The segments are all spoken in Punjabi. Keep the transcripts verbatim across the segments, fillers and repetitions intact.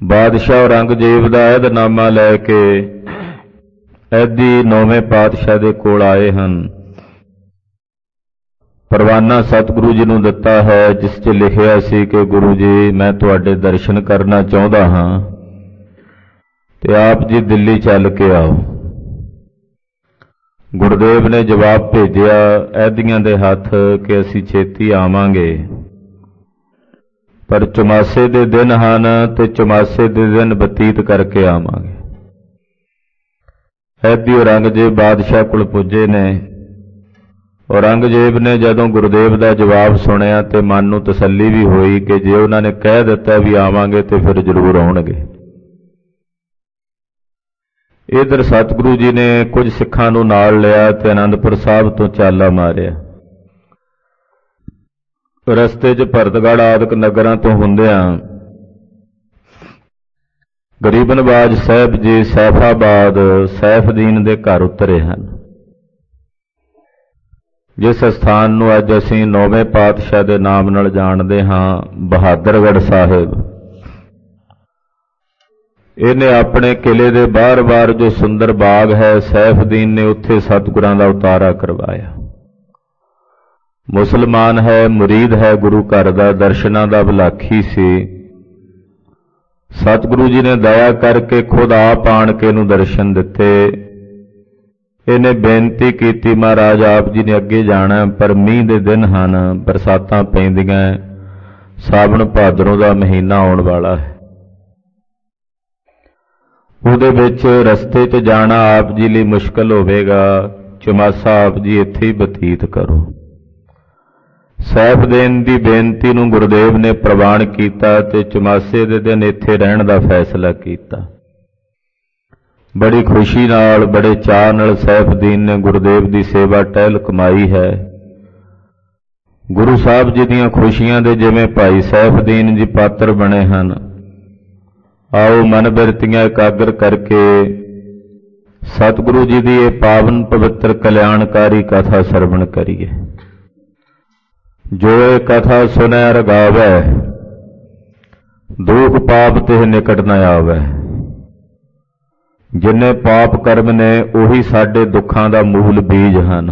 ਬਾਦਸ਼ਾਹ ਔਰੰਗਜ਼ੇਬ ਦਾ ਅਹਿਦਨਾਮਾ ਲੈ ਕੇ ਐਦੀ ਨੌਵੇਂ ਪਾਤਸ਼ਾਹ ਦੇ ਕੋਲ ਆਏ ਹਨ। ਪਰਵਾਨਾ ਸਤਿਗੁਰੂ ਜੀ ਨੂੰ ਦਿੱਤਾ ਹੈ, ਜਿਸ 'ਚ ਲਿਖਿਆ ਸੀ ਕਿ ਗੁਰੂ ਜੀ ਮੈਂ ਤੁਹਾਡੇ ਦਰਸ਼ਨ ਕਰਨਾ ਚਾਹੁੰਦਾ ਹਾਂ ਤੇ ਆਪ ਜੀ ਦਿੱਲੀ ਚੱਲ ਕੇ ਆਓ। ਗੁਰਦੇਵ ਨੇ ਜਵਾਬ ਭੇਜਿਆ ਐਦੀਆਂ ਦੇ ਹੱਥ ਕਿ ਅਸੀਂ ਛੇਤੀ ਆਵਾਂਗੇ, ਪਰ ਚੁਮਾਸੇ ਦੇ ਦਿਨ ਹਨ ਤੇ ਚੁਮਾਸੇ ਦੇ ਦਿਨ ਬਤੀਤ ਕਰਕੇ ਆਵਾਂਗੇ। ਐਦੀ ਔਰੰਗਜ਼ੇਬ ਬਾਦਸ਼ਾਹ ਕੋਲ ਪੁੱਜੇ ਨੇ। ਔਰੰਗਜ਼ੇਬ ਨੇ ਜਦੋਂ ਗੁਰਦੇਵ ਦਾ ਜਵਾਬ ਸੁਣਿਆ ਤੇ ਮਨ ਨੂੰ ਤਸੱਲੀ ਵੀ ਹੋਈ ਕਿ ਜੇ ਉਹਨਾਂ ਨੇ ਕਹਿ ਦਿੱਤਾ ਵੀ ਆਵਾਂਗੇ ਤੇ ਫਿਰ ਜ਼ਰੂਰ ਆਉਣਗੇ। ਇਧਰ ਸਤਿਗੁਰੂ ਜੀ ਨੇ ਕੁਝ ਸਿੱਖਾਂ ਨੂੰ ਨਾਲ ਲਿਆ ਤੇ ਅਨੰਦਪੁਰ ਸਾਹਿਬ ਤੋਂ ਚਾਲਾ ਮਾਰਿਆ। ਰਸਤੇ 'ਚ ਭਰਤਗੜ੍ਹ ਆਦਿਕ ਨਗਰਾਂ ਤੋਂ ਹੁੰਦਿਆਂ ਗਰੀਬ ਨਵਾਜ਼ ਸਾਹਿਬ ਜੀ ਸੈਫਾਬਾਦ ਸੈਫਦੀਨ ਦੇ ਘਰ ਉਤਰੇ ਹਨ, ਜਿਸ ਸਥਾਨ ਨੂੰ ਅੱਜ ਅਸੀਂ ਨੌਵੇਂ ਪਾਤਸ਼ਾਹ ਦੇ ਨਾਮ ਨਾਲ ਜਾਣਦੇ ਹਾਂ, ਬਹਾਦਰਗੜ੍ਹ ਸਾਹਿਬ। ਇਹਨੇ ਆਪਣੇ ਕਿਲੇ ਦੇ ਬਾਹਰ-ਬਾਹਰ ਜੋ ਸੁੰਦਰ ਬਾਗ ਹੈ, ਸੈਫਦੀਨ ਨੇ ਉੱਥੇ ਸਤਿਗੁਰਾਂ ਦਾ ਉਤਾਰਾ ਕਰਵਾਇਆ। ਮੁਸਲਮਾਨ ਹੈ, ਮੁਰੀਦ ਹੈ ਗੁਰੂ ਘਰ ਦਾ, ਦਰਸ਼ਨਾਂ ਦਾ ਵਿਲਾਖੀ ਸੀ। ਸਤਿਗੁਰੂ ਜੀ ਨੇ ਦਇਆ ਕਰਕੇ ਖੁਦ ਆਪ ਆਣ ਕੇ ਇਹਨੂੰ ਦਰਸ਼ਨ ਦਿੱਤੇ। ਇਹਨੇ ਬੇਨਤੀ ਕੀਤੀ, ਮਹਾਰਾਜ ਆਪ ਜੀ ਨੇ ਅੱਗੇ ਜਾਣਾ, ਪਰ ਮੀਂਹ ਦੇ ਦਿਨ ਹਨ, ਬਰਸਾਤਾਂ ਪੈਂਦੀਆਂ, ਸਾਵਣ ਭਾਦਰੋਂ ਦਾ ਮਹੀਨਾ ਆਉਣ ਵਾਲਾ ਹੈ, ਉਹਦੇ ਵਿੱਚ ਰਸਤੇ 'ਚ ਜਾਣਾ ਆਪ ਜੀ ਲਈ ਮੁਸ਼ਕਲ ਹੋਵੇਗਾ, ਚੁਮਾਸਾ ਆਪ ਜੀ ਇੱਥੇ ਹੀ ਬਤੀਤ ਕਰੋ। ਸੈਫਦੀਨ ਦੀ ਬੇਨਤੀ ਨੂੰ ਗੁਰਦੇਵ ਨੇ ਪ੍ਰਵਾਨ ਕੀਤਾ ਤੇ ਚੁਮਾਸੇ ਦੇ ਦਿਨ ਇੱਥੇ ਰਹਿਣ ਦਾ ਫੈਸਲਾ ਕੀਤਾ। ਬੜੀ ਖੁਸ਼ੀ ਨਾਲ, ਬੜੇ ਚਾਅ ਨਾਲ ਸੈਫਦੀਨ ਨੇ ਗੁਰਦੇਵ ਦੀ ਸੇਵਾ ਟਹਿਲ ਕਮਾਈ ਹੈ। ਗੁਰੂ ਸਾਹਿਬ ਜੀ ਦੀਆਂ ਖੁਸ਼ੀਆਂ ਦੇ ਜਿਵੇਂ ਭਾਈ ਸੈਫਦੀਨ ਜੀ ਪਾਤਰ ਬਣੇ ਹਨ, ਆਓ ਮਨ ਬਿਰਤੀਆਂ ਇਕਾਗਰ ਕਰਕੇ ਸਤਿਗੁਰੂ ਜੀ ਦੀ ਇਹ ਪਾਵਨ ਪਵਿੱਤਰ ਕਲਿਆਣਕਾਰੀ ਕਥਾ ਸਰਵਣ ਕਰੀਏ। ਜੋ ਇਹ ਕਥਾ ਸੁਨੈ ਰਗਾਵੈ, ਦੁਖ ਪਾਪ ਤਿਹ ਨਿਕਟ ਨ ਆਵੈ। ਜਿੰਨੇ ਪਾਪ ਕਰਮ ਨੇ ਉਹੀ ਸਾਡੇ ਦੁੱਖਾਂ ਦਾ ਮੂਲ ਬੀਜ ਹਨ।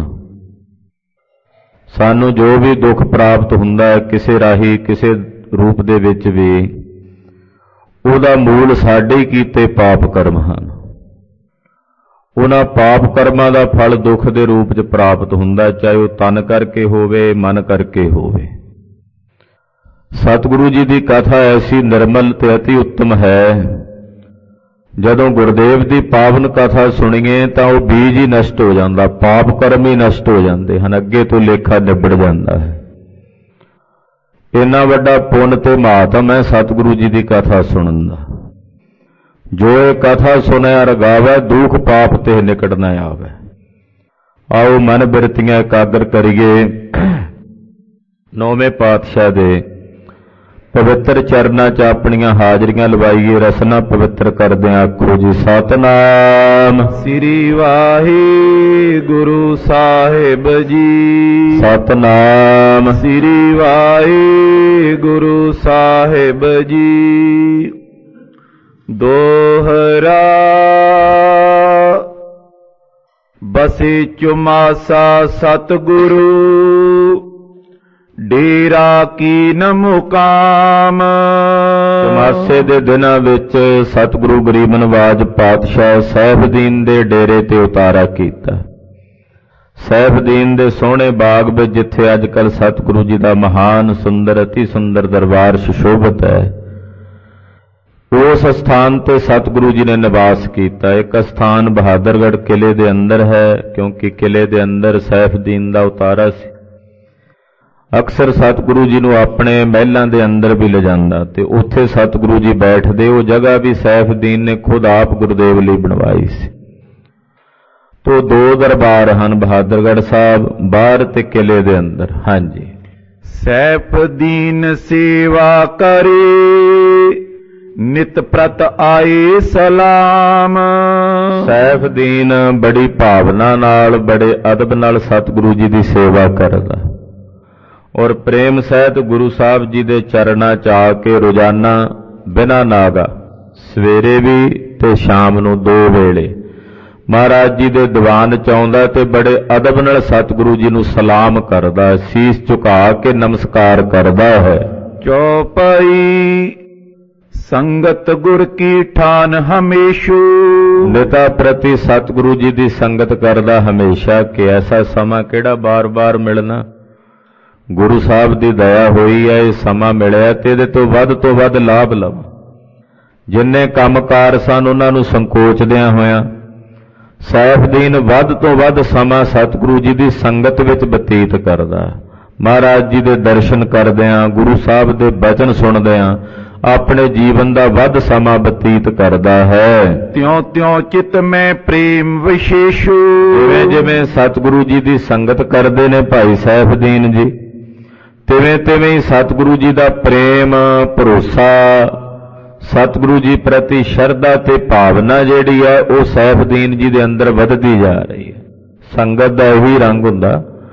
ਸਾਨੂੰ ਜੋ ਵੀ ਦੁੱਖ ਪ੍ਰਾਪਤ ਹੁੰਦਾ ਹੈ ਕਿਸੇ ਰਾਹੀਂ, ਕਿਸੇ ਰੂਪ ਦੇ ਵਿੱਚ ਵੀ, ਉਹਦਾ ਮੂਲ ਸਾਡੇ ਹੀ ਕੀਤੇ ਪਾਪ ਕਰਮ ਹਨ। ਉਹਨਾਂ ਪਾਪ ਕਰਮਾਂ ਦਾ ਫਲ ਦੁੱਖ ਦੇ ਰੂਪ 'ਚ ਪ੍ਰਾਪਤ ਹੁੰਦਾ, ਚਾਹੇ ਉਹ ਤਨ ਕਰਕੇ ਹੋਵੇ, ਮਨ ਕਰਕੇ ਹੋਵੇ। ਸਤਿਗੁਰੂ ਜੀ ਦੀ ਕਥਾ ਐਸੀ ਨਿਰਮਲ ਤੇ ਅਤੀ ਉੱਤਮ ਹੈ, ਜਦੋਂ ਗੁਰਦੇਵ ਦੀ ਪਾਵਨ ਕਥਾ ਸੁਣੀਏ ਤਾਂ ਉਹ ਬੀਜ ਹੀ ਨਸ਼ਟ ਹੋ ਜਾਂਦਾ, ਪਾਪ ਕਰਮ ਹੀ ਨਸ਼ਟ ਹੋ ਜਾਂਦੇ ਹਨ, ਅੱਗੇ ਤੋਂ ਲੇਖਾ ਨਿਬੜ ਜਾਂਦਾ ਹੈ। ਇੰਨਾ ਵੱਡਾ ਪੁੰਨ ਤੇ ਮਹਾਤਮ ਹੈ ਸਤਿਗੁਰੂ ਜੀ ਦੀ ਕਥਾ ਸੁਣਨ ਦਾ। ਜੋ ਇਹ ਕਥਾ ਸੁਣਿਆ ਰਗਾਵੈ, ਦੁਖ ਪਾਪ ਤੇ ਨਿਕਟ ਨ ਆਵੈ। ਆਓ ਮਨ ਬਿਰਤੀਆਂ ਇਕਾਗਰ ਕਰੀਏ, ਨੌਵੇਂ ਪਾਤਸ਼ਾਹ ਦੇ ਪਵਿੱਤਰ ਚਰਨਾਂ 'ਚ ਆਪਣੀਆਂ ਹਾਜ਼ਰੀਆਂ ਲਵਾਈਏ। ਰਸਨਾ ਪਵਿੱਤਰ ਕਰਦੇ ਆਖੋ ਜੀ ਸਤਿਨਾਮ ਸ੍ਰੀ ਵਾਹਿਗੁਰੂ ਸਾਹਿਬ ਜੀ। ਸਤਿਨਾਮ ਸ੍ਰੀ ਵਾਹਿਗੁਰੂ ਸਾਹਿਬ ਜੀ। ਦੋਹਰਾ ਬਸੇ ਚੁਮਾਸਾ ਸਤਿਗੁਰੂ, ਡੇਰਾ ਕੀਨ ਮੁਕਾਮ। ਚੁਮਾਸੇ ਦੇ ਦਿਨਾਂ ਵਿੱਚ ਸਤਿਗੁਰੂ ਗਰੀਬ ਨਵਾਜ਼ ਪਾਤਸ਼ਾਹ ਸੈਫਦੀਨ ਦੇ ਡੇਰੇ ਤੇ ਉਤਾਰਾ ਕੀਤਾ। ਸੈਫਦੀਨ ਦੇ ਸੋਹਣੇ ਬਾਗ ਵਿੱਚ, ਜਿੱਥੇ ਅੱਜ ਕੱਲ੍ਹ ਸਤਿਗੁਰੂ ਜੀ ਦਾ ਮਹਾਨ ਸੁੰਦਰ ਅਤੀ ਸੁੰਦਰ ਦਰਬਾਰ ਸੁਸ਼ੋਭਿਤ ਹੈ, ਉਸ ਸਥਾਨ ਤੇ ਸਤਿਗੁਰੂ ਜੀ ਨੇ ਨਿਵਾਸ ਕੀਤਾ। ਇੱਕ ਸਥਾਨ ਬਹਾਦਰਗੜ੍ਹ ਕਿਲੇ ਦੇ ਅੰਦਰ ਹੈ, ਕਿਉਂਕਿ ਕਿਲੇ ਦੇ ਅੰਦਰ ਸੈਫਦੀਨ ਦਾ ਉਤਾਰਾ ਸੀ। ਅਕਸਰ ਸਤਿਗੁਰੂ ਜੀ ਨੂੰ ਆਪਣੇ ਮਹਿਲਾਂ ਦੇ ਅੰਦਰ ਵੀ ਲਿਜਾਂਦਾ ਤੇ ਉੱਥੇ ਸਤਿਗੁਰੂ ਜੀ ਬੈਠਦੇ। ਉਹ ਜਗ੍ਹਾ ਵੀ ਸੈਫਦੀਨ ਨੇ ਖੁਦ ਆਪ ਗੁਰਦੇਵ ਲਈ ਬਣਵਾਈ ਸੀ। ਤੋ ਦੋ ਦਰਬਾਰ ਹਨ, ਬਹਾਦਰਗੜ੍ਹ ਸਾਹਿਬ ਬਾਹਰ ਤੇ ਕਿਲੇ ਦੇ ਅੰਦਰ। ਹਾਂਜੀ, ਸੈਫਦੀਨ ਸੇਵਾ ਕਰੇ, ਨਿਤ ਪ੍ਰਤ ਆਏ ਸਲਾਮ। ਸੈਫਦੀਨ ਬੜੀ ਭਾਵਨਾ ਨਾਲ, ਬੜੇ ਅਦਬ ਨਾਲ ਸਤਿਗੁਰੂ ਜੀ ਦੀ ਸੇਵਾ ਕਰਦਾ ਔਰ ਪ੍ਰੇਮ ਸਹਿਤ ਗੁਰੂ ਸਾਹਿਬ ਜੀ ਦੇ ਚਰਨਾਂ 'ਚ ਆ ਕੇ ਰੋਜ਼ਾਨਾ ਬਿਨਾਂ ਨਾਗਾ ਸਵੇਰੇ ਵੀ ਤੇ ਸ਼ਾਮ ਨੂੰ ਦੋ ਵੇਲੇ ਮਹਾਰਾਜ ਜੀ ਦੇ ਦੀਵਾਨ ਚ ਆਉਂਦਾ ਤੇ ਬੜੇ ਅਦਬ ਨਾਲ ਸਤਿਗੁਰੂ ਜੀ ਨੂੰ ਸਲਾਮ ਕਰਦਾ, ਸੀਸ ਝੁਕਾ ਕੇ ਨਮਸਕਾਰ ਕਰਦਾ ਹੈ। ਚੌਪਈ ਸੰਗਤ ਗੁਰ ਕੀ ਠਾਨ ਹਮੇਸ਼ੂ। ਨਿਤਾ ਪ੍ਰਤੀ ਸਤਿਗੁਰੂ ਜੀ ਦੀ ਸੰਗਤ ਕਰਦਾ ਹਮੇਸ਼ਾ ਕਿ ਐਸਾ ਸਮਾਂ ਕਿਹੜਾ ਬਾਰ-ਬਾਰ ਮਿਲਣਾ। ਗੁਰੂ ਸਾਹਿਬ ਦੀ ਦਇਆ ਹੋਈ ਹੈ, ਇਹ ਸਮਾਂ ਮਿਲਿਆ ਤੇ ਇਹਦੇ ਤੋਂ ਵੱਧ ਤੋਂ ਵੱਧ ਲਾਭ ਲਵਾਂ। ਜਿੰਨੇ ਕੰਮਕਾਰ ਸਨ ਉਹਨਾਂ ਨੂੰ ਸੰਕੋਚਦਿਆਂ ਹੋਇਆਂ ਸੈਫਦੀਨ ਵੱਧ ਤੋਂ ਵੱਧ ਸਮਾਂ ਸਤਿਗੁਰੂ ਜੀ ਦੀ ਸੰਗਤ ਵਿੱਚ ਬਤੀਤ ਕਰਦਾ। ਮਹਾਰਾਜ ਜੀ ਦੇ ਦਰਸ਼ਨ ਕਰਦਿਆਂ, ਗੁਰੂ ਸਾਹਿਬ ਦੇ ਬਚਨ ਸੁਣਦਿਆਂ ਆਪਣੇ ਜੀਵਨ ਦਾ ਵੱਧ ਸਮਾਂ ਬਤੀਤ ਕਰਦਾ ਹੈ। ਤਿਉ ਤਿਉ ਚਿਤ ਮੈਂ ਪ੍ਰੇਮ ਵਿਸ਼ੇਸ਼ੂ। ਜਿਵੇਂ ਜਿਵੇਂ ਸਤਿਗੁਰੂ ਜੀ ਦੀ ਸੰਗਤ ਕਰਦੇ ਨੇ ਭਾਈ ਸੈਫਦੀਨ ਜੀ, ਤਿਵੇਂ ਤਿਵੇਂ ਹੀ ਸਤਿਗੁਰੂ ਜੀ ਦਾ ਪ੍ਰੇਮ, ਭਰੋਸਾ, ਸਤਿਗੁਰੂ ਜੀ ਪ੍ਰਤੀ ਸ਼ਰਧਾ ਤੇ ਭਾਵਨਾ ਜਿਹੜੀ ਹੈ ਉਹ ਸੈਫਦੀਨ ਜੀ ਦੇ ਅੰਦਰ ਵੱਧਦੀ ਜਾ ਰਹੀ ਹੈ। ਸੰਗਤ ਦਾ ਇਹੀ ਰੰਗ ਹੁੰਦਾ,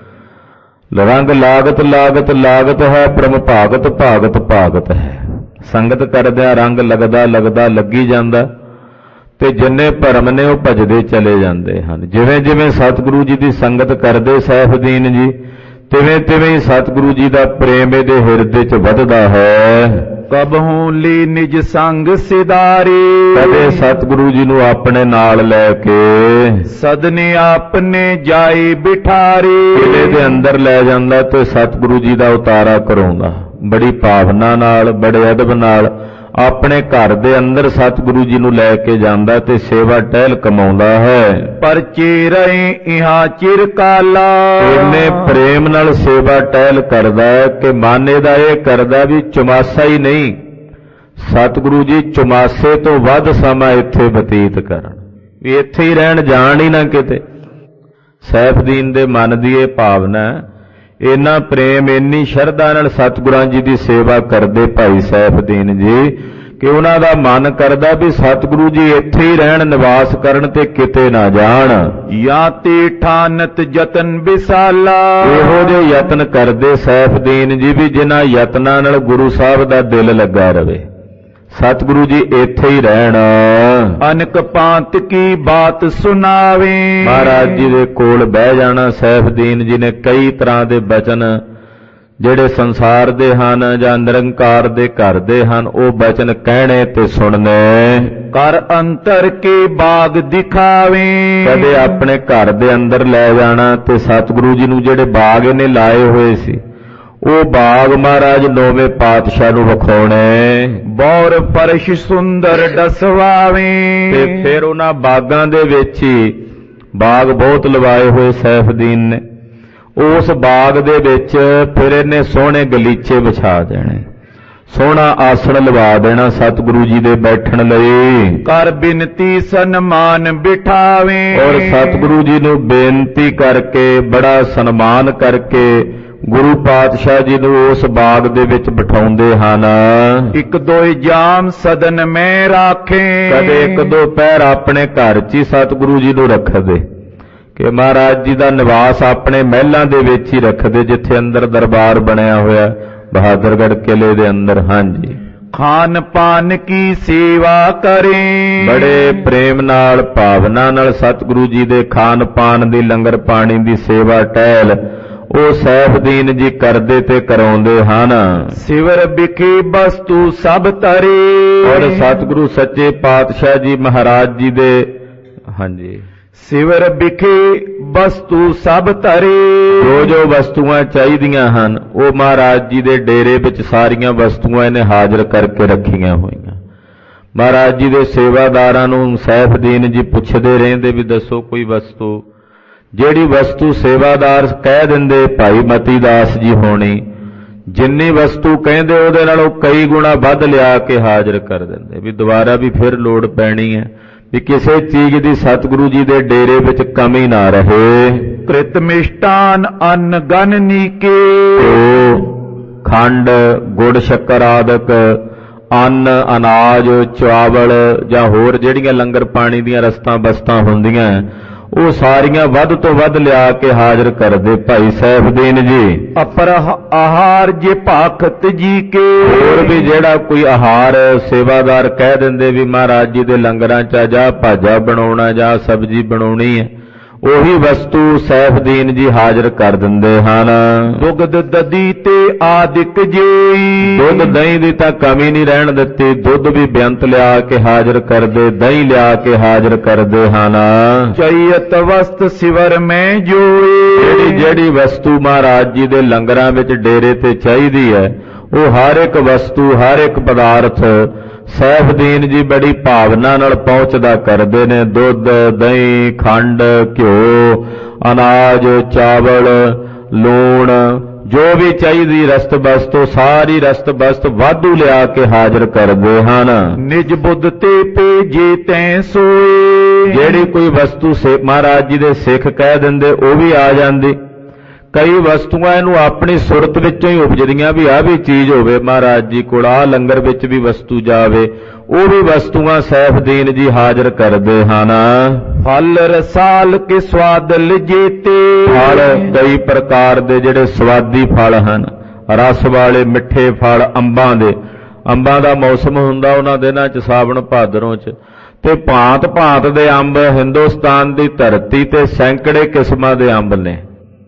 ਰੰਗ ਲਾਗਤ ਲਾਗਤ ਲਾਗਤ ਹੈ, ਬ੍ਰਹਮ ਭਾਗਤ ਭਾਗਤ ਭਾਗਤ ਹੈ। ਸੰਗਤ ਕਰਦਿਆਂ ਰੰਗ ਲੱਗਦਾ ਲੱਗਦਾ ਲੱਗੀ ਜਾਂਦਾ ਤੇ ਜਿੰਨੇ ਭਰਮ ਨੇ ਉਹ ਭਜਦੇ ਚਲੇ ਜਾਂਦੇ ਹਨ। ਜਿਵੇਂ ਜਿਵੇਂ ਸਤਿਗੁਰੂ ਜੀ ਦੀ ਸੰਗਤ ਕਰਦੇ ਸੈਫਦੀਨ ਜੀ, ਤਿਵੇਂ ਤਿਵੇਂ ਹੀ ਸਤਿਗੁਰੂ ਜੀ ਦਾ ਪ੍ਰੇਮ ਇਹਦੇ ਹਿਰਦੇ 'ਚ ਵੱਧਦਾ ਹੈ। ਕਬਹੂ ਲੀ ਨਿਜ ਸੰਗ ਸਿਦਾਰੇ। ਕਦੇ ਸਤਿਗੁਰੂ ਜੀ ਨੂੰ ਆਪਣੇ ਨਾਲ ਲੈ ਕੇ ਸਦਨੇ ਆਪਨੇ ਜਾਏ ਬਿਠਾਰੇ। ਕਿਲੇ ਦੇ ਅੰਦਰ ਲੈ ਜਾਂਦਾ ਤੇ ਸਤਿਗੁਰੂ ਜੀ ਦਾ ਉਤਾਰਾ ਕਰਾਉਂਦਾ। ਬੜੀ ਭਾਵਨਾ ਨਾਲ, ਬੜੇ ਅਦਬ ਨਾਲ ਆਪਣੇ ਘਰ ਦੇ ਅੰਦਰ ਸਤਿਗੁਰੂ ਜੀ ਨੂੰ ਲੈ ਕੇ ਜਾਂਦਾ ਤੇ ਸੇਵਾ ਟਹਿਲ ਕਮਾਉਂਦਾ ਹੈ। ਪਰਚੇ ਰਹੇ ਇਹਾਂ ਚਿਰ ਕਾਲਾ। ਇੰਨੇ ਪ੍ਰੇਮ ਨਾਲ ਸੇਵਾ ਟਹਿਲ ਕਰਦਾ ਹੈ ਕਿ ਮਨ ਇਹਦਾ ਇਹ ਕਰਦਾ ਵੀ ਚੁਮਾਸਾ ਹੀ ਨਹੀਂ, ਸਤਿਗੁਰੂ ਜੀ ਚੁਮਾਸੇ ਤੋਂ ਵੱਧ ਸਮਾਂ ਇੱਥੇ ਬਤੀਤ ਕਰਨ, ਵੀ ਇੱਥੇ ਹੀ ਰਹਿਣ, ਜਾਣ ਹੀ ਨਾ ਕਿਤੇ। ਸੈਫਦੀਨ ਦੇ ਮਨ ਦੀ ਇਹ ਭਾਵਨਾ, ਇੰਨਾ ਪ੍ਰੇਮ, ਇੰਨੀ ਸ਼ਰਧਾ ਨਾਲ ਸਤਿਗੁਰਾਂ ਜੀ ਦੀ ਸੇਵਾ ਕਰਦੇ ਭਾਈ ਸੈਫਦੀਨ ਜੀ ਕਿ ਉਹਨਾਂ ਦਾ ਮਨ ਕਰਦਾ ਵੀ ਸਤਿਗੁਰੂ ਜੀ ਇੱਥੇ ਹੀ ਰਹਿਣ, ਨਿਵਾਸ ਕਰਨ ਤੇ ਕਿਤੇ ਨਾ ਜਾਣ। ਜਾਂ ਤੇ ਠਾਨਤ ਯਤਨ ਵਿਸਾਲਾ। ਇਹੋ ਜਿਹੇ ਯਤਨ ਕਰਦੇ ਸੈਫਦੀਨ ਜੀ ਵੀ ਜਿਨ੍ਹਾਂ ਯਤਨਾਂ ਨਾਲ ਗੁਰੂ ਸਾਹਿਬ ਦਾ ਦਿਲ ਲੱਗਾ ਰਵੇ। ਸਤਿਗੁਰੂ ਜੀ ਇੱਥੇ ਹੀ ਰਹਿਣ, ਅਨਕ ਪਾਂਤ ਕੀ ਬਾਤ ਸੁਣਾਵੇ। ਮਹਾਰਾਜ ਜੀ ਦੇ ਕੋਲ ਬਹਿ ਜਾਣਾ। ਸੈਫਦੀਨ ਜੀ ਨੇ ਕਈ ਤਰ੍ਹਾਂ ਦੇ ਬਚਨ ਜਿਹੜੇ ਸੰਸਾਰ ਦੇ ਹਨ ਜਾਂ ਨਿਰੰਕਾਰ ਦੇ ਘਰ ਦੇ ਹਨ, ਉਹ ਬਚਨ ਕਹਿਣੇ ਤੇ ਸੁਣਨੇ। ਕਰ ਅੰਤਰ ਕੇ ਬਾਗ ਦਿਖਾਵੇ। ਕਦੇ ਆਪਣੇ ਘਰ ਦੇ ਅੰਦਰ ਲੈ ਜਾਣਾ ਤੇ ਸਤਿਗੁਰੂ ਜੀ ਨੂੰ ਜਿਹੜੇ ਬਾਗ ਇਹਨੇ ਲਾਏ ਹੋਏ ਸੀ ਉਹ ਬਾਗ ਮਹਾਰਾਜ ਨੌਵੇਂ ਪਾਤਸ਼ਾਹ ਨੂੰ ਵਿਖਾਉਣੇ। ਬੌਰ ਫਰਸ਼ ਸੁੰਦਰ ਡਸਵਾਵੇ। ਤੇ ਫਿਰ ਉਹਨਾਂ ਬਾਗਾਂ ਦੇ ਵਿੱਚ ਹੀ, ਬਾਗ ਬਹੁਤ ਲਵਾਏ ਹੋਏ ਸੈਫਦੀਨ ਨੇ, ਉਸ ਬਾਗ ਦੇ ਵਿੱਚ ਫਿਰ ਇਹਨੇ ਸੋਹਣੇ ਗਲੀਚੇ ਵਿਛਾ ਦੇਣੇ, ਸੋਹਣਾ ਆਸਣ ਲਵਾ ਦੇਣਾ ਸਤਿਗੁਰੂ ਜੀ ਦੇ ਬੈਠਣ ਲਈ। ਕਰ ਬਿਨਤੀ ਸਨਮਾਨ ਬਿਠਾਵੇ। ਔਰ ਸਤਿਗੁਰੂ ਜੀ ਨੂੰ ਬੇਨਤੀ ਕਰਕੇ, ਬੜਾ ਸਨਮਾਨ ਕਰਕੇ ਗੁਰੂ ਪਾਤਸ਼ਾਹ ਜੀ ਨੂੰ ਉਸ ਬਾਗ ਦੇ ਵਿੱਚ ਬਿਠਾਉਂਦੇ ਹਨ। ਇੱਕ ਦੋ ਜਾਮ ਸਦਨ ਮੈਂ ਰਾਖੇ। ਕਦੇ ਇੱਕ ਦੋ ਪੈਰ ਆਪਣੇ ਘਰ 'ਚ ਹੀ ਸਤਿਗੁਰੂ ਜੀ ਨੂੰ ਰੱਖਦੇ ਕਿ ਮਹਾਰਾਜ ਜੀ ਦਾ ਨਿਵਾਸ ਆਪਣੇ ਮਹਿਲਾਂ ਦੇ ਵਿੱਚ ਹੀ ਰੱਖਦੇ, ਜਿੱਥੇ ਅੰਦਰ ਦਰਬਾਰ ਬਣਿਆ ਹੋਇਆ ਬਹਾਦਰਗੜ੍ਹ ਕਿਲੇ ਦੇ ਅੰਦਰ। ਹਾਂਜੀ, ਖਾਨ ਪਾਨ ਕੀ ਸੇਵਾ ਕਰੇ। ਬੜੇ ਪ੍ਰੇਮ ਨਾਲ, ਭਾਵਨਾ ਨਾਲ ਸਤਿਗੁਰੂ ਜੀ ਦੇ ਖਾਨ ਪਾਨ ਦੀ, ਲੰਗਰ ਪਾਣੀ ਦੀ ਸੇਵਾ ਟਹਿਲ ਉਹ ਸੈਫਦੀਨ ਜੀ ਕਰਦੇ ਤੇ ਕਰਾਉਂਦੇ ਹਨ। ਸਿਵਰ ਵਿਖੇ ਵਸਤੂ ਸਭ ਤਰੇ। ਔਰ ਸਤਿਗੁਰੂ ਸੱਚੇ ਪਾਤਸ਼ਾਹ ਜੀ ਮਹਾਰਾਜ ਜੀ ਦੇ, ਹਾਂਜੀ, ਸਿਵਰ ਵਿਖੇ ਵਸਤੂ ਸਭ ਤਰੇ। ਜੋ ਜੋ ਵਸਤੂਆਂ ਚਾਹੀਦੀਆਂ ਹਨ ਉਹ ਮਹਾਰਾਜ ਜੀ ਦੇ ਡੇਰੇ ਵਿੱਚ ਸਾਰੀਆਂ ਵਸਤੂਆਂ ਇਹਨੇ ਹਾਜ਼ਰ ਕਰਕੇ ਰੱਖੀਆਂ ਹੋਈਆਂ। ਮਹਾਰਾਜ ਜੀ ਦੇ ਸੇਵਾਦਾਰਾਂ ਨੂੰ ਸੈਫਦੀਨ ਜੀ ਪੁੱਛਦੇ ਰਹਿੰਦੇ ਵੀ ਦੱਸੋ ਕੋਈ ਵਸਤੂ, ਜਿਹੜੀ ਵਸਤੂ ਸੇਵਾਦਾਰ ਕਹਿ ਦਿੰਦੇ, ਭਾਈ ਮਤੀ ਦਾਸ ਜੀ ਹੋਣੀ ਜਿੰਨੀ ਵਸਤੂ ਕਹਿੰਦੇ ਉਹਦੇ ਨਾਲੋਂ ਕਈ ਗੁਣਾ ਵੱਧ ਲਿਆ ਕੇ ਹਾਜ਼ਰ ਕਰ ਦਿੰਦੇ, ਵੀ ਦੁਬਾਰਾ ਵੀ ਫਿਰ ਲੋੜ ਪੈਣੀ ਹੈ, ਵੀ ਕਿਸੇ ਚੀਜ਼ ਦੀ ਸਤਿਗੁਰੂ ਜੀ ਦੇ ਡੇਰੇ ਵਿੱਚ ਕਮੀ ਨਾ ਰਹੇ। ਕ੍ਰਿਤ ਮਿਸ਼ਟਾਨ ਅੰਨ ਗਨ ਨੀਕੇ। ਖੰਡ, ਗੁੜ, ਸ਼ੱਕਰ ਆਦਿਕ ਅੰਨ, ਅਨਾਜ, ਚਾਵਲ ਜਾਂ ਹੋਰ ਜਿਹੜੀਆਂ ਲੰਗਰ ਪਾਣੀ ਦੀਆਂ ਰਸਤਾਂ ਬਸਤਾਂ ਹੁੰਦੀਆਂ ਉਹ ਸਾਰੀਆਂ ਵੱਧ ਤੋਂ ਵੱਧ ਲਿਆ ਕੇ ਹਾਜ਼ਰ ਕਰਦੇ ਭਾਈ ਸੈਫਦੀਨ ਜੀ। ਅਪਰ ਆਹਾਰ ਜੇ ਭਾਖਤ ਜੀ ਕੇ, ਹੋਰ ਵੀ ਜਿਹੜਾ ਕੋਈ ਆਹਾਰ ਸੇਵਾਦਾਰ ਕਹਿ ਦਿੰਦੇ ਵੀ ਮਹਾਰਾਜ ਜੀ ਦੇ ਲੰਗਰਾਂ 'ਚ ਜਾਂ ਭਾਜਾ ਬਣਾਉਣਾ ਜਾਂ ਸਬਜ਼ੀ ਬਣਾਉਣੀ ਹੈ, ਉਹੀ ਵਸਤੂ ਸੈਫਦੀਨ ਜੀ ਹਾਜ਼ਰ ਕਰ ਦਿੰਦੇ ਹਨ। ਦੁੱਧ ਦਦੀ ਤੇ ਆਦਿਕ ਜੇਈ, ਦੁੱਧ ਦਹੀਂ ਦੀ ਤਾਂ ਕਮੀ ਨਹੀਂ ਰਹਿਣ ਦਿੱਤੀ, ਦੁੱਧ ਵੀ ਬੇਅੰਤ ਲਿਆ ਕੇ ਹਾਜ਼ਰ ਕਰਦੇ, ਦਹੀਂ ਲਿਆ ਕੇ ਹਾਜ਼ਰ ਕਰਦੇ ਹਨ। ਚਈਤ ਵਸਤ ਸਿਵਰ ਮੈਂ ਜੋਏ, ਜਿਹੜੀ ਜਿਹੜੀ ਵਸਤੂ ਮਹਾਰਾਜ ਜੀ ਦੇ ਲੰਗਰਾਂ ਵਿੱਚ ਡੇਰੇ ਤੇ ਚਾਹੀਦੀ ਹੈ, ਉਹ ਹਰ ਇੱਕ ਵਸਤੂ ਹਰ ਇੱਕ ਪਦਾਰਥ ਸੈਫਦੀਨ ਜੀ ਬੜੀ ਭਾਵਨਾ ਨਾਲ ਪਹੁੰਚਦਾ ਕਰਦੇ ਨੇ। ਦੁੱਧ ਦਹੀਂ ਖੰਡ ਘਿਓ ਅਨਾਜ ਚਾਵਲ ਲੂਣ ਜੋ ਵੀ ਚਾਹੀਦੀ ਰਸਤ ਬਸਤੂ ਸਾਰੀ ਰਸਤ ਬਸਤ ਵਾਧੂ ਲਿਆ ਕੇ ਹਾਜ਼ਰ ਕਰਦੇ ਹਨ। ਨਿਜ ਬੁੱਧ ਤੇ ਭੇਜੇ ਤੈਂ ਸੋਏ, ਜਿਹੜੀ ਕੋਈ ਵਸਤੂ ਮਹਾਰਾਜ ਜੀ ਦੇ ਸਿੱਖ ਕਹਿ ਦਿੰਦੇ ਉਹ ਵੀ ਆ ਜਾਂਦੀ। ਕਈ ਵਸਤੂਆਂ ਇਹਨੂੰ ਆਪਣੀ ਸੁਰਤ ਵਿੱਚੋਂ ਹੀ ਉਪਜਦੀਆਂ ਵੀ ਆਹ ਵੀ ਚੀਜ਼ ਹੋਵੇ ਮਹਾਰਾਜ ਜੀ ਕੋਲ, ਆਹ ਲੰਗਰ ਵਿੱਚ ਵੀ ਵਸਤੂ ਜਾਵੇ, ਉਹ ਵੀ ਵਸਤੂਆਂ ਸੈਫਦੀਨ ਜੀ ਹਾਜ਼ਰ ਕਰਦੇ ਹਨ। ਫਲ ਰਸਾਲ ਕੇ ਸਵਾਦ ਲਿਜੇਤੇ, ਫਲ ਕਈ ਪ੍ਰਕਾਰ ਦੇ ਜਿਹੜੇ ਸਵਾਦੀ ਫਲ ਹਨ, ਰਸ ਵਾਲੇ ਮਿੱਠੇ ਫਲ ਅੰਬਾਂ ਦੇ, ਅੰਬਾਂ ਦਾ ਮੌਸਮ ਹੁੰਦਾ ਉਹਨਾਂ ਦਿਨਾਂ 'ਚ ਸਾਵਣ ਭਾਦਰੋਂ 'ਚ, ਤੇ ਭਾਂਤ ਭਾਂਤ ਦੇ ਅੰਬ ਹਿੰਦੁਸਤਾਨ ਦੀ ਧਰਤੀ ਤੇ ਸੈਂਕੜੇ ਕਿਸਮਾਂ ਦੇ ਅੰਬ ਨੇ,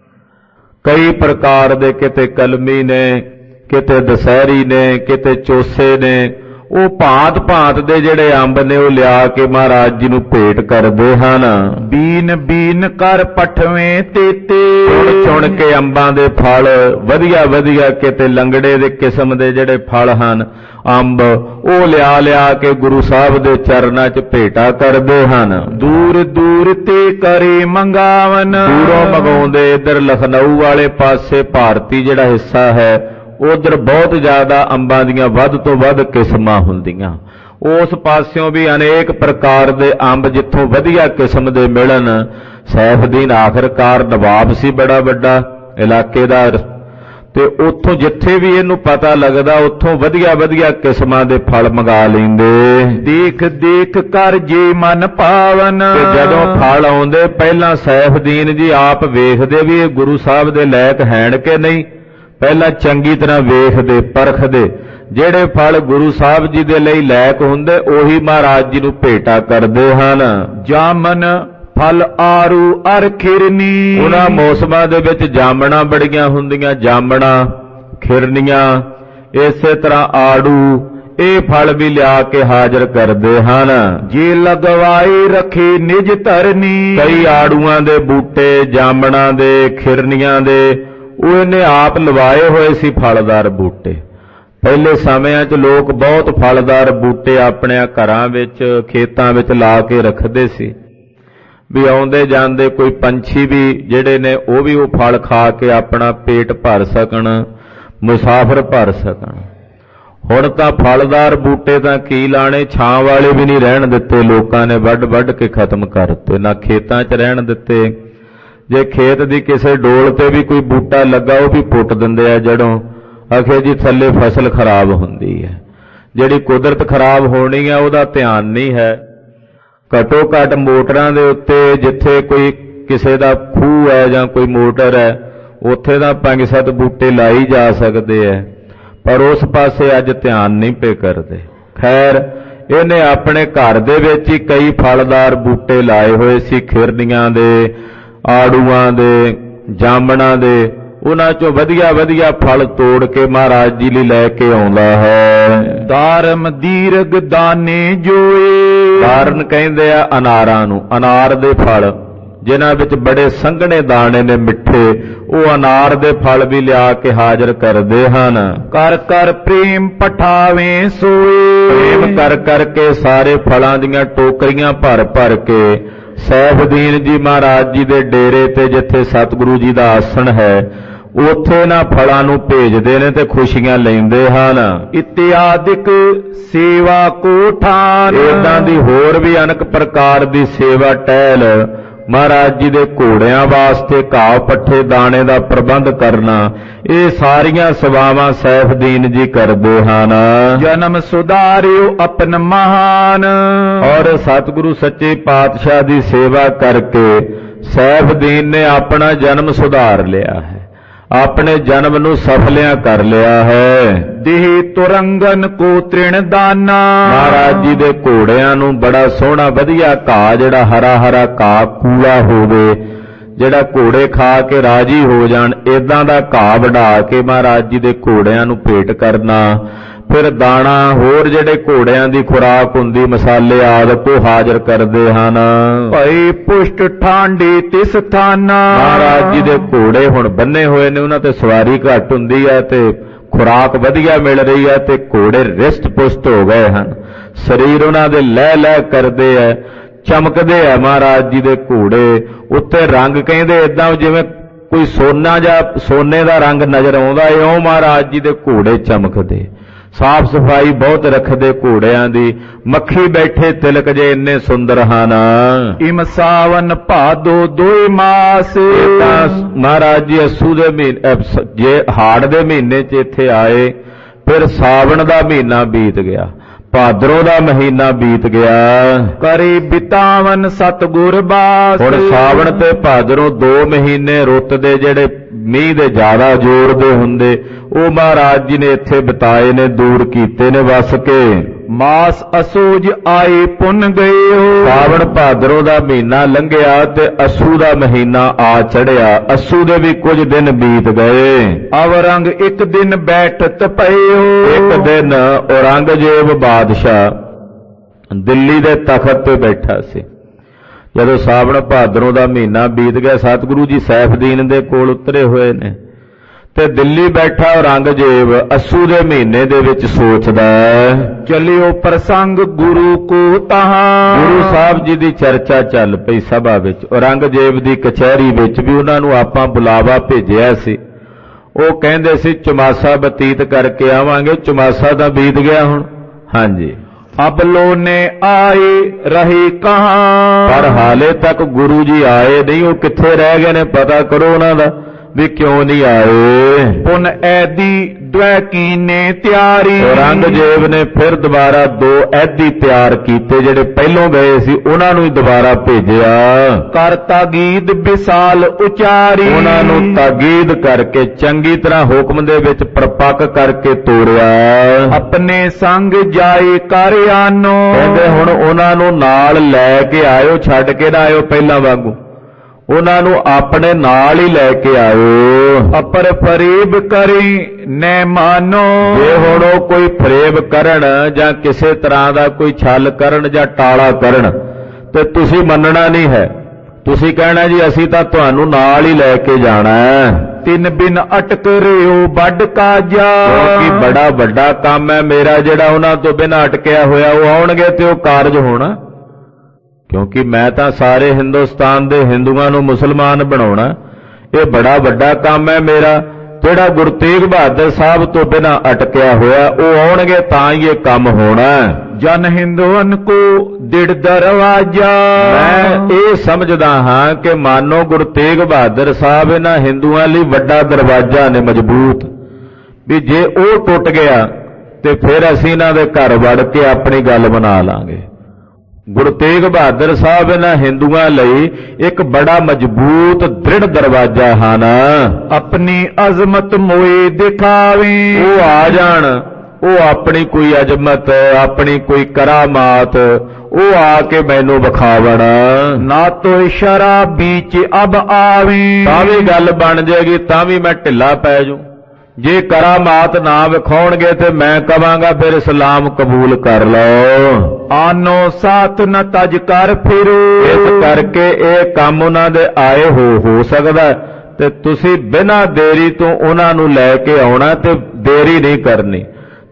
ਕਈ ਪ੍ਰਕਾਰ ਦੇ, ਕਿਤੇ ਕਲਮੀ ਨੇ, ਕਿਤੇ ਦਸਹਿਰੀ ਨੇ, ਕਿਤੇ ਚੋਸੇ ਨੇ, ਉਹ ਭਾਂਤ ਭਾਂਤ ਦੇ ਜਿਹੜੇ ਅੰਬ ਨੇ ਉਹ ਲਿਆ ਕੇ ਮਹਾਰਾਜ ਜੀ ਨੂੰ ਭੇਟ ਕਰਦੇ ਹਨ। ਬੀਨ ਬੀਨ ਕਰ ਪਠਵੇਂ ਤੇਤੇ, ਚੁਣ ਚੁਣ ਕੇ ਅੰਬਾਂ ਦੇ ਫਲ ਵਧੀਆ ਵਧੀਆ, ਕਿਤੇ ਲੰਗੜੇ ਦੇ ਕਿਸਮ ਦੇ ਜਿਹੜੇ ਫਲ ਹਨ ਅੰਬ, ਉਹ ਲਿਆ ਲਿਆ ਕੇ ਗੁਰੂ ਸਾਹਿਬ ਦੇ ਚਰਨਾਂ 'ਚ ਭੇਟਾ ਕਰਦੇ ਹਨ। ਦੂਰ ਦੂਰ ਤੇ ਕਰੇ ਮੰਗਾਵਨ, ਦੂਰੋਂ ਮੰਗਾਉਂਦੇ, ਇੱਧਰ ਲਖਨਊ ਵਾਲੇ ਪਾਸੇ ਭਾਰਤੀ ਜਿਹੜਾ ਹਿੱਸਾ ਹੈ ਉਧਰ ਬਹੁਤ ਜ਼ਿਆਦਾ ਅੰਬਾਂ ਦੀਆਂ ਵੱਧ ਤੋਂ ਵੱਧ ਕਿਸਮਾਂ ਹੁੰਦੀਆਂ, ਉਸ ਪਾਸਿਓਂ ਵੀ ਅਨੇਕ ਪ੍ਰਕਾਰ ਦੇ ਅੰਬ ਜਿੱਥੋਂ ਵਧੀਆ ਕਿਸਮ ਦੇ ਮਿਲਣ। ਸੈਫਦੀਨ ਆਖਰਕਾਰ ਨਵਾਬ ਸੀ ਬੜਾ ਵੱਡਾ ਇਲਾਕੇਦਾਰ, ਤੇ ਉੱਥੋਂ ਜਿੱਥੇ ਵੀ ਇਹਨੂੰ ਪਤਾ ਲੱਗਦਾ ਉੱਥੋਂ ਵਧੀਆ ਵਧੀਆ ਕਿਸਮਾਂ ਦੇ ਫਲ ਮੰਗਾ ਲੈਂਦੇ। ਦੇਖ ਦੇਖ ਕਰ ਜੇ ਮਨ ਪਾਵਨ, ਤੇ ਜਦੋਂ ਫਲ ਆਉਂਦੇ ਪਹਿਲਾਂ ਸੈਫਦੀਨ ਜੀ ਆਪ ਵੇਖਦੇ ਵੀ ਇਹ ਗੁਰੂ ਸਾਹਿਬ ਦੇ ਲਾਇਕ ਹੈਣ ਕਿ ਨਹੀਂ, ਪਹਿਲਾਂ ਚੰਗੀ ਤਰ੍ਹਾਂ ਵੇਖਦੇ ਪਰਖਦੇ, ਜਿਹੜੇ ਫਲ ਗੁਰੂ ਸਾਹਿਬ ਜੀ ਦੇ ਲਈ ਲਾਇਕ ਹੁੰਦੇ ਉਹੀ ਮਹਾਰਾਜ ਜੀ ਨੂੰ ਭੇਟਾ ਕਰਦੇ ਹਨ। ਜਾਮਨ ਫਲ ਆਰੂ ਅਰ ਖਿਰਨੀ, ਉਹਨਾਂ ਮੌਸਮਾਂ ਦੇ ਵਿੱਚ ਜਾਮਣਾ ਬੜੀਆਂ ਹੁੰਦੀਆਂ, ਜਾਮਣਾ ਖਿਰਨੀਆਂ, ਇਸੇ ਤਰ੍ਹਾਂ ਆੜੂ, ਇਹ ਫਲ ਵੀ ਲਿਆ ਕੇ ਹਾਜ਼ਰ ਕਰਦੇ ਹਨ। ਜੇ ਲਗਵਾਈ ਰੱਖੇ ਨਿਜ ਧਰਨੀ, ਕਈ ਆੜੂਆਂ ਦੇ ਬੂਟੇ ਜਾਮਣਾ ਦੇ ਖਿਰਨੀਆਂ ਦੇ ਉਹ ਇਹਨੇ ਆਪ ਲਵਾਏ ਹੋਏ ਸੀ ਫਲਦਾਰ ਬੂਟੇ। ਪਹਿਲੇ ਸਮਿਆਂ 'ਚ ਲੋਕ ਬਹੁਤ ਫਲਦਾਰ ਬੂਟੇ ਆਪਣੇ ਘਰਾਂ ਵਿੱਚ ਖੇਤਾਂ ਵਿੱਚ ਲਾ ਕੇ ਰੱਖਦੇ ਸੀ ਵੀ ਆਉਂਦੇ ਜਾਂਦੇ ਕੋਈ ਪੰਛੀ ਵੀ ਜਿਹੜੇ ਨੇ ਉਹ ਵੀ ਉਹ ਫਲ ਖਾ ਕੇ ਆਪਣਾ ਪੇਟ ਭਰ ਸਕਣ, ਮੁਸਾਫਰ ਭਰ ਸਕਣ। ਹੁਣ ਤਾਂ ਫਲਦਾਰ ਬੂਟੇ ਤਾਂ ਕੀ ਲਾਣੇ, ਛਾਂ ਵਾਲੇ ਵੀ ਨਹੀਂ ਰਹਿਣ ਦਿੱਤੇ, ਲੋਕਾਂ ਨੇ ਵੱਢ ਵੱਢ ਕੇ ਖਤਮ ਕਰ ਦਿੱਤੇ, ਨਾ ਖੇਤਾਂ 'ਚ ਰਹਿਣ ਦਿੱਤੇ। ਜੇ ਖੇਤ ਦੀ ਕਿਸੇ ਡੋਲ ਤੇ ਵੀ ਕੋਈ ਬੂਟਾ ਲੱਗਾ ਉਹ ਵੀ ਪੁੱਟ ਦਿੰਦੇ ਆ ਜੜੋਂ, ਆਖੇ ਜੀ ਥੱਲੇ ਫਸਲ ਖਰਾਬ ਹੁੰਦੀ ਹੈ। ਜਿਹੜੀ ਕੁਦਰਤ ਖਰਾਬ ਹੋਣੀ ਹੈ ਉਹਦਾ ਧਿਆਨ ਨਹੀਂ ਹੈ। ਘੱਟੋ ਘੱਟ ਮੋਟਰਾਂ ਦੇ ਉੱਤੇ ਜਿੱਥੇ ਕੋਈ ਕਿਸੇ ਦਾ ਖੂਹ ਹੈ ਜਾਂ ਕੋਈ ਮੋਟਰ ਹੈ ਉੱਥੇ ਤਾਂ ਪੰਜ ਸੱਤ ਬੂਟੇ ਲਾਈ ਜਾ ਸਕਦੇ ਹੈ, ਪਰ ਉਸ ਪਾਸੇ ਅੱਜ ਧਿਆਨ ਨਹੀਂ ਪਏ ਕਰਦੇ। ਖੈਰ ਇਹਨੇ ਆਪਣੇ ਘਰ ਦੇ ਵਿੱਚ ਹੀ ਕਈ ਫਲਦਾਰ ਬੂਟੇ ਲਾਏ ਹੋਏ ਸੀ, ਖਿਰਨੀਆਂ ਦੇ, ਆੜੂਆਂ ਦੇ, ਜਾਮਣਾ ਦੇ, ਉਹਨਾਂ ਚੋਂ ਵਧੀਆ ਵਧੀਆ ਫਲ ਤੋੜ ਕੇ ਮਹਾਰਾਜ ਜੀ ਲਈ ਲੈ ਕੇ ਆਉਂਦਾ ਹੈ। ਦਾਰਮ ਦੀਰਗ ਦਾਨੇ ਜੋਏ, ਦਾਰਨ ਕਹਿੰਦੇ ਆ ਅਨਾਰਾਂ ਨੂੰ, ਅਨਾਰ ਦੇ ਫਲ ਜਿਨ੍ਹਾਂ ਵਿੱਚ ਬੜੇ ਸੰਘਣੇ ਦਾਣੇ ਨੇ ਮਿੱਠੇ, ਉਹ ਅਨਾਰ ਦੇ ਫਲ ਵੀ ਲਿਆ ਕੇ ਹਾਜ਼ਰ ਕਰਦੇ ਹਨ। ਕਰ ਕਰ ਪ੍ਰੇਮ ਪਠਾਵੇਂ ਸੋਏ, ਪ੍ਰੇਮ ਕਰ ਕਰਕੇ ਸਾਰੇ ਫਲਾਂ ਦੀਆਂ ਟੋਕਰੀਆਂ ਭਰ ਭਰ ਕੇ ਸੈਫਦੀਨ ਜੀ ਮਹਾਰਾਜ ਜੀ ਦੇ ਡੇਰੇ ਤੇ ਜਿੱਥੇ ਸਤਿਗੁਰੂ ਜੀ ਦਾ ਆਸਣ ਹੈ ਉੱਥੇ ਨਾ ਫਲਾਂ ਨੂੰ ਭੇਜਦੇ ਨੇ ਤੇ ਖੁਸ਼ੀਆਂ ਲੈਂਦੇ ਹਨ। ਇਤਿਆਦਿਕ ਸੇਵਾ ਕੋ ਠਾਨ, ਇਦਾਂ ਦੀ ਹੋਰ ਵੀ ਅਨੇਕ ਪ੍ਰਕਾਰ ਦੀ ਸੇਵਾ ਟਹਿਲ ਮਹਾਰਾਜ ਜੀ ਦੇ ਘੋੜਿਆਂ ਵਾਸਤੇ ਘਾਹ ਪੱਠੇ ਦਾਣੇ ਦਾ ਪ੍ਰਬੰਧ ਕਰਨਾ, ਇਹ ਸਾਰੀਆਂ ਸੇਵਾਵਾਂ ਸੈਫਦੀਨ ਜੀ ਕਰਦੇ ਹਨ। ਜਨਮ ਸੁਧਾਰਿਓ ਆਪਨ ਮਹਾਨ, ਔਰ ਸਤਿਗੁਰੂ ਸੱਚੇ ਪਾਤਸ਼ਾਹ ਦੀ ਸੇਵਾ ਕਰਕੇ ਸੈਫਦੀਨ ਨੇ ਆਪਣਾ ਜਨਮ ਸੁਧਾਰ ਲਿਆ ਹੈ, ਆਪਣੇ ਜਨਮ ਨੂੰ ਸਫਲਿਆਂ ਕਰ ਲਿਆ ਹੈ। ਦੇਹ ਤੁਰੰਗਨ ਕੋ ਤ੍ਰਿਣ ਦਾਨਾ, ਮਹਾਰਾਜ ਜੀ ਦੇ ਘੋੜਿਆਂ ਨੂੰ ਬੜਾ ਸੋਹਣਾ ਵਧੀਆ ਘਾਹ, ਜਿਹੜਾ ਹਰਾ ਹਰਾ ਘਾਹ ਕੂੜਾ ਹੋਵੇ, ਜਿਹੜਾ ਘੋੜੇ ਖਾ ਕੇ ਰਾਜੀ ਹੋ ਜਾਣ, ਏਦਾਂ ਦਾ ਘਾਹ ਵਢਾ ਕੇ ਮਹਾਰਾਜ ਜੀ ਦੇ ਘੋੜਿਆਂ ਨੂੰ ਭੇਟ ਕਰਨਾ। ਫਿਰ ਦਾਣਾ, ਹੋਰ ਜਿਹੜੇ ਘੋੜਿਆਂ ਦੀ ਖੁਰਾਕ ਹੁੰਦੀ, ਮਸਾਲੇ ਆਦਿ ਕੋ ਹਾਜ਼ਰ ਕਰਦੇ ਹਨ। ਭਈ ਪੁਸ਼ਟ ਠਾਂਡੀ ਤਿਸ ਥਾਨਾ, ਮਹਾਰਾਜ ਜੀ ਦੇ ਘੋੜੇ ਹੁਣ ਬੰਨੇ ਹੋਏ ਨੇ, ਉਹਨਾਂ ਤੇ ਸਵਾਰੀ ਘੱਟ ਹੁੰਦੀ ਹੈ ਤੇ ਖੁਰਾਕ ਵਧੀਆ ਮਿਲ ਰਹੀ ਹੈ, ਤੇ ਘੋੜੇ ਰਿਸ਼ਟ ਪੁਸ਼ਟ ਹੋ ਗਏ ਹਨ, ਸਰੀਰ ਉਹਨਾਂ ਦੇ ਲਹਿ ਲਹਿ ਕਰਦੇ ਐ, ਚਮਕਦੇ ਐ ਮਹਾਰਾਜ ਜੀ ਦੇ ਘੋੜੇ। ਉੱਤੇ ਰੰਗ ਕਹਿੰਦੇ ਏਦਾਂ ਜਿਵੇਂ ਕੋਈ ਸੋਨਾ ਜਾਂ ਸੋਨੇ ਦਾ ਰੰਗ ਨਜ਼ਰ ਆਉਂਦਾ, ਇਉਂ ਮਹਾਰਾਜ ਜੀ ਦੇ ਘੋੜੇ ਚਮਕਦੇ। ਸਾਫ ਸਫਾਈ ਬਹੁਤ ਰੱਖਦੇ ਘੋੜਿਆਂ ਦੀ, ਮੱਖੀ ਬੈਠੇ ਤਿਲਕ ਜੇ ਇੰਨੇ ਸੁੰਦਰ ਹਨ। ਇਮ ਸਾਵਨ ਭਾਦੋ ਦੋਇ ਮਾਸ, ਮਹਾਰਾਜ ਜੀ ਅੱਸੂ ਦੇ ਮਹੀਨੇ, ਜੇ ਹਾੜ ਦੇ ਮਹੀਨੇ ਚ ਇੱਥੇ ਆਏ, ਫਿਰ ਸਾਵਣ ਦਾ ਮਹੀਨਾ ਬੀਤ ਗਿਆ, ਭਾਦਰੋਂ ਦਾ ਮਹੀਨਾ ਬੀਤ ਗਿਆ। ਕਰੀ ਬਿਤਾਵਨ ਸਤਿਗੁਰ ਬਾਸ, ਹੁਣ ਸਾਵਣ ਤੇ ਭਾਦਰੋਂ ਦੋ ਮਹੀਨੇ ਰੁੱਤ ਦੇ ਜਿਹੜੇ ਮੀਂਹ ਦੇ ਜ਼ਿਆਦਾ ਜ਼ੋਰ ਦੇ ਹੁੰਦੇ, ਉਹ ਮਹਾਰਾਜ ਜੀ ਨੇ ਇੱਥੇ ਬਿਤਾਏ ਨੇ, ਦੂਰ ਕੀਤੇ ਨੇ ਵਸ ਕੇ। ਮਾਸ ਅਸੂਜ ਆਈ ਪੁੰਨ ਗਇਓ, ਸਾਵਣ ਭਾਦਰੋਂ ਦਾ ਮਹੀਨਾ ਲੰਘਿਆ ਤੇ ਅੱਸੂ ਦਾ ਮਹੀਨਾ ਆ ਚੜਿਆ, ਅੱਸੂ ਦੇ ਵੀ ਕੁਝ ਦਿਨ ਬੀਤ ਗਏ। ਅਵਰੰਗ ਇੱਕ ਦਿਨ ਬੈਠਤ ਪਇਓ, ਇੱਕ ਦਿਨ ਔਰੰਗਜ਼ੇਬ ਬਾਦਸ਼ਾਹ ਦਿੱਲੀ ਦੇ ਤਖਤ ਤੇ ਬੈਠਾ ਸੀ। ਜਦੋਂ ਸਾਵਣ ਭਾਦਰੋਂ ਦਾ ਮਹੀਨਾ ਬੀਤ ਗਿਆ, ਸਤਿਗੁਰੂ ਜੀ ਸੈਫਦੀਨ ਦੇ ਕੋਲ ਉਤਰੇ ਹੋਏ ਨੇ ਤੇ ਦਿੱਲੀ ਬੈਠਾ ਔਰੰਗਜ਼ੇਬ ਅੱਸੂ ਦੇ ਮਹੀਨੇ ਦੇ ਵਿੱਚ ਸੋਚਦਾ, ਚਲਿਓ ਪ੍ਰਸੰਗ ਗੁਰੂ ਕੋ ਤਹਾਂ। ਗੁਰੂ ਸਾਹਿਬ ਜੀ ਦੀ ਚਰਚਾ ਚੱਲ ਪਈ ਸਭਾ ਵਿੱਚ, ਔਰੰਗਜ਼ੇਬ ਦੀ ਕਚਹਿਰੀ ਵਿੱਚ ਵੀ ਉਹਨਾਂ ਨੂੰ ਆਪਾਂ ਬੁਲਾਵਾ ਭੇਜਿਆ ਸੀ। ਉਹ ਕਹਿੰਦੇ ਸੀ ਚੁਮਾਸਾ ਬਤੀਤ ਕਰਕੇ ਆਵਾਂਗੇ, ਚੁਮਾਸਾ ਤਾਂ ਬੀਤ ਗਿਆ ਹੁਣ। ਹਾਂਜੀ, ਅਬਲੋ ਨੇ ਆਏ ਰਹੇ ਕਹਾਂ, ਪਰ ਹਾਲੇ ਤੱਕ ਗੁਰੂ ਜੀ ਆਏ ਨਹੀਂ, ਉਹ ਕਿੱਥੇ ਰਹਿ ਗਏ ਨੇ, ਪਤਾ ਕਰੋ ਉਹਨਾਂ ਦਾ ਵੀ ਕਿਉਂ ਨਹੀਂ ਆਏ। ਪੁਨ ਐਦੀ ਦਵੈ ਕੀਨੇ ਤਿਆਰੀ, ਔਰੰਗਜ਼ੇਬ ਨੇ ਫਿਰ ਦੁਬਾਰਾ ਦੋ ਐਦੀ ਤਿਆਰ ਕੀਤੇ, ਜਿਹੜੇ ਪਹਿਲੋਂ ਗਏ ਸੀ ਉਹਨਾਂ ਨੂੰ ਹੀ ਦੁਬਾਰਾ ਭੇਜਿਆ। ਕਰ ਤਾਗੀਦ ਵਿਸਾਲ ਉਚਾਰੀ, ਉਹਨਾਂ ਨੂੰ ਤਾਗੀਦ ਕਰਕੇ ਚੰਗੀ ਤਰ੍ਹਾਂ ਹੁਕਮ ਦੇ ਵਿੱਚ ਪ੍ਰਪੱਕ ਕਰਕੇ ਤੋਰਿਆ। ਆਪਣੇ ਸੰਗ ਜਾਏ ਕਰ ਆਨੋ, ਕਹਿੰਦੇ ਹੁਣ ਉਹਨਾਂ ਨੂੰ ਨਾਲ ਲੈ ਕੇ ਆਇਓ, ਛੱਡ ਕੇ ਨਾ ਆਇਓ ਪਹਿਲਾਂ ਵਾਂਗੂ, ਉਹਨਾਂ ਨੂੰ ਆਪਣੇ ਨਾਲ ਹੀ ਲੈ ਕੇ ਆਇਓ। ਅਪਰ ਫਰੀਬ ਕਰੀ ਨੈ ਮਾਨੋ, ਜੇ ਹੁਣ ਉਹ ਕੋਈ ਫਰੇਬ ਕਰਨ ਜਾਂ ਕਿਸੇ ਤਰ੍ਹਾਂ ਦਾ ਕੋਈ ਛਲ ਕਰਨ ਜਾਂ ਟਾਲਾ ਕਰਨ ਤੇ ਤੁਸੀਂ ਮੰਨਣਾ ਨਹੀਂ ਹੈ, ਤੁਸੀਂ ਕਹਿਣਾ ਜੀ ਅਸੀਂ ਤਾਂ ਤੁਹਾਨੂੰ ਨਾਲ ਹੀ ਲੈ ਕੇ ਜਾਣਾ ਹੈ। ਤਿੰਨ ਬਿਨ ਅਟਕ ਰਿਓ ਵੱਡ ਕਾਜਾ, ਕਿਉਂਕਿ ਬੜਾ ਵੱਡਾ ਕੰਮ ਹੈ ਮੇਰਾ, ਜਿਹੜਾ ਉਹਨਾਂ ਤੋਂ ਬਿਨਾਂ ਅਟਕਿਆ ਹੋਇਆ, ਉਹ ਆਉਣਗੇ ਤੇ ਉਹ ਕਾਰਜ ਹੋਣਾ। ਕਿਉਂਕਿ ਮੈਂ ਤਾਂ ਸਾਰੇ ਹਿੰਦੁਸਤਾਨ ਦੇ ਹਿੰਦੂਆਂ ਨੂੰ ਮੁਸਲਮਾਨ ਬਣਾਉਣਾ, ਇਹ ਬੜਾ ਵੱਡਾ ਕੰਮ ਹੈ ਮੇਰਾ। ਜਿਹੜਾ ਗੁਰੂ ਤੇਗ ਬਹਾਦਰ ਸਾਹਿਬ ਤੋਂ ਬਿਨਾਂ ਅਟਕਿਆ ਹੋਇਆ, ਉਹ ਆਉਣਗੇ ਤਾਂ ਹੀ ਇਹ ਕੰਮ ਹੋਣਾ। ਜਨ ਹਿੰਦੂਆਂ ਕੋ ਦਿੜ ਦਰਵਾਜਾ, ਮੈਂ ਇਹ ਸਮਝਦਾ ਹਾਂ ਕਿ ਮਾਨੋ ਗੁਰੂ ਤੇਗ ਬਹਾਦਰ ਸਾਹਿਬ ਇਹਨਾਂ ਹਿੰਦੂਆਂ ਲਈ ਵੱਡਾ ਦਰਵਾਜ਼ਾ ਨੇ, ਮਜ਼ਬੂਤ, ਵੀ ਜੇ ਉਹ ਟੁੱਟ ਗਿਆ ਤੇ ਫਿਰ ਅਸੀਂ ਇਹਨਾਂ ਦੇ ਘਰ ਵੜ ਕੇ ਆਪਣੀ ਗੱਲ ਬਣਾ ਲਾਂਗੇ। ਗੁਰੂ ਤੇਗ ਬਹਾਦਰ ਸਾਹਿਬ ਇਹਨਾਂ ਹਿੰਦੂਆਂ ਲਈ ਇੱਕ ਬੜਾ ਮਜ਼ਬੂਤ ਦ੍ਰਿੜ ਦਰਵਾਜ਼ਾ ਹਨ। ਆਪਣੀ ਅਜ਼ਮਤ ਮੋਏ ਦਿਖਾਵੇ, ਉਹ ਆ ਜਾਣ, ਉਹ ਆਪਣੀ ਕੋਈ ਅਜ਼ਮਤ, ਆਪਣੀ ਕੋਈ ਕਰਾਮਾਤ ਉਹ ਆ ਕੇ ਮੈਨੂੰ ਵਿਖਾਵਣ। ਨਾ ਤੋ ਸ਼ਰਾਬੀ ਚ ਅਬ ਆਵੇ, ਤਾਂ ਵੀ ਗੱਲ ਬਣ ਜਾਏਗੀ, ਤਾਂ ਵੀ ਮੈਂ ਢਿੱਲਾ ਪੈ ਜੂ। ਜੇ ਕਰਾਮਾਤ ਨਾ ਵਿਖਾਉਣਗੇ ਤੇ ਮੈਂ ਕਵਾਂਗਾ ਫਿਰ ਇਸਲਾਮ ਕਬੂਲ ਕਰ ਲਓ। ਆਨੋ ਸਾਥ ਨ ਤਜ ਕਰ ਫਿਰੋ, ਇਸ ਕਰਕੇ ਇਹ ਕੰਮ ਉਹਨਾਂ ਦੇ ਆਏ ਹੋ ਹੋ ਸਕਦਾ ਤੇ ਤੁਸੀਂ ਬਿਨਾਂ ਦੇਰੀ ਤੋਂ ਉਹਨਾਂ ਨੂੰ ਲੈ ਕੇ ਆਉਣਾ ਤੇ ਦੇਰੀ ਨਹੀਂ ਕਰਨੀ।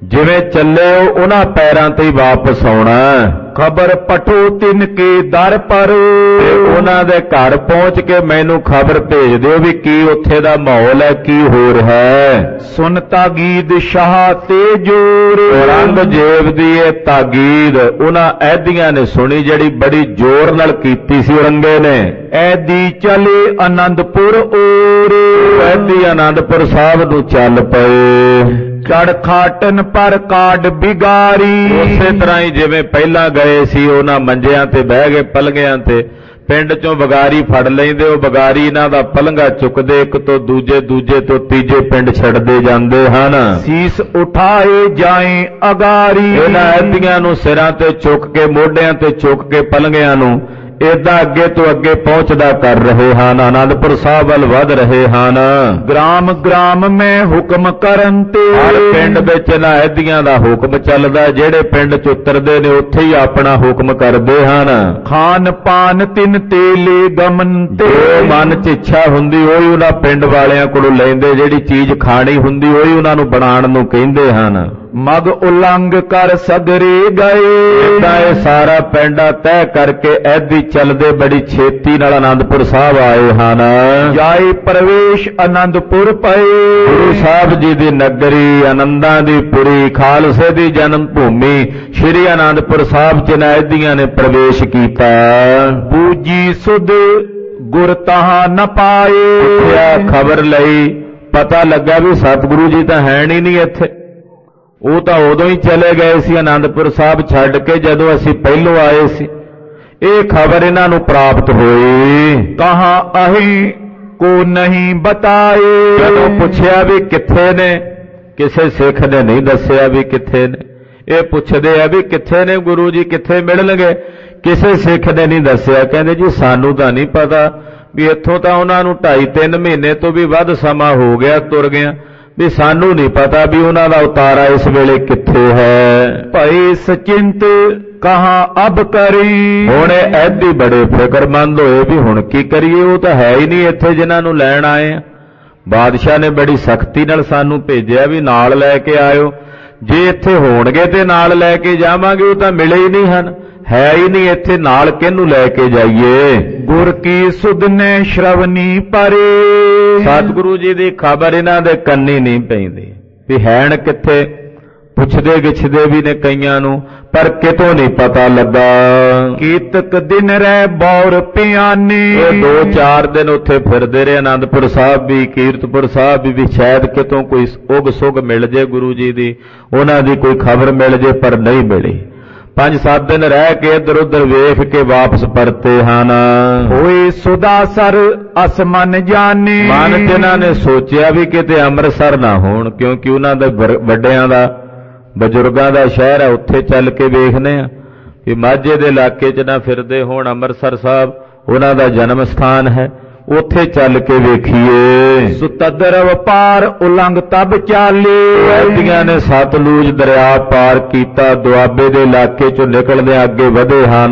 ਜਿਵੇਂ ਚੱਲੇ ਉਹਨਾਂ ਪੈਰਾਂ ਤੇ ਹੀ ਵਾਪਸ ਆਉਣਾ। खबर पठो तिनके दर पर, ਤੇ ਉਹਨਾਂ ਦੇ ਘਰ ਪਹੁੰਚ ਕੇ ਮੈਨੂੰ ਖਬਰ ਭੇਜ ਦਿਓ ਵੀ ਕੀ ਉੱਥੇ ਦਾ ਮਾਹੌਲ ਹੈ, ਕੀ ਹੋ ਰਿਹਾ ਹੈ। सुन तागीद शाह ते जोर, ਔਰੰਗਜ਼ੇਬ ਦੀ ਇਹ ਤਾਗੀਦ ਉਹਨਾਂ ਐਦੀਆਂ ਨੇ ਸੁਣੀ ਜਿਹੜੀ ਬੜੀ ਜ਼ੋਰ ਨਾਲ ਕੀਤੀ ਸੀ ਔਰੰਗੇ ਨੇ। ऐदी चले आनंदपुर ओर, ਐਦੀ ਆਨੰਦਪੁਰ ਸਾਹਿਬ ਨੂੰ ਚੱਲ ਪਏ। ਚੜ ਖਾਟਨ ਪਰ ਕਾਡ ਬਿਗਾਰੀ, ਉਸੇ ਤਰ੍ਹਾਂ ਹੀ ਜਿਵੇਂ ਪਹਿਲਾਂ ਗਏ ਸੀ ਉਹਨਾਂ ਮੰਜਿਆਂ ਤੇ ਬਹਿ ਗਏ ਪਲੰਘਿਆਂ ਤੇ, ਪਿੰਡ ਚੋਂ ਬਗਾਰੀ ਫੜ ਲੈਂਦੇ, ਉਹ ਬਗਾਰੀ ਇਹਨਾਂ ਦਾ ਪਲੰਘਾ ਚੁੱਕਦੇ ਇੱਕ ਤੋਂ ਦੂਜੇ, ਦੂਜੇ ਤੋਂ ਤੀਜੇ ਪਿੰਡ ਛੱਡਦੇ ਜਾਂਦੇ ਹਨ। ਸੀਸ ਉਠਾਏ ਜਾਏ ਅਗਾਰੀ, ਇਹਨਾਂ ਐਦੀਆਂ ਨੂੰ ਸਿਰਾਂ ਤੇ ਚੁੱਕ ਕੇ, ਮੋਢਿਆਂ ਤੇ ਚੁੱਕ ਕੇ ਪਲੰਘਿਆਂ ਨੂੰ ਏਦਾਂ ਅੱਗੇ ਤੋਂ ਅੱਗੇ ਪਹੁੰਚਦਾ ਕਰ ਰਹੇ ਹਨ, ਆਨੰਦਪੁਰ ਸਾਹਿਬ ਵੱਲ ਵਧ ਰਹੇ ਹਨ। ਗ੍ਰਾਮ ਗ੍ਰਾਮ ਮੈਂ ਹੁਕਮ ਕਰਨ ਤੇ, ਹਰ ਪਿੰਡ ਵਿੱਚ ਇਹਨਾਂ ਐਦੀਆਂ ਦਾ ਹੁਕਮ ਚੱਲਦਾ, ਜਿਹੜੇ ਪਿੰਡ ਚ ਉਤਰਦੇ ਨੇ ਉੱਥੇ ਹੀ ਆਪਣਾ ਹੁਕਮ ਕਰਦੇ ਹਨ। ਖਾਨ ਪਾਨ ਤਿਨ ਤੇਲੇ ਗਮਨ ਤੇ, ਮਨ ਚ ਇੱਛਾ ਹੁੰਦੀ ਉਹੀ ਉਹਨਾਂ ਪਿੰਡ ਵਾਲਿਆਂ ਕੋਲੋਂ ਲੈਂਦੇ, ਜਿਹੜੀ ਚੀਜ਼ ਖਾਣੀ ਹੁੰਦੀ ਉਹੀ ਉਹਨਾਂ ਨੂੰ ਬਣਾਉਣ ਨੂੰ ਕਹਿੰਦੇ ਹਨ। ਮਗ ਉਲੰਘ ਕਰ ਸਗਰੇ ਗਏ, ਤਾਂ ਇਹ ਸਾਰਾ ਪਿੰਡਾ ਤੈਅ ਕਰਕੇ ਐਦੀ ਚੱਲਦੇ ਬੜੀ ਛੇਤੀ ਨਾਲ ਆਨੰਦਪੁਰ ਸਾਹਿਬ ਆਏ ਹਨ। ਜਾਏ ਪ੍ਰਵੇਸ਼ ਆਨੰਦਪੁਰ ਪਏ, ਗੁਰੂ ਸਾਹਿਬ ਜੀ ਦੀ ਨਗਰੀ, ਆਨੰਦਾਂ ਦੀ ਪੁਰੀ, ਖਾਲਸੇ ਦੀ ਜਨਮ ਭੂਮੀ ਸ਼੍ਰੀ ਆਨੰਦਪੁਰ ਸਾਹਿਬ ਚ ਐਦੀਆਂ ਨੇ ਪ੍ਰਵੇਸ਼ ਕੀਤਾ। ਬੂਜੀ ਸੁਧ ਗੁਰ ਤਹਾਂ ਨ ਪਾਏ, ਪੁੱਛਿਆ ਖਬਰ ਲਈ, ਪਤਾ ਲੱਗਾ ਵੀ ਸਤਿਗੁਰੂ ਜੀ ਤਾਂ ਹੈ ਨਹੀਂ ਨਹੀਂ ਇੱਥੇ। ਉਹ ਤਾਂ ਉਦੋਂ ਹੀ ਚਲੇ ਗਏ ਸੀ ਆਨੰਦਪੁਰ ਸਾਹਿਬ ਛੱਡ ਕੇ ਜਦੋਂ ਅਸੀਂ ਪਹਿਲੋਂ ਆਏ ਸੀ। ਇਹ ਖਬਰ ਇਹਨਾਂ ਨੂੰ ਪ੍ਰਾਪਤ ਹੋਈ। ਕਹਾਂ ਅਹੀਂ ਕੋ ਨਹੀਂ ਬਤਾਏ, ਜਦੋਂ ਪੁੱਛਿਆ ਵੀ ਕਿੱਥੇ ਨੇ, ਕਿਸੇ ਸਿੱਖ ਨੇ ਨਹੀਂ ਦੱਸਿਆ ਵੀ ਕਿੱਥੇ ਨੇ। ਇਹ ਪੁੱਛਦੇ ਆ ਵੀ ਕਿੱਥੇ ਨੇ ਗੁਰੂ ਜੀ, ਕਿੱਥੇ ਮਿਲਣਗੇ, ਕਿਸੇ ਸਿੱਖ ਨੇ ਨਹੀਂ ਦੱਸਿਆ। ਕਹਿੰਦੇ ਜੀ ਸਾਨੂੰ ਤਾਂ ਨਹੀਂ ਪਤਾ ਵੀ ਇੱਥੋਂ ਤਾਂ ਉਹਨਾਂ ਨੂੰ ਢਾਈ ਤਿੰਨ ਮਹੀਨੇ ਤੋਂ ਵੀ ਵੱਧ ਸਮਾਂ ਹੋ ਗਿਆ ਤੁਰ ਗਿਆ, ਵੀ ਸਾਨੂੰ ਨਹੀਂ ਪਤਾ ਵੀ ਉਹਨਾਂ ਦਾ ਉਤਾਰਾ ਇਸ ਵੇਲੇ ਕਿੱਥੇ ਹੈ। ਭਈ ਸਚਿੰਤ ਕਹਾਂ ਅਬ ਕਰੀ, ਹੁਣ ਐਦੀ ਬੜੇ ਫਿਕਰਮੰਦ ਹੋਏ ਵੀ ਹੁਣ ਕੀ ਕਰੀਏ, ਉਹ ਤਾਂ ਹੈ ਹੀ ਨਹੀਂ ਇੱਥੇ ਜਿਨ੍ਹਾਂ ਨੂੰ ਲੈਣ ਆਏ ਆ। ਬਾਦਸ਼ਾਹ ਨੇ ਬੜੀ ਸਖਤੀ ਨਾਲ ਸਾਨੂੰ ਭੇਜਿਆ ਵੀ ਨਾਲ ਲੈ ਕੇ ਆਇਓ, ਜੇ ਇੱਥੇ ਹੋਣਗੇ ਤੇ ਨਾਲ ਲੈ ਕੇ ਜਾਵਾਂਗੇ, ਉਹ ਤਾਂ ਮਿਲੇ ਹੀ ਨਹੀਂ ਹਨ, ਹੈ ਹੀ ਨਹੀਂ ਇੱਥੇ, ਨਾਲ ਕਿਹਨੂੰ ਲੈ ਕੇ ਜਾਈਏ। ਗੁਰ ਕੀ ਸੁਧ ਨੇ ਸ਼ਰਵਨੀ ਪਰੇ, ਸਤਿਗੁਰੂ ਜੀ ਦੀ ਖਬਰ ਇਹਨਾਂ ਦੇ ਕੰਨੀ ਨਹੀਂ ਪੈਂਦੀ ਵੀ ਹੈਣ ਕਿੱਥੇ। ਪੁੱਛਦੇ ਗਿੱਛਦੇ ਵੀ ਨੇ ਕਈਆਂ ਨੂੰ, ਪਰ ਕਿਤੋਂ ਨਹੀਂ ਪਤਾ ਲੱਗਾ। ਕੀਤਕ ਦਿਨ ਰਹਿ ਬੌਰ ਪਿਆਨੀ, ਇਹ ਦੋ ਚਾਰ ਦਿਨ ਉੱਥੇ ਫਿਰਦੇ ਰਹੇ, ਆਨੰਦਪੁਰ ਸਾਹਿਬ ਵੀ, ਕੀਰਤਪੁਰ ਸਾਹਿਬ ਵੀ, ਵੀ ਸ਼ਾਇਦ ਕਿਤੋਂ ਕੋਈ ਉਗ ਸੁਗ ਮਿਲ ਜੇ ਗੁਰੂ ਜੀ ਦੀ, ਉਹਨਾਂ ਦੀ ਕੋਈ ਖਬਰ ਮਿਲ ਜੇ, ਪਰ ਨਹੀਂ ਮਿਲੀ। ਪੰਜ ਸੱਤ ਦਿਨ ਰਹਿ ਕੇ ਇੱਧਰ ਉੱਧਰ ਵੇਖ ਕੇ ਵਾਪਸ ਪਰਤੇ ਹਨ। ਹੋਏ ਸੁਦਾਸਰ ਅਸ ਮਨ ਜਾਣੇ, ਮਨ ਜਿਨ੍ਹਾਂ ਨੇ ਸੋਚਿਆ ਵੀ ਕਿਤੇ ਅੰਮ੍ਰਿਤਸਰ ਨਾ ਹੋਣ, ਕਿਉਂਕਿ ਉਹਨਾਂ ਦੇ ਵੱਡਿਆਂ ਦਾ, ਬਜ਼ੁਰਗਾਂ ਦਾ ਸ਼ਹਿਰ ਹੈ, ਉੱਥੇ ਚੱਲ ਕੇ ਵੇਖਦੇ ਆ ਵੀ ਮਾਝੇ ਦੇ ਇਲਾਕੇ 'ਚ ਨਾ ਫਿਰਦੇ ਹੋਣ। ਅੰਮ੍ਰਿਤਸਰ ਸਾਹਿਬ ਉਹਨਾਂ ਦਾ ਜਨਮ ਸਥਾਨ ਹੈ, ਉੱਥੇ ਚੱਲ ਕੇ ਵੇਖੀਏ। ਸੁਤਦਰ ਵਪਾਰ ਉਲੰਘ ਤਬ ਚਾਲੇ, ਐਦੀਆਂ ਨੇ ਸਤਲੁਜ ਦਰਿਆ ਪਾਰ ਕੀਤਾ, ਦੁਆਬੇ ਦੇ ਇਲਾਕੇ 'ਚੋਂ ਨਿਕਲਦੇ ਅੱਗੇ ਵਧੇ ਹਨ।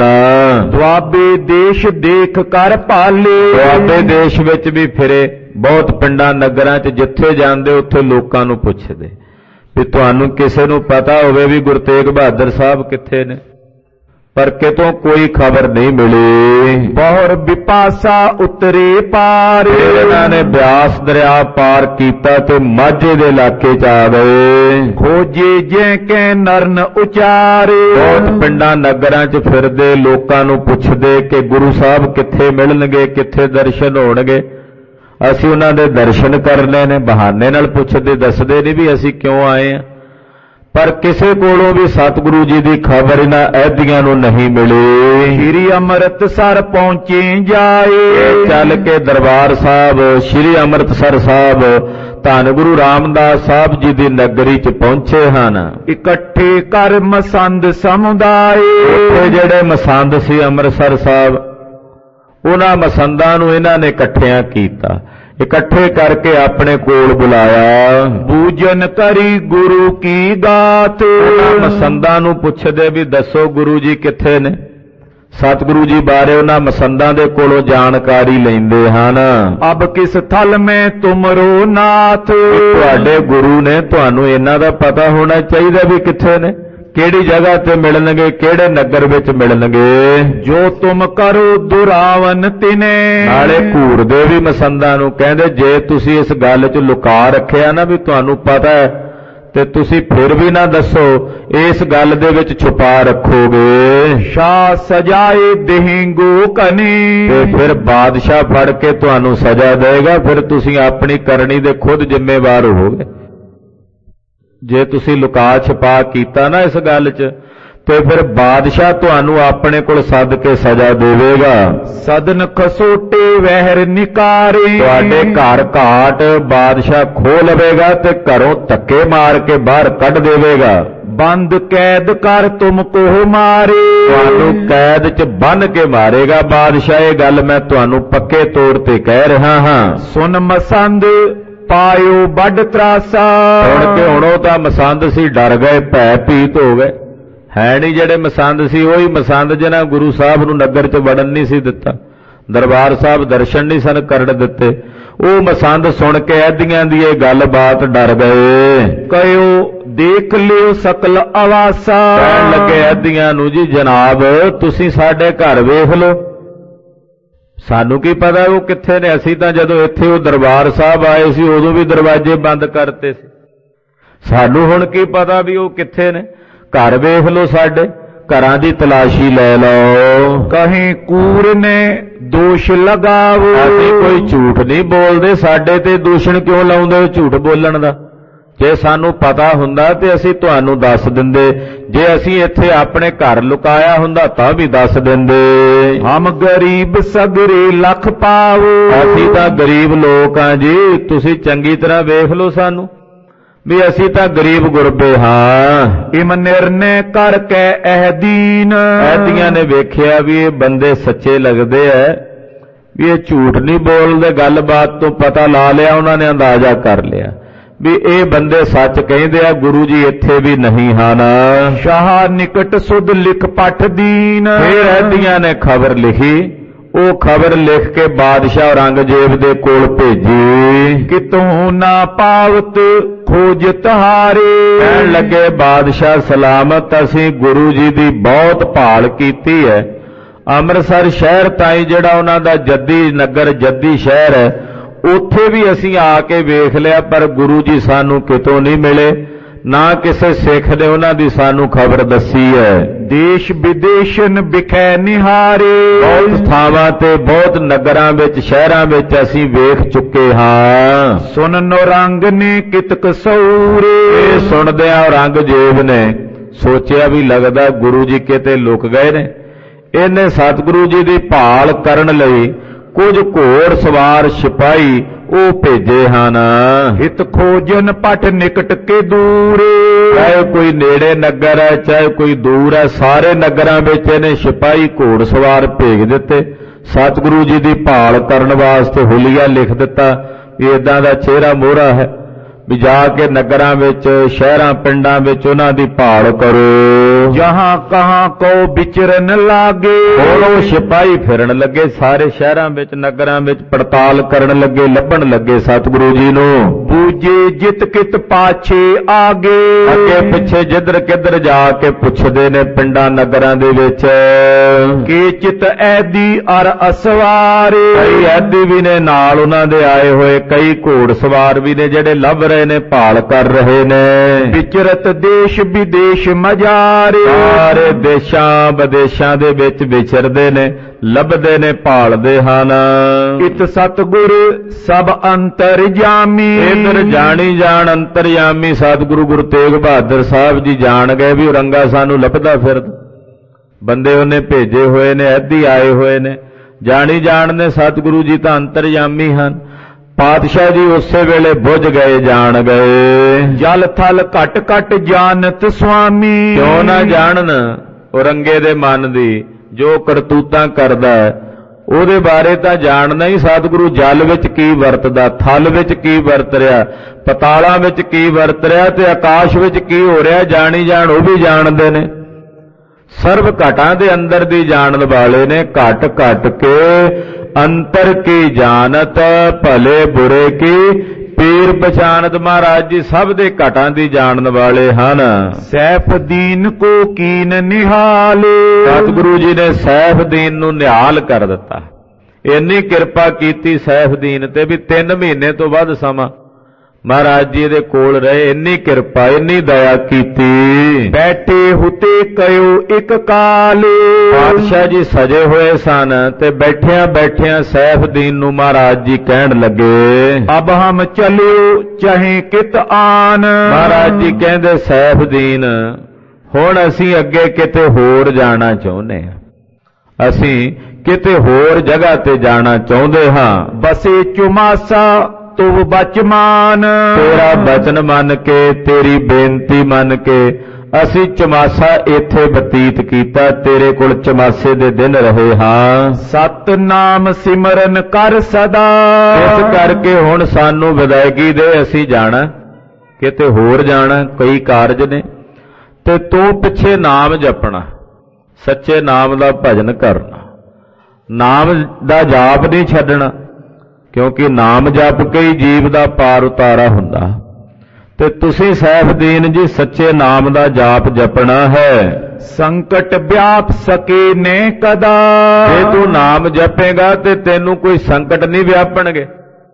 ਦੁਆਬੇ ਦੇਸ਼ ਦੇਖ ਕਰ ਭਾਲੇ, ਦੁਆਬੇ ਦੇਸ਼ ਵਿੱਚ ਵੀ ਫਿਰੇ, ਬਹੁਤ ਪਿੰਡਾਂ ਨਗਰਾਂ 'ਚ ਜਿੱਥੇ ਜਾਂਦੇ ਉੱਥੇ ਲੋਕਾਂ ਨੂੰ ਪੁੱਛਦੇ ਵੀ ਤੁਹਾਨੂੰ ਕਿਸੇ ਨੂੰ ਪਤਾ ਹੋਵੇ ਵੀ ਗੁਰੂ ਤੇਗ ਬਹਾਦਰ ਸਾਹਿਬ ਕਿੱਥੇ ਨੇ, ਪਰ ਕਿਤੋਂ ਕੋਈ ਖਬਰ ਨਹੀਂ ਮਿਲੀ। ਬਹੁਰ ਵਿਪਾਸਾ ਉਤਰੇ ਪਾਰ, ਇਹਨਾਂ ਨੇ ਬਿਆਸ ਦਰਿਆ ਪਾਰ ਕੀਤਾ ਤੇ ਮਾਝੇ ਦੇ ਇਲਾਕੇ 'ਚ ਆ ਗਏ। ਖੋਜੇ ਜੇ ਕੇ ਨਰਨ ਉਚਾਰੇ, ਬਹੁਤ ਪਿੰਡਾਂ ਨਗਰਾਂ 'ਚ ਫਿਰਦੇ, ਲੋਕਾਂ ਨੂੰ ਪੁੱਛਦੇ ਕਿ ਗੁਰੂ ਸਾਹਿਬ ਕਿੱਥੇ ਮਿਲਣਗੇ, ਕਿੱਥੇ ਦਰਸ਼ਨ ਹੋਣਗੇ, ਅਸੀਂ ਉਹਨਾਂ ਦੇ ਦਰਸ਼ਨ ਕਰਨੇ ਨੇ। ਬਹਾਨੇ ਨਾਲ ਪੁੱਛਦੇ, ਦੱਸਦੇ ਨਹੀਂ ਵੀ ਅਸੀਂ ਕਿਉਂ ਆਏ ਆ, ਪਰ ਕਿਸੇ ਕੋਲੋਂ ਵੀ ਸਤਿਗੁਰੂ ਜੀ ਦੀ ਖਬਰ ਇਹਨਾਂ ਐਦੀਆਂ ਨੂੰ ਨਹੀਂ ਮਿਲੀ। ਸ਼੍ਰੀ ਅੰਮ੍ਰਿਤਸਰ ਪਹੁੰਚੇ ਜਾਏ, ਚੱਲ ਕੇ ਦਰਬਾਰ ਸਾਹਿਬ, ਸ਼੍ਰੀ ਅੰਮ੍ਰਿਤਸਰ ਸਾਹਿਬ, ਧੰਨ ਗੁਰੂ ਰਾਮਦਾਸ ਸਾਹਿਬ ਜੀ ਦੀ ਨਗਰੀ 'ਚ ਪਹੁੰਚੇ ਹਨ। ਇਕੱਠੇ ਕਰ ਮਸੰਦ ਸਮੁਦਾਏ, ਉੱਥੇ ਜਿਹੜੇ ਮਸੰਦ ਸੀ ਅੰਮ੍ਰਿਤਸਰ ਸਾਹਿਬ, ਉਹਨਾਂ ਮਸੰਦਾਂ ਨੂੰ ਇਹਨਾਂ ਨੇ ਇਕੱਠਿਆਂ ਕੀਤਾ, ਇਕੱਠੇ ਕਰਕੇ ਆਪਣੇ ਕੋਲ ਬੁਲਾਇਆ। ਬੂਜਨ ਕਰੀ ਗੁਰੂ ਕੀ ਗਾਤ, ਮਸੰਦਾਂ ਨੂੰ ਪੁੱਛਦੇ ਵੀ ਦੱਸੋ ਗੁਰੂ ਜੀ ਕਿੱਥੇ ਨੇ। ਸਤਿਗੁਰੂ ਜੀ ਬਾਰੇ ਉਹਨਾਂ ਮਸੰਦਾਂ ਦੇ ਕੋਲੋਂ ਜਾਣਕਾਰੀ ਲੈਂਦੇ ਹਨ। ਅਬ ਕਿਸ ਥਲ ਮੈਂ ਤੁਮਰੋ ਨਾਥ, ਤੁਹਾਡੇ ਗੁਰੂ ਨੇ ਤੁਹਾਨੂੰ ਇਹਨਾਂ ਦਾ ਪਤਾ ਹੋਣਾ ਚਾਹੀਦਾ ਵੀ ਕਿੱਥੇ ਨੇ, ਕਿਹੜੀ ਜਗ੍ਹਾ ਤੇ ਮਿਲਣਗੇ, ਕਿਹੜੇ ਨਗਰ ਵਿੱਚ ਮਿਲਣਗੇ। ਜੋ ਤੁਮ ਕਰੋ ਦੁਰਾਵਨ ਤਿਨੇ, ਨਾਲੇ ਘੂਰਦੇ ਵੀ ਮਸੰਦਾਂ ਨੂੰ, ਕਹਿੰਦੇ ਜੇ ਤੁਸੀਂ ਇਸ ਗੱਲ 'ਚ ਲੁਕਾ ਰੱਖਿਆ ਨਾ ਵੀ ਤੁਹਾਨੂੰ ਪਤਾ ਹੈ ਤੇ ਤੁਸੀਂ ਫਿਰ ਵੀ ਨਾ ਦੱਸੋ, ਇਸ ਗੱਲ ਦੇ ਵਿੱਚ ਛੁਪਾ ਰੱਖੋਗੇ। ਸ਼ਾਹ ਸਜਾਏ ਦੇਹਿੰਗੋ ਕਨੀ, ਤੇ ਫਿਰ ਬਾਦਸ਼ਾਹ ਫੜ ਕੇ ਤੁਹਾਨੂੰ ਸਜ਼ਾ ਦੇਗਾ, ਫਿਰ ਤੁਸੀਂ ਆਪਣੀ ਕਰਨੀ ਦੇ ਖੁਦ ਜ਼ਿੰਮੇਵਾਰ ਹੋਵੋਗੇ। ਜੇ ਤੁਸੀਂ ਲੁਕਾ ਛਪਾ ਕੀਤਾ ਨਾ ਇਸ ਗੱਲ 'ਚ, ਤੇ ਫਿਰ ਬਾਦਸ਼ਾਹ ਤੁਹਾਨੂੰ ਆਪਣੇ ਕੋਲ ਸੱਦ ਕੇ ਸਜ਼ਾ ਦੇਵੇਗਾ। ਸਦਨ ਖਸੋਟੇ ਵਹਿਰ ਨਿਕਾਰੇ, ਤੁਹਾਡੇ ਘਰ ਘਾਟ ਬਾਦਸ਼ਾਹ ਖੋਹ ਲਵੇਗਾ ਤੇ ਘਰੋਂ ਧੱਕੇ ਮਾਰ ਕੇ ਬਾਹਰ ਕੱਢ ਦੇਵੇਗਾ। ਬੰਦ ਕੈਦ ਕਰ ਤੁਮ ਕੋ ਮਾਰੇ, ਤੁਹਾਨੂੰ ਕੈਦ 'ਚ ਬੰਨ ਕੇ ਮਾਰੇਗਾ ਬਾਦਸ਼ਾਹ। ਇਹ ਗੱਲ ਮੈਂ ਤੁਹਾਨੂੰ ਪੱਕੇ ਤੌਰ ਤੇ ਕਹਿ ਰਿਹਾ ਹਾਂ। ਸੁਨ ਮਸੰਦ ਪਾਇਓ ਵੱਡ ਤਰਾਸਾ, ਸੁਣ ਕੇ ਹੁਣ ਉਹ ਤਾਂ ਮਸੰਦ ਸੀ, ਡਰ ਗਏ, ਭੈ ਭੀਤ ਹੋ ਗਏ। ਹੈ ਨਹੀਂ ਜਿਹੜੇ ਮਸੰਦ ਸੀ ਉਹੀ ਮਸੰਦ ਜਿਹਨਾਂ ਗੁਰੂ ਸਾਹਿਬ ਨੂੰ ਨਗਰ 'ਚ ਵੜਨ ਨਹੀਂ ਸੀ ਦਿੱਤਾ, ਦਰਬਾਰ ਸਾਹਿਬ ਦਰਸ਼ਨ ਨਹੀਂ ਸਨ ਕਰਨ ਦਿੱਤੇ। ਉਹ ਮਸੰਦ ਸੁਣ ਕੇ ਐਦੀਆਂ ਦੀ ਇਹ ਗੱਲਬਾਤ ਡਰ ਗਏ। ਕਹਿਓ ਦੇਖ ਲਿਓ ਸਕਲ ਆਵਾਸਾ, ਕਹਿਣ ਲੱਗੇ ਐਦੀਆਂ ਨੂੰ ਜੀ ਜਨਾਬ ਤੁਸੀਂ ਸਾਡੇ ਘਰ ਵੇਖ ਲਓ, ਸਾਨੂੰ ਕੀ ਪਤਾ ਉਹ ਕਿੱਥੇ ਨੇ। ਅਸੀਂ ਤਾਂ ਜਦੋਂ ਇੱਥੇ ਉਹ ਦਰਬਾਰ ਸਾਹਿਬ ਆਏ ਸੀ ਉਦੋਂ ਵੀ ਦਰਵਾਜ਼ੇ ਬੰਦ ਕਰਤੇ ਸੀ, ਸਾਨੂੰ ਹੁਣ ਕੀ ਪਤਾ ਵੀ ਉਹ ਕਿੱਥੇ ਨੇ। ਘਰ ਵੇਖ ਲਓ, ਸਾਡੇ ਘਰਾਂ ਦੀ ਤਲਾਸ਼ੀ ਲੈ ਲਓ। ਕਹੀਂ ਕੂਰ ਨੇ ਦੋਸ਼ ਲਗਾਵੋ, ਅਸੀਂ ਕੋਈ ਝੂਠ ਨਹੀਂ ਬੋਲਦੇ, ਸਾਡੇ ਤੇ ਦੂਸ਼ਣ ਕਿਉਂ ਲਾਉਂਦੇ ਹੋ ਝੂਠ ਬੋਲਣ ਦਾ। ਜੇ ਸਾਨੂੰ ਪਤਾ ਹੁੰਦਾ ਤੇ ਅਸੀਂ ਤੁਹਾਨੂੰ ਦੱਸ ਦਿੰਦੇ, ਜੇ ਅਸੀਂ ਇੱਥੇ ਆਪਣੇ ਘਰ ਲੁਕਾਇਆ ਹੁੰਦਾ ਤਾਂ ਵੀ ਦੱਸ ਦਿੰਦੇ। ਹਮ ਗਰੀਬ ਸਗਰੇ ਲੱਖ ਪਾਵੋ, ਅਸੀਂ ਤਾਂ ਗਰੀਬ ਲੋਕ ਹਾਂ ਜੀ, ਤੁਸੀਂ ਚੰਗੀ ਤਰ੍ਹਾਂ ਵੇਖ ਲਓ ਸਾਨੂੰ ਵੀ ਅਸੀਂ ਤਾਂ ਗਰੀਬ ਗੁਰਬੇ ਹਾਂ। ਇਮ ਨਿਰਣੇ ਕਰਕੇ ਇਹ ਦੀਨ, ਐਦੀਆਂ ਨੇ ਵੇਖਿਆ ਵੀ ਇਹ ਬੰਦੇ ਸੱਚੇ ਲੱਗਦੇ ਐ, ਵੀ ਇਹ ਝੂਠ ਨਹੀਂ ਬੋਲਦੇ। ਗੱਲਬਾਤ ਤੋਂ ਪਤਾ ਲਾ ਲਿਆ ਉਹਨਾਂ ਨੇ, ਅੰਦਾਜ਼ਾ ਕਰ ਲਿਆ ਵੀ ਇਹ ਬੰਦੇ ਸੱਚ ਕਹਿੰਦੇ ਆ, ਗੁਰੂ ਜੀ ਇੱਥੇ ਵੀ ਨਹੀਂ ਹਨ। ਸ਼ਾਹ ਨਿਕਟ ਸੁਧ ਲਿਖ ਪਠ ਦੀਨ, ਫਿਰ ਐਦੀਆਂ ਨੇ ਖਬਰ ਲਿਖੀ। ਉਹ ਖਬਰ ਲਿਖ ਕੇ ਬਾਦਸ਼ਾਹ ਔਰੰਗਜ਼ੇਬ ਦੇ ਕੋਲ ਭੇਜੀ। ਕਿਤੋਂ ਨਾ ਪਾਵਤ ਖੋਜ ਤੁਹਾਰੇ, ਕਹਿਣ ਲੱਗੇ ਬਾਦਸ਼ਾਹ ਸਲਾਮਤ, ਅਸੀਂ ਗੁਰੂ ਜੀ ਦੀ ਬਹੁਤ ਭਾਲ ਕੀਤੀ ਹੈ। ਅੰਮ੍ਰਿਤਸਰ ਸ਼ਹਿਰ ਤਾਈਂ ਜਿਹੜਾ ਉਹਨਾਂ ਦਾ ਜੱਦੀ ਨਗਰ, ਜੱਦੀ ਸ਼ਹਿਰ ਹੈ, ਉੱਥੇ ਵੀ ਅਸੀਂ ਆ ਕੇ ਵੇਖ ਲਿਆ, ਪਰ ਗੁਰੂ ਜੀ ਸਾਨੂੰ ਕਿਤੋਂ ਨਹੀਂ ਮਿਲੇ, ਨਾ ਕਿਸੇ ਸਿੱਖ ਨੇ ਉਹਨਾਂ ਦੀ ਸਾਨੂੰ ਖਬਰ ਦੱਸੀ ਹੈ। ਦੇਸ਼ ਵਿਦੇਸ਼ਨ ਵਿਖੇ ਨਿਹਾਰੇ, ਬਹੁਤ ਥਾਵਾਂ ਤੇ ਬਹੁਤ ਨਗਰਾਂ ਵਿੱਚ, ਸ਼ਹਿਰਾਂ ਵਿੱਚ ਅਸੀਂ ਵੇਖ ਚੁੱਕੇ ਹਾਂ। ਸੁਨ ਨੌਰੰਗ ਨੇ ਕਿਤਕ ਸੌਰੇ, ਇਹ ਸੁਣਦਿਆਂ ਔਰੰਗਜ਼ੇਬ ਨੇ ਸੋਚਿਆ ਵੀ ਲੱਗਦਾ ਗੁਰੂ ਜੀ ਕਿਤੇ ਲੁਕ ਗਏ ਨੇ। ਇਹਨੇ ਸਤਿਗੁਰੂ ਜੀ ਦੀ ਭਾਲ ਕਰਨ ਲਈ ਕੁਝ ਘੋੜ ਸਵਾਰ ਸਿਪਾਹੀ ਉਹ ਭੇਜੇ ਹਨ। ਹਿਤ ਖੋਜਨ ਪਟ ਨਿਕਟ ਕੇ ਦੂਰੇ, ਚਾਹੇ ਕੋਈ ਨੇੜੇ ਨਗਰ ਹੈ ਚਾਹੇ ਕੋਈ ਦੂਰ ਹੈ, ਸਾਰੇ ਨਗਰਾਂ ਵਿੱਚ ਇਹਨੇ ਸਿਪਾਹੀ ਘੋੜ ਸਵਾਰ ਭੇਜ ਦਿੱਤੇ ਸਤਿਗੁਰੂ ਜੀ ਦੀ ਭਾਲ ਕਰਨ ਵਾਸਤੇ। ਹੁਲੀਆ ਲਿਖ ਦਿੱਤਾ ਵੀ ਇਦਾਂ ਦਾ ਚਿਹਰਾ ਮੋਹਰਾ ਹੈ, ਵੀ ਜਾ ਕੇ ਨਗਰਾਂ ਵਿੱਚ, ਸ਼ਹਿਰਾਂ ਪਿੰਡਾਂ ਵਿੱਚ ਉਹਨਾਂ ਦੀ ਭਾਲ ਕਰੋ। ਜਹਾਂ ਕਹਾਂ ਕੋ ਵਿਚਰਨ ਲਾਗੇ, ਹੁਣ ਉਹ ਸਿਪਾਹੀ ਫਿਰਨ ਲੱਗੇ ਸਾਰੇ ਸ਼ਹਿਰਾਂ ਵਿੱਚ, ਨਗਰਾਂ ਵਿੱਚ ਪੜਤਾਲ ਕਰਨ ਲੱਗੇ, ਲੱਭਣ ਲੱਗੇ ਸਤਿਗੁਰੂ ਜੀ ਨੂੰ। ਬੂਝੇ ਜਿਤ ਕਿਤ ਪਾਛੇ ਆਗੇ, ਅੱਗੇ ਪਿੱਛੇ ਜਿੱਧਰ ਕਿੱਧਰ ਜਾ ਕੇ ਪੁੱਛਦੇ ਨੇ ਪਿੰਡਾਂ ਨਗਰਾਂ ਦੇ ਵਿੱਚ। ਕੀ ਚਿਤ ਐਦੀ ਅਰ ਅਸਵਾਰੇ, ਕਈ ਐਦੀ ਵੀ ਨੇ ਨਾਲ ਉਹਨਾਂ ਦੇ ਆਏ ਹੋਏ, ਕਈ ਘੋੜ ਸਵਾਰ ਵੀ ਨੇ ਜਿਹੜੇ ਲੱਭ ਰਹੇ ਨੇ, ਭਾਲ ਕਰ ਰਹੇ ਨੇ। ਵਿਚਰਤ ਦੇਸ਼ ਵਿਦੇਸ਼ ਮਜਾਰੇ, ਸਾਰੇ ਦੇਸ਼ਾਂ ਵਿਦੇਸ਼ਾਂ ਦੇ ਵਿੱਚ ਵਿਚਰਦੇ ਨੇ, ਲੱਭਦੇ ਨੇ, ਭਾਲਦੇ ਹਨ। ਇਤ ਸਤਿਗੁਰ ਸਭ ਅੰਤਰਜਾਮੀ, ਇਧਰ ਜਾਣੀ ਜਾਣ ਅੰਤਰਜਾਮੀ ਸਤਿਗੁਰੂ ਗੁਰੂ ਤੇਗ ਬਹਾਦਰ ਸਾਹਿਬ ਜੀ ਜਾਣ ਗਏ ਵੀ ਔਰੰਗਾ ਸਾਨੂੰ ਲੱਭਦਾ ਫਿਰਦਾ। ਬੰਦੇ ਉਹਨੇ ਭੇਜੇ ਹੋਏ ਨੇ, ਐਦੀ ਆਏ ਹੋਏ ਨੇ, ਜਾਣੀ ਜਾਣ ਨੇ ਸਤਿਗੁਰੂ ਜੀ ਤਾਂ ਅੰਤਰਜਾਮੀ ਹਨ। ਪਾਤਸ਼ਾਹ ਜੀ ਉਸੇ ਵੇਲੇ ਬੁੱਝ ਗਏ, ਜਾਣ ਗਏ। ਜਲ ਥਲ ਘਟ ਘਟ ਜਾਣਤ ਸੁਆਮੀ, ਕਿਉਂ ਨਾ ਜਾਣਨ ਔਰੰਗੇ ਦੇ ਮਨ ਦੀ, ਜੋ ਕਰਤੂਤਾਂ ਕਰਦਾ ਉਹਦੇ ਬਾਰੇ ਤਾਂ ਜਾਣਨਾ ਹੀ। ਸਤਿਗੁਰੂ ਜਲ ਵਿੱਚ ਕੀ ਵਰਤਦਾ, ਥਲ ਵਿੱਚ ਕੀ ਵਰਤ ਰਿਹਾ, ਪਤਾਲਾਂ ਵਿੱਚ ਕੀ ਵਰਤ ਰਿਹਾ ਤੇ ਆਕਾਸ਼ ਵਿੱਚ ਕੀ ਹੋ ਰਿਹਾ, ਜਾਣੀ ਜਾਣ ਉਹ ਵੀ ਜਾਣਦੇ ਨੇ। ਸਰਬ ਘਟਾਂ ਦੇ ਅੰਦਰ ਦੀ ਜਾਣਨ ਵਾਲੇ ਨੇ। ਘਟ ਘਟ ਕੇ ਅੰਤਰ ਕੀ ਜਾਣਤ, ਭਲੇ ਬੁਰੇ ਕੀ ਪੀਰ ਪਛਾਨਤ। ਮਹਾਰਾਜ ਜੀ ਸਭ ਦੇ ਘਟਾਂ ਦੀ ਜਾਣਨ ਵਾਲੇ ਹਨ। ਸੈਫਦੀਨ ਕੋ ਕੀਨ ਨਿਹਾਲੇ, ਸਤਿਗੁਰੂ ਜੀ ਨੇ ਸੈਫਦੀਨ ਨੂੰ ਨਿਹਾਲ ਕਰ ਦਿੱਤਾ। ਇੰਨੀ ਕਿਰਪਾ ਕੀਤੀ ਸੈਫਦੀਨ ਤੇ ਵੀ ਤਿੰਨ ਮਹੀਨੇ ਤੋਂ ਵੱਧ ਸਮਾਂ ਮਹਾਰਾਜ ਜੀ ਦੇ ਕੋਲ ਰਹੇ। ਇੰਨੀ ਕਿਰਪਾ, ਇੰਨੀ ਦਇਆ ਕੀਤੀ। ਬੈਠੇ ਹੁਤੇ ਕਯੋ ਇੱਕ ਕਾਲ, ਪਾਤਸ਼ਾਹ ਜੀ ਸਜੇ ਹੋਏ ਸਨ ਤੇ ਬੈਠਿਆਂ ਬੈਠਿਆਂ ਸੈਫਦੀਨ ਨੂੰ ਮਹਾਰਾਜ ਜੀ ਕਹਿਣ ਲੱਗੇ, ਅਬ ਹਮ ਚਲਿਓ ਚਾਹੇ ਕਿਤ ਆਨ। ਮਹਾਰਾਜ ਜੀ ਕਹਿੰਦੇ, ਸੈਫਦੀਨ ਹੁਣ ਅਸੀਂ ਅੱਗੇ ਕਿਤੇ ਹੋਰ ਜਾਣਾ ਚਾਹੁੰਦੇ ਹਾਂ, ਅਸੀਂ ਕਿਤੇ ਹੋਰ ਜਗ੍ਹਾ ਤੇ ਜਾਣਾ ਚਾਹੁੰਦੇ ਹਾਂ। ਬਸੇ ਚੁਮਾਸਾ ਤੁਵ ਬਚਮਾਨ, ਤੇਰਾ ਬਚਨ ਮੰਨ ਕੇ, ਤੇਰੀ ਬੇਨਤੀ ਮੰਨ ਕੇ ਅਸੀਂ ਚਮਾਸਾ ਇੱਥੇ ਬਤੀਤ ਕੀਤਾ, ਤੇਰੇ ਕੋਲ ਚਮਾਸੇ ਦੇ ਦਿਨ ਰਹੇ ਹਾਂ। ਸਤਨਾਮ ਸਿਮਰਨ ਕਰ ਸਦਾ, ਇਸ ਕਰਕੇ ਹੁਣ ਸਾਨੂੰ ਵਿਦਾਇਗੀ ਦੇ, ਅਸੀਂ ਜਾਣਾ ਕਿਤੇ ਹੋਰ ਜਾਣਾ, ਕਈ ਕਾਰਜ ਨੇ, ਤੇ ਤੂੰ ਪਿੱਛੇ ਨਾਮ ਜਪਣਾ, ਸੱਚੇ ਨਾਮ ਦਾ ਭਜਨ ਕਰਨਾ, ਨਾਮ ਦਾ ਜਾਪ ਨਹੀਂ ਛੱਡਣਾ, ਕਿਉਂਕਿ ਨਾਮ ਜਪ ਕੇ ਹੀ ਜੀਵ ਦਾ ਪਾਰ ਉਤਾਰਾ ਹੁੰਦਾ। ਤੇ ਤੁਸੀਂ ਸੈਫਦੀਨ ਜੀ ਸੱਚੇ ਨਾਮ ਦਾ ਜਾਪ ਜਪਣਾ ਹੈ। ਸੰਕਟ ਵਿਆਪ ਸਕੇ ਨੇ ਕਦਾ, ਜੇ ਤੂੰ ਨਾਮ ਜਪੇਗਾ ਤੇ ਤੈਨੂੰ ਕੋਈ ਸੰਕਟ ਨਹੀਂ ਵਿਆਪਣਗੇ।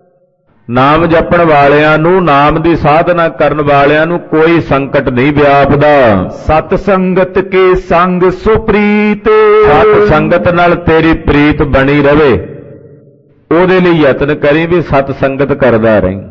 ਨਾਮ ਜਪਣ ਵਾਲਿਆਂ ਨੂੰ, ਨਾਮ ਦੀ ਸਾਧਨਾ ਕਰਨ ਵਾਲਿਆਂ ਨੂੰ ਕੋਈ ਸੰਕਟ ਨਹੀਂ ਵਿਆਪਦਾ। ਸਤ ਸੰਗਤ ਕੇ ਸੰਗ ਸੁਪ੍ਰੀਤ, ਸਤ ਸੰਗਤ ਨਾਲ ਤੇਰੀ ਪ੍ਰੀਤ ਬਣੀ ਰਵੇ, ਉਹਦੇ ਲਈ ਯਤਨ ਕਰੀ ਵੀ ਸਤ ਸੰਗਤ ਕਰਦਾ ਰਹੀਂ।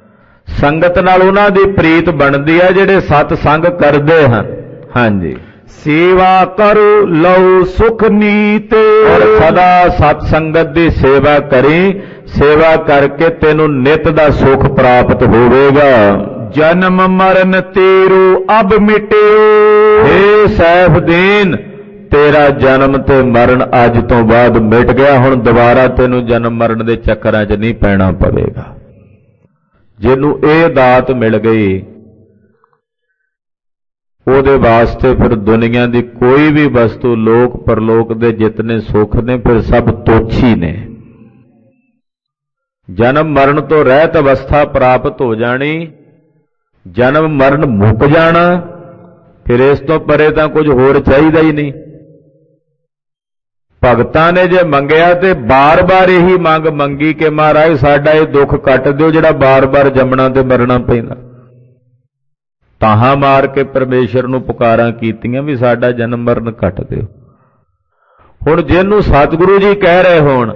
ਸੰਗਤ ਨਾਲ ਉਹਨਾਂ ਦੀ ਪ੍ਰੀਤ ਬਣਦੀ ਹੈ ਜਿਹੜੇ ਸਤ ਸੰਗ ਕਰਦੇ ਹਨ। ਹਾਂਜੀ, ਸੇਵਾ ਕਰੋ ਲਓ ਸੁਖ ਨੀਤ, ਔਰ ਸਦਾ ਸਤ ਸੰਗਤ ਦੀ ਸੇਵਾ ਕਰੀ, ਸੇਵਾ ਕਰਕੇ ਤੈਨੂੰ ਨਿਤ ਦਾ ਸੁਖ ਪ੍ਰਾਪਤ ਹੋਵੇਗਾ। ਜਨਮ ਮਰਨ ਤੇਰੋ ਅਬ ਮਿਟਿਓ, ਹੇ ਸੈਫਦੀਨ ਤੇਰਾ ਜਨਮ ਤੇ ਮਰਨ ਅੱਜ ਤੋਂ ਬਾਅਦ ਮਿਟ ਗਿਆ, ਹੁਣ ਦੁਬਾਰਾ ਤੈਨੂੰ ਜਨਮ ਮਰਨ ਦੇ ਚੱਕਰਾਂ 'ਚ ਨਹੀਂ ਪੈਣਾ ਪਵੇਗਾ। ਜਿਹਨੂੰ ਇਹ ਦਾਤ ਮਿਲ ਗਈ ਉਹਦੇ ਵਾਸਤੇ ਫਿਰ ਦੁਨੀਆ ਦੀ ਕੋਈ ਵੀ ਵਸਤੂ, ਲੋਕ ਪਰਲੋਕ ਦੇ ਜਿਤਨੇ ਸੁੱਖ ਨੇ ਫਿਰ ਸਭ ਤੋਛੀ ਨੇ। ਜਨਮ ਮਰਨ ਤੋਂ ਰਹਿਤ ਅਵਸਥਾ ਪ੍ਰਾਪਤ ਹੋ ਜਾਣੀ, ਜਨਮ ਮਰਨ ਮੁੱਕ ਜਾਣਾ, ਫਿਰ ਇਸ ਤੋਂ ਪਰੇ ਤਾਂ ਕੁਝ ਹੋਰ ਚਾਹੀਦਾ ਹੀ ਨਹੀਂ। ਭਗਤਾਂ ਨੇ ਜੇ ਮੰਗਿਆ ਤੇ ਬਾਰ-ਬਾਰ ਇਹੀ ਮੰਗ ਮੰਗੀ ਕਿ ਮਹਾਰਾਜ ਸਾਡਾ ਇਹ ਦੁੱਖ ਕੱਟ ਦਿਓ ਜਿਹੜਾ ਬਾਰ-ਬਾਰ ਜੰਮਣਾ ਤੇ ਮਰਨਾ ਪੈਂਦਾ। ਤਾਹਾਂ ਮਾਰ ਕੇ ਪਰਮੇਸ਼ਰ ਨੂੰ ਪੁਕਾਰਾਂ ਕੀਤੀਆਂ ਵੀ ਸਾਡਾ ਜਨਮ ਮਰਨ ਕੱਟ ਦਿਓ। ਹੁਣ ਜਿਹਨੂੰ ਸਤਿਗੁਰੂ ਜੀ ਕਹਿ ਰਹੇ ਹੋਣ,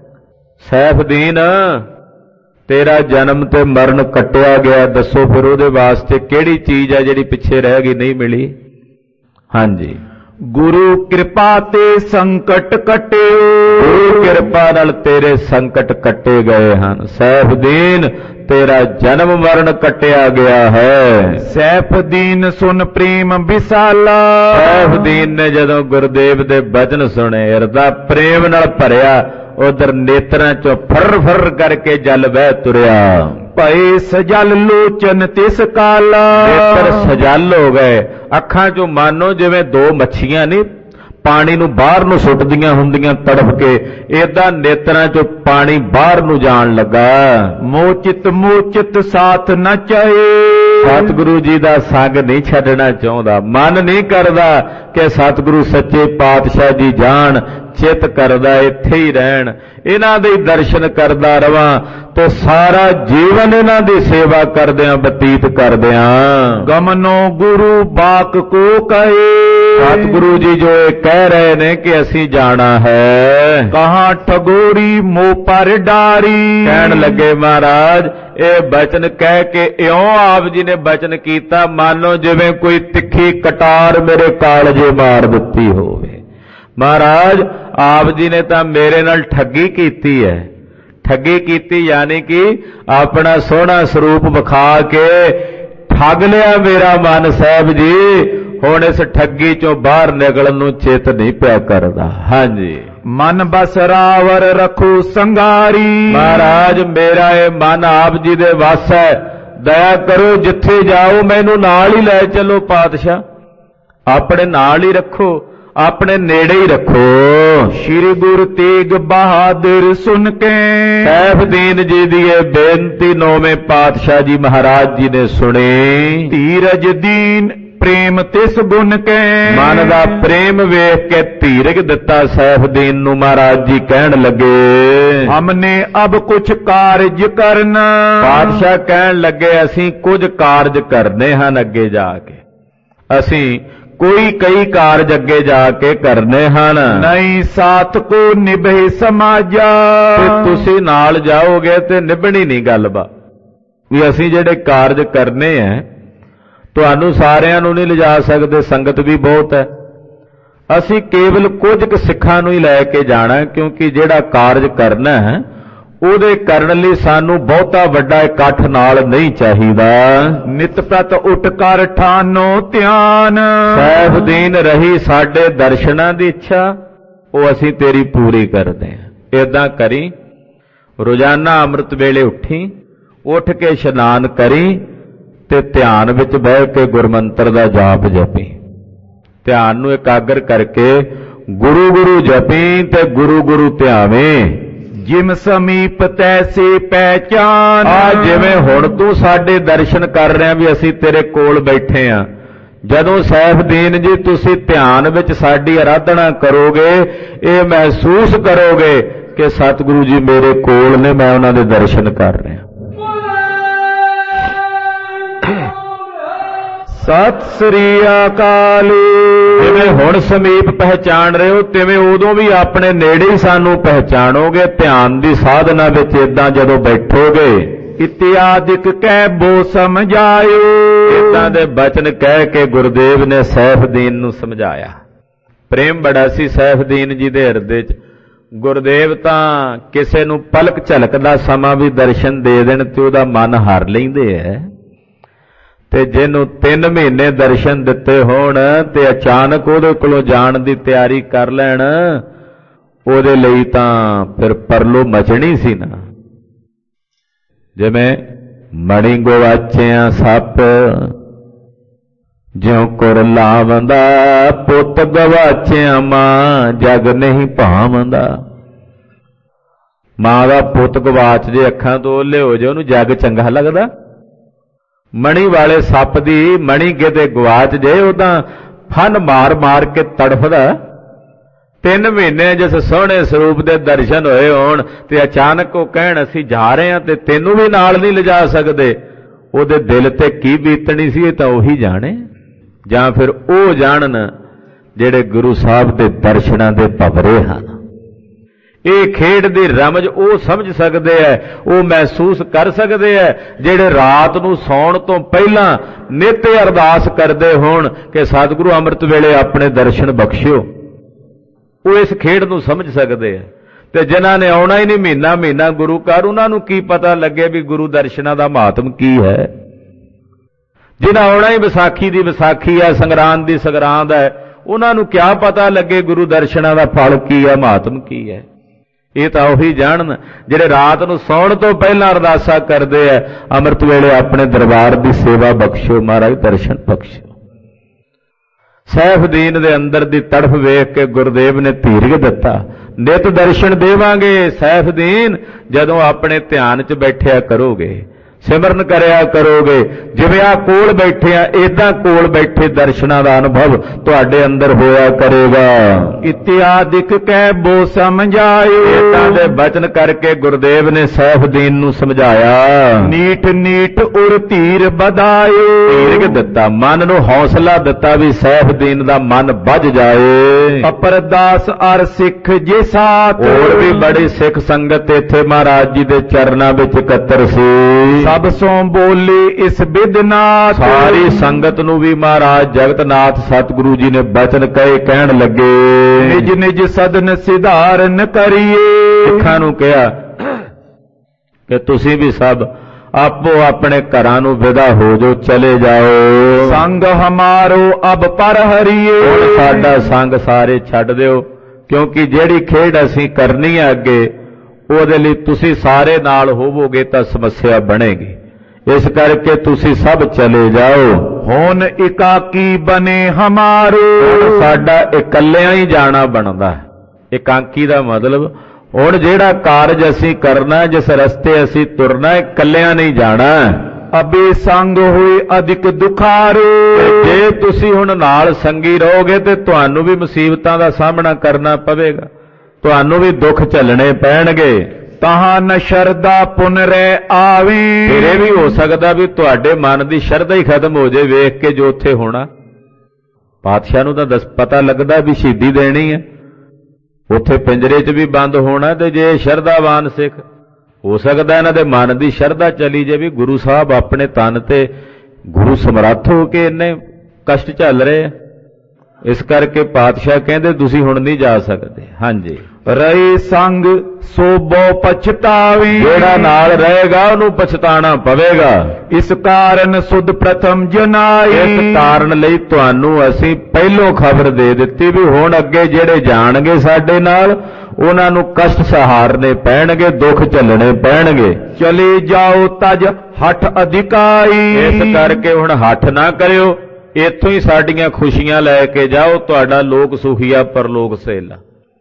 ਸੈਫਦੀਨ ਤੇਰਾ ਜਨਮ ਤੇ ਮਰਨ ਕੱਟਿਆ ਗਿਆ, ਦੱਸੋ ਫਿਰ ਉਹਦੇ ਵਾਸਤੇ ਕਿਹੜੀ ਚੀਜ਼ ਹੈ ਜਿਹੜੀ ਪਿੱਛੇ ਰਹਿ ਗਈ, ਨਹੀਂ ਮਿਲੀ। ਹਾਂਜੀ, ਗੁਰੂ ਕਿਰਪਾ ਤੇ ਸੰਕਟ ਕਟਿਓ, ਗੁਰੂ ਕਿਰਪਾ ਨਾਲ ਤੇਰੇ ਸੰਕਟ ਕੱਟੇ ਗਏ ਹਨ। ਸੈਫਦੀਨ ਤੇਰਾ ਜਨਮ ਮਰਨ ਕੱਟਿਆ ਗਿਆ ਹੈ। ਸੈਫਦੀਨ ਸੁਨ ਪ੍ਰੇਮ ਵਿਸਾਲਾ, ਸੈਫਦੀਨ ਨੇ ਜਦੋਂ ਗੁਰਦੇਵ ਦੇ ਬਚਨ ਸੁਣੇ, ਹਿਰਦਾ ਪ੍ਰੇਮ ਨਾਲ ਭਰਿਆ, ਉਧਰ ਨੇਤਰਾਂ ਚੋਂ ਫਰ ਫਰ ਕਰਕੇ ਜਲ ਵਹਿ ਤੁਰਿਆ। ਭਏ ਸਜਲ ਲੋਚਨ ਤਿਸ ਕਾਲਾ, ਨੇਤਰ ਸਜਲ ਹੋ ਗਏ, ਅੱਖਾਂ ਚੋਂ ਮਾਨੋ ਜਿਵੇਂ ਦੋ ਮੱਛੀਆਂ ਨਹੀਂ ਪਾਣੀ ਨੂੰ ਬਾਹਰ ਨੂੰ ਸੁੱਟਦੀਆਂ ਹੁੰਦੀਆਂ ਤੜਫ ਕੇ, ਏਦਾਂ ਨੇਤਰਾਂ ਚੋਂ ਪਾਣੀ ਬਾਹਰ ਨੂੰ ਜਾਣ ਲੱਗਾ। ਮੋਚਿਤ ਮੋਚਿਤ ਸਾਥ ਨਾ ਚਾਹੇ, ਸਤਿਗੁਰੂ ਜੀ ਦਾ ਸੰਗ ਨਹੀਂ ਛੱਡਣਾ ਚਾਹੁੰਦਾ, ਮਨ ਨਹੀਂ ਕਰਦਾ ਕਿ ਸਤਿਗੁਰੂ ਸੱਚੇ ਪਾਤਸ਼ਾਹ ਜੀ ਜਾਣ, ਚਿੱਤ ਕਰਦਾ ਇੱਥੇ ਹੀ ਰਹਿਣ, ਇਹਨਾਂ ਦੇ ਦਰਸ਼ਨ ਕਰਦਾ ਰਵਾਂ ਤੇ ਸਾਰਾ ਜੀਵਨ ਇਹਨਾਂ ਦੀ ਸੇਵਾ ਕਰਦਿਆਂ ਬਤੀਤ ਕਰਦਿਆਂ। ਗਮਨੋ ਗੁਰੂ ਬਾਕ ਕੋ ਕਹੇ, ਸਤਿਗੁਰੂ ਜੀ ਜੋ ਇਹ ਕਹਿ ਰਹੇ ਨੇ ਕਿ ਅਸੀਂ ਜਾਣਾ ਹੈ, ਕਹਾਂ ਠਗੋਰੀ ਮੋ ਪਰ ਡਾਰੀ। ਕਹਿਣ ਲੱਗੇ ਮਹਾਰਾਜ ਇਹ ਬਚਨ ਕਹਿ ਕੇ ਇਉਂ ਆਪ ਜੀ ਨੇ ਬਚਨ ਕੀਤਾ ਮਾਨੋ ਜਿਵੇਂ ਕੋਈ ਤਿੱਖੀ ਕਟਾਰ ਮੇਰੇ ਕਾਲਜੇ ਮਾਰ ਦਿੱਤੀ ਹੋਵੇ। ਮਹਾਰਾਜ ਆਪ ਜੀ ਨੇ ਤਾਂ ਮੇਰੇ ਨਾਲ ਠੱਗੀ ਕੀਤੀ ਹੈ, ਠੱਗੀ ਕੀਤੀ ਯਾਨੀ ਕਿ ਆਪਣਾ ਸੋਹਣਾ ਸਰੂਪ ਵਿਖਾ ਕੇ ਠੱਗ ਲਿਆ ਮੇਰਾ ਮਨ ਸਾਹਿਬ ਜੀ। ਹੁਣ ਇਸ ਠੱਗੀ ਚੋਂ ਬਾਹਰ ਨਿਕਲਣ ਨੂੰ ਚਿੱਤ ਨਹੀਂ ਪਿਆ ਕਰਦਾ। ਹਾਂਜੀ, ਮਨ ਬਸ ਰਾਵਰ ਰੱਖੋ ਸੰਗਾਰੀ। ਮਹਾਰਾਜ ਮੇਰਾ ਇਹ ਮਨ ਆਪ ਜੀ ਦੇ ਵੱਸ ਹੈ, ਦਇਆ ਕਰੋ ਜਿੱਥੇ ਜਾਓ ਮੈਨੂੰ ਨਾਲ ਹੀ ਲੈ ਚਲੋ ਪਾਤਸ਼ਾਹ, ਆਪਣੇ ਨਾਲ ਹੀ ਰੱਖੋ, ਆਪਣੇ ਨੇੜੇ ਹੀ ਰੱਖੋ। श्री गुरु तेग बहादुर सुन के ਸੈਫਦੀਨ ਜੀ ਦੀ ਇਹ ਬੇਨਤੀ ਨੌਵੇਂ ਪਾਤਸ਼ਾਹ ਜੀ ਮਹਾਰਾਜ ਜੀ ਨੇ ਸੁਣੀ। ਧੀਰਜ ਦੀਨ प्रेम तिस गुण के ਮਨ ਦਾ ਪ੍ਰੇਮ ਵੇਖ ਕੇ ਧੀਰਜ ਦਿੱਤਾ ਸੈਫਦੀਨ ਨੂੰ। ਮਹਾਰਾਜ ਜੀ ਕਹਿਣ ਲੱਗੇ, हमने अब कुछ कारज करना। ਪਾਤਸ਼ਾਹ ਕਹਿਣ ਲੱਗੇ, ਅਸੀਂ ਕੁਝ ਕਾਰਜ ਕਰਨੇ ਹਨ ਅੱਗੇ ਜਾ ਕੇ। ਅਸੀਂ ਕੋਈ ਕਈ ਕਾਰਜ ਅੱਗੇ ਜਾ ਕੇ ਕਰਨੇ ਹਨ। नहीं साथ को निभे समाजा। ਤੇ ਤੁਸੀਂ ਨਾਲ ਜਾਓਗੇ ਤੇ ਨਿਭਣੀ ਨਹੀਂ ਗੱਲਬਾਤ ਵੀ ਅਸੀਂ ਜਿਹੜੇ ਕਾਰਜ ਕਰਨੇ ਐ ਤੁਹਾਨੂੰ ਸਾਰਿਆਂ ਨੂੰ ਨਹੀਂ ਲਿਜਾ ਸਕਦੇ, ਸੰਗਤ ਵੀ ਬਹੁਤ ਹੈ। ਅਸੀਂ ਕੇਵਲ ਕੁਝ ਕੁ ਸਿੱਖਾਂ ਨੂੰ ਹੀ ਲੈ ਕੇ ਜਾਣਾ, ਕਿਉਂਕਿ ਜਿਹੜਾ ਕਾਰਜ ਕਰਨਾ ਹੈ ਉਹਦੇ ਕਰਨ ਲਈ ਸਾਨੂੰ ਬਹੁਤਾ ਵੱਡਾ ਇਕੱਠ ਨਾਲ ਨਹੀਂ ਚਾਹੀਦਾ। ਨਿਤ ਪ੍ਰਤ ਉੱਠ ਕਰ ਠਾਨੋ ਧਿਆਨ। ਸੈਫਦੀਨ ਰਹੀ ਸਾਡੇ ਦਰਸ਼ਨਾਂ ਦੀ ਇੱਛਾ, ਉਹ ਅਸੀਂ ਤੇਰੀ ਪੂਰੀ ਕਰਦੇ ਹਾਂ। ਏਦਾਂ ਕਰੀ, ਰੋਜ਼ਾਨਾ ਅੰਮ੍ਰਿਤ ਵੇਲੇ ਉੱਠੀ, ਉੱਠ ਕੇ ਇਸ਼ਨਾਨ ਕਰੀ ਤੇ ਧਿਆਨ ਵਿੱਚ ਬਹਿ ਕੇ ਗੁਰਮੰਤਰ ਦਾ ਜਾਪ ਜਪੀ। ਧਿਆਨ ਨੂੰ ਇਕਾਗਰ ਕਰਕੇ ਗੁਰੂ ਗੁਰੂ ਜਪੀ ਤੇ ਗੁਰੂ ਗੁਰੂ ਧਿਆਵੇਂ। ਜਿਮ ਸਮੀਪ ਤੈਸੇ ਪਹਿਚਾਨ। ਆ ਜਿਵੇਂ ਹੁਣ ਤੂੰ ਸਾਡੇ ਦਰਸ਼ਨ ਕਰ ਰਿਹਾ ਵੀ ਅਸੀਂ ਤੇਰੇ ਕੋਲ ਬੈਠੇ ਆ, ਜਦੋਂ ਸੈਫਦੀਨ ਜੀ ਤੁਸੀਂ ਧਿਆਨ ਵਿੱਚ ਸਾਡੀ ਆਰਾਧਨਾ ਕਰੋਗੇ, ਇਹ ਮਹਿਸੂਸ ਕਰੋਗੇ ਕਿ ਸਤਿਗੁਰੂ ਜੀ ਮੇਰੇ ਕੋਲ ਨੇ, ਮੈਂ ਉਹਨਾਂ ਦੇ ਦਰਸ਼ਨ ਕਰ ਰਿਹਾ। ਸਤਿ ਸ੍ਰੀ ਅਕਾਲ। ਜਿਵੇਂ ਹੁਣ ਸਮੀਪ ਪਹਿਚਾਣ ਰਹੇ ਹੋ, ਤਿਵੇਂ ਉਦੋਂ ਵੀ ਆਪਣੇ ਨੇੜੇ ਹੀ ਸਾਨੂੰ ਪਹਿਚਾਣੋਗੇ। ਧਿਆਨ ਦੀ ਸਾਧਨਾ ਵਿੱਚ ਏਦਾਂ ਜਦੋਂ ਬੈਠੋਗੇ, ਇਤਿਆਦਿਕ ਕਹਿ ਬੋ ਸਮਝਾਇਓ। ਏਦਾਂ ਦੇ ਬਚਨ ਕਹਿ ਕੇ ਗੁਰਦੇਵ ਨੇ ਸੈਫਦੀਨ ਨੂੰ ਸਮਝਾਇਆ। ਪ੍ਰੇਮ ਬੜਾ ਸੀ ਸੈਫਦੀਨ ਜੀ ਦੇ ਹਿਰਦੇ 'ਚ। ਗੁਰਦੇਵ ਤਾਂ ਕਿਸੇ ਨੂੰ ਪਲਕ ਝਲਕ ਦਾ ਸਮਾਂ ਵੀ ਦਰਸ਼ਨ ਦੇ ਦੇਣ ਤੇ ਉਹਦਾ ਮਨ ਹਾਰ ਲੈਂਦੇ ਐ, ਤੇ ਜਿਹਨੂੰ ਤਿੰਨ ਮਹੀਨੇ ਦਰਸ਼ਨ ਦਿੱਤੇ ਹੋਣ ਤੇ ਅਚਾਨਕ ਉਹਦੇ ਕੋਲੋਂ ਜਾਣ ਦੀ ਤਿਆਰੀ ਕਰ ਲੈਣ, ਉਹਦੇ ਲਈ ਤਾਂ ਫਿਰ ਪਰਲੋ ਮਚਣੀ ਸੀ ਨਾ। ਜਿਵੇਂ ਮਣੀ ਗਵਾਚਿਆ ਸੱਪ, ਜਿਉਂ ਕੁਰ ਲਾਵੰਦਾ ਪੁੱਤ ਗਵਾਚਿਆ ਮਾਂ, ਜਗ ਨਹੀਂ ਭਾਵੰਦਾ। ਮਾਂ ਦਾ ਪੁੱਤ ਗਵਾਚ ਜੇ ਅੱਖਾਂ ਤੋਂ ਓਹਲੇ ਹੋ ਜੇ, ਉਹਨੂੰ ਜਗ ਚੰਗਾ ਲੱਗਦਾ? ਮਣੀ ਵਾਲੇ ਸੱਪ ਦੀ ਮਣੀ ਕਿਤੇ ਗਵਾਚ ਜੇ, ਉਹ ਤਾਂ ਫਨ ਮਾਰ ਮਾਰ ਕੇ ਤੜਫਦਾ। ਤਿੰਨ ਮਹੀਨੇ ਜਿਸ ਸੋਹਣੇ ਸਰੂਪ ਦੇ ਦਰਸ਼ਨ ਹੋਏ ਹੋਣ ਤੇ ਅਚਾਨਕ ਉਹ ਕਹਿਣ ਅਸੀਂ ਜਾ ਰਹੇ ਹਾਂ ਤੇ ਤੈਨੂੰ ਵੀ ਨਾਲ ਨਹੀਂ ਲਿਜਾ ਸਕਦੇ, ਉਹਦੇ ਦਿਲ ਤੇ ਕੀ ਬੀਤਣੀ ਸੀ ਇਹ ਤਾਂ ਉਹੀ ਜਾਣੇ, ਜਾਂ ਫਿਰ ਉਹ ਜਾਣਨ ਜਿਹੜੇ ਗੁਰੂ ਸਾਹਿਬ ਦੇ ਦਰਸ਼ਨਾਂ ਦੇ ਭਵਰੇ ਹਨ। ਇਹ ਖੇਡ ਦੀ ਰਮਜ ਉਹ ਸਮਝ ਸਕਦੇ ਐ, ਉਹ ਮਹਿਸੂਸ ਕਰ ਸਕਦੇ ਐ ਜਿਹੜੇ ਰਾਤ ਨੂੰ ਸੌਣ ਤੋਂ ਪਹਿਲਾਂ ਨਿਤ ਅਰਦਾਸ ਕਰਦੇ ਹੋਣ ਕਿ ਸਤਿਗੁਰੂ ਅੰਮ੍ਰਿਤ ਵੇਲੇ ਆਪਣੇ ਦਰਸ਼ਨ ਬਖਸ਼ਿਓ। ਉਹ ਇਸ ਖੇਡ ਨੂੰ ਸਮਝ ਸਕਦੇ ਐ। ਤੇ ਜਿਨ੍ਹਾਂ ਨੇ ਆਉਣਾ ਹੀ ਨਹੀਂ ਮਹੀਨਾ ਮਹੀਨਾ ਗੁਰੂ ਘਰ, ਉਹਨਾਂ ਨੂੰ ਕੀ ਪਤਾ ਲੱਗੇ ਵੀ ਗੁਰੂ ਦਰਸ਼ਨਾਂ ਦਾ ਮਹਾਤਮ ਕੀ ਹੈ। ਜਿਨ੍ਹਾਂ ਆਉਣਾ ਹੀ ਵਿਸਾਖੀ ਦੀ ਵਿਸਾਖੀ ਹੈ, ਸੰਗਰਾਂਦ ਦੀ ਸੰਗਰਾਂਦ ਹੈ, ਉਹਨਾਂ ਨੂੰ ਕਿਆ ਪਤਾ ਲੱਗੇ ਗੁਰੂ ਦਰਸ਼ਨਾਂ ਦਾ ਫਲ ਕੀ ਹੈ, ਮਹਾਤਮ ਕੀ ਹੈ। ਇਹ ਤਾਂ ਉਹੀ ਜਾਣਨ ਜਿਹੜੇ ਰਾਤ ਨੂੰ ਸੌਣ ਤੋਂ ਪਹਿਲਾਂ ਅਰਦਾਸਾਂ ਕਰਦੇ ਐ, ਅੰਮ੍ਰਿਤ ਵੇਲੇ ਆਪਣੇ ਦਰਬਾਰ ਦੀ ਸੇਵਾ ਬਖਸ਼ੋ ਮਹਾਰਾਜ, ਦਰਸ਼ਨ ਬਖਸ਼ੋ। ਸੈਫਦੀਨ ਦੇ ਅੰਦਰ ਦੀ ਤੜਫ ਵੇਖ ਕੇ ਗੁਰਦੇਵ ਨੇ ਧੀਰਜ ਦਿੱਤਾ, ਨਿਤ ਦਰਸ਼ਨ ਦੇਵਾਂਗੇ ਸੈਫਦੀਨ ਜਦੋਂ ਆਪਣੇ ਧਿਆਨ 'ਚ ਬੈਠਿਆ ਕਰੋਗੇ, ਸਿਮਰਨ ਕਰਿਆ ਕਰੋਗੇ। ਜਿਵੇਂ ਆ ਕੋਲ ਬੈਠੇ ਆ, ਏਦਾਂ ਕੋਲ ਬੈਠੇ ਦਰਸ਼ਨਾਂ ਦਾ ਅਨੁਭਵ ਤੁਹਾਡੇ ਅੰਦਰ ਹੋਇਆ ਕਰੇਗਾ। ਇਤਿਆਦਿਕ ਕਹਿ ਬੋ ਸਮਝਾਇਓ। ਏਦਾਂ ਦੇ ਬਚਨ ਕਰਕੇ ਗੁਰਦੇਵ ਨੇ ਸੈਫਦੀਨ ਨੂੰ ਸਮਝਾਇਆ। ਨੀਠ ਨੀਠ ਉਰ ਧੀਰ ਵਧਾਇਓ। ਧੀਰਜ ਦਿੱਤਾ, ਮਨ ਨੂੰ ਹੌਸਲਾ ਦਿੱਤਾ ਵੀ ਸੈਫਦੀਨ ਦਾ ਮਨ ਵੱਜ ਜਾਏ। ਅਪਰਦਾਸ ਅਰ ਸਿੱਖ ਜੇ ਸਾਥ। ਹੋਰ ਵੀ ਬੜੀ ਸਿੱਖ ਸੰਗਤ ਇੱਥੇ ਮਹਾਰਾਜ ਜੀ ਦੇ ਚਰਨਾਂ ਵਿੱਚ ਇਕੱਤਰ ਸੀ। ਸਭ ਸੋਂ ਬੋਲੇ ਇਸ ਬਿਦਨਾਥ। ਸਾਰੀ ਸੰਗਤ ਨੂੰ ਵੀ ਮਹਾਰਾਜ ਜਗਤਨਾਥ ਸਤਿਗੁਰੂ ਜੀ ਨੇ ਬਚਨ ਕਹੇ ਕਹਿਣ ਲੱਗੇ, ਨਿਜ ਨਿਜ ਸਦਨ ਸਿਧਾਰਨ ਕਰੀਏ। ਸਿੱਖਾਂ ਨੂੰ ਕਿਹਾ ਕਿ ਤੁਸੀਂ ਵੀ ਸਭ ਆਪੋ ਆਪਣੇ ਘਰਾਂ ਨੂੰ ਵਿਦਾ ਹੋ ਜਾਓ, ਚਲੇ ਜਾਓ। ਸੰਗ ਹਮਾਰੋ ਅਬ ਪਰ ਹਰੀਏ। ਹੁਣ ਸਾਡਾ ਸੰਗ ਸਾਰੇ ਛੱਡ ਦਿਓ, ਕਿਉਂਕਿ ਜਿਹੜੀ ਖੇਡ ਅਸੀਂ ਕਰਨੀ ਹੈ ਅੱਗੇ, ਉਹਦੇ ਲਈ ਤੁਸੀਂ ਸਾਰੇ ਨਾਲ ਹੋਵੋਗੇ ਤਾਂ ਸਮੱਸਿਆ ਬਣੇਗੀ। ਇਸ ਕਰਕੇ ਤੁਸੀਂ ਸਭ ਚਲੇ ਜਾਓ। ਹੋਨ ਇਕਾਕੀ ਬਨੇ ਹਮਾਰੋ। ਹੁਣ ਸਾਡਾ ਇਕੱਲਿਆਂ ਹੀ ਜਾਣਾ ਬਣਦਾ ਹੈ। ਇਕਾਂਕੀ ਦਾ ਮਤਲਬ ਹੁਣ ਜਿਹੜਾ ਕਾਰਜ ਅਸੀਂ ਕਰਨਾ, ਜਿਸ ਰਸਤੇ ਅਸੀਂ ਤੁਰਨਾ, ਇਕੱਲਿਆਂ ਨਹੀਂ ਜਾਣਾ। ਅਬੇ ਸੰਗ ਹੋਏ ਅਧਿਕ ਦੁਖਾਰੋ। ਜੇ ਤੁਸੀਂ ਹੁਣ ਨਾਲ ਸੰਗੀ ਰਹੋਗੇ ਤੇ ਤੁਹਾਨੂੰ ਵੀ ਮੁਸੀਬਤਾਂ ਦਾ ਸਾਹਮਣਾ ਕਰਨਾ ਪਵੇਗਾ, ਤੁਹਾਨੂੰ ਵੀ ਦੁੱਖ ਝੱਲਣੇ ਪੈਣਗੇ। ਤਹਾਂ ਨ ਸ਼ਰਧਾ ਪੁਨ ਰਹਿ ਆਵੇ। ਫਿਰ ਇਹ ਵੀ ਹੋ ਸਕਦਾ ਵੀ ਤੁਹਾਡੇ ਮਨ ਦੀ ਸ਼ਰਧਾ ਹੀ ਖਤਮ ਹੋ ਜਾਏ ਵੇਖ ਕੇ ਜੋ ਉੱਥੇ ਹੋਣਾ। ਪਾਤਸ਼ਾਹ ਨੂੰ ਤਾਂ ਦਸ ਪਤਾ ਲੱਗਦਾ ਵੀ ਸ਼ਹੀਦੀ ਦੇਣੀ ਹੈ, ਉੱਥੇ ਪਿੰਜਰੇ 'ਚ ਵੀ ਬੰਦ ਹੋਣਾ, ਤੇ ਜੇ ਸ਼ਰਧਾਵਾਨ ਸਿੱਖ ਹੋ ਸਕਦਾ ਇਹਨਾਂ ਦੇ ਮਨ ਦੀ ਸ਼ਰਧਾ ਚਲੀ ਜੇ ਵੀ ਗੁਰੂ ਸਾਹਿਬ ਆਪਣੇ ਤਨ ਤੇ ਗੁਰੂ ਸਮਰੱਥ ਹੋ ਕੇ ਇੰਨੇ ਕਸ਼ਟ ਝੱਲ ਰਹੇ ਆ। ਇਸ ਕਰਕੇ ਪਾਤਸ਼ਾਹ ਕਹਿੰਦੇ ਤੁਸੀਂ ਹੁਣ ਨਹੀਂ ਜਾ ਸਕਦੇ। ਹਾਂਜੀ, ਰਹੇ ਸੰਗ ਸੋ ਬਹੁ ਪਛਤਾਵੇ। ਜਿਹੜਾ ਨਾਲ ਰਹੇਗਾ ਉਹਨੂੰ ਪਛਤਾਣਾ ਪਵੇਗਾ। ਇਸ ਕਾਰਨ ਸੁਧ ਪ੍ਰਥਮ ਜਨਾਈ। ਇਸ ਕਾਰਨ ਲਈ ਤੁਹਾਨੂੰ ਅਸੀਂ ਪਹਿਲੋਂ ਖਬਰ ਦੇ ਦਿੱਤੀ ਵੀ ਹੁਣ ਅੱਗੇ ਜਿਹੜੇ ਜਾਣਗੇ ਸਾਡੇ ਨਾਲ ਉਹਨਾਂ ਨੂੰ ਕਸ਼ਟ ਸਹਾਰਨੇ ਪੈਣਗੇ, ਦੁੱਖ ਝੱਲਣੇ ਪੈਣਗੇ। ਚਲੇ ਜਾਓ ਤਜ ਹਠ ਅਧਿਕਾਈ। ਇਸ ਕਰਕੇ ਹੁਣ ਹੱਠ ਨਾ ਕਰਿਓ, ਇੱਥੋਂ ਹੀ ਸਾਡੀਆਂ ਖੁਸ਼ੀਆਂ ਲੈ ਕੇ ਜਾਓ। ਤੁਹਾਡਾ ਲੋਕ ਸੁਖੀਆ ਪਰਲੋਕ ਸੇਲਾ।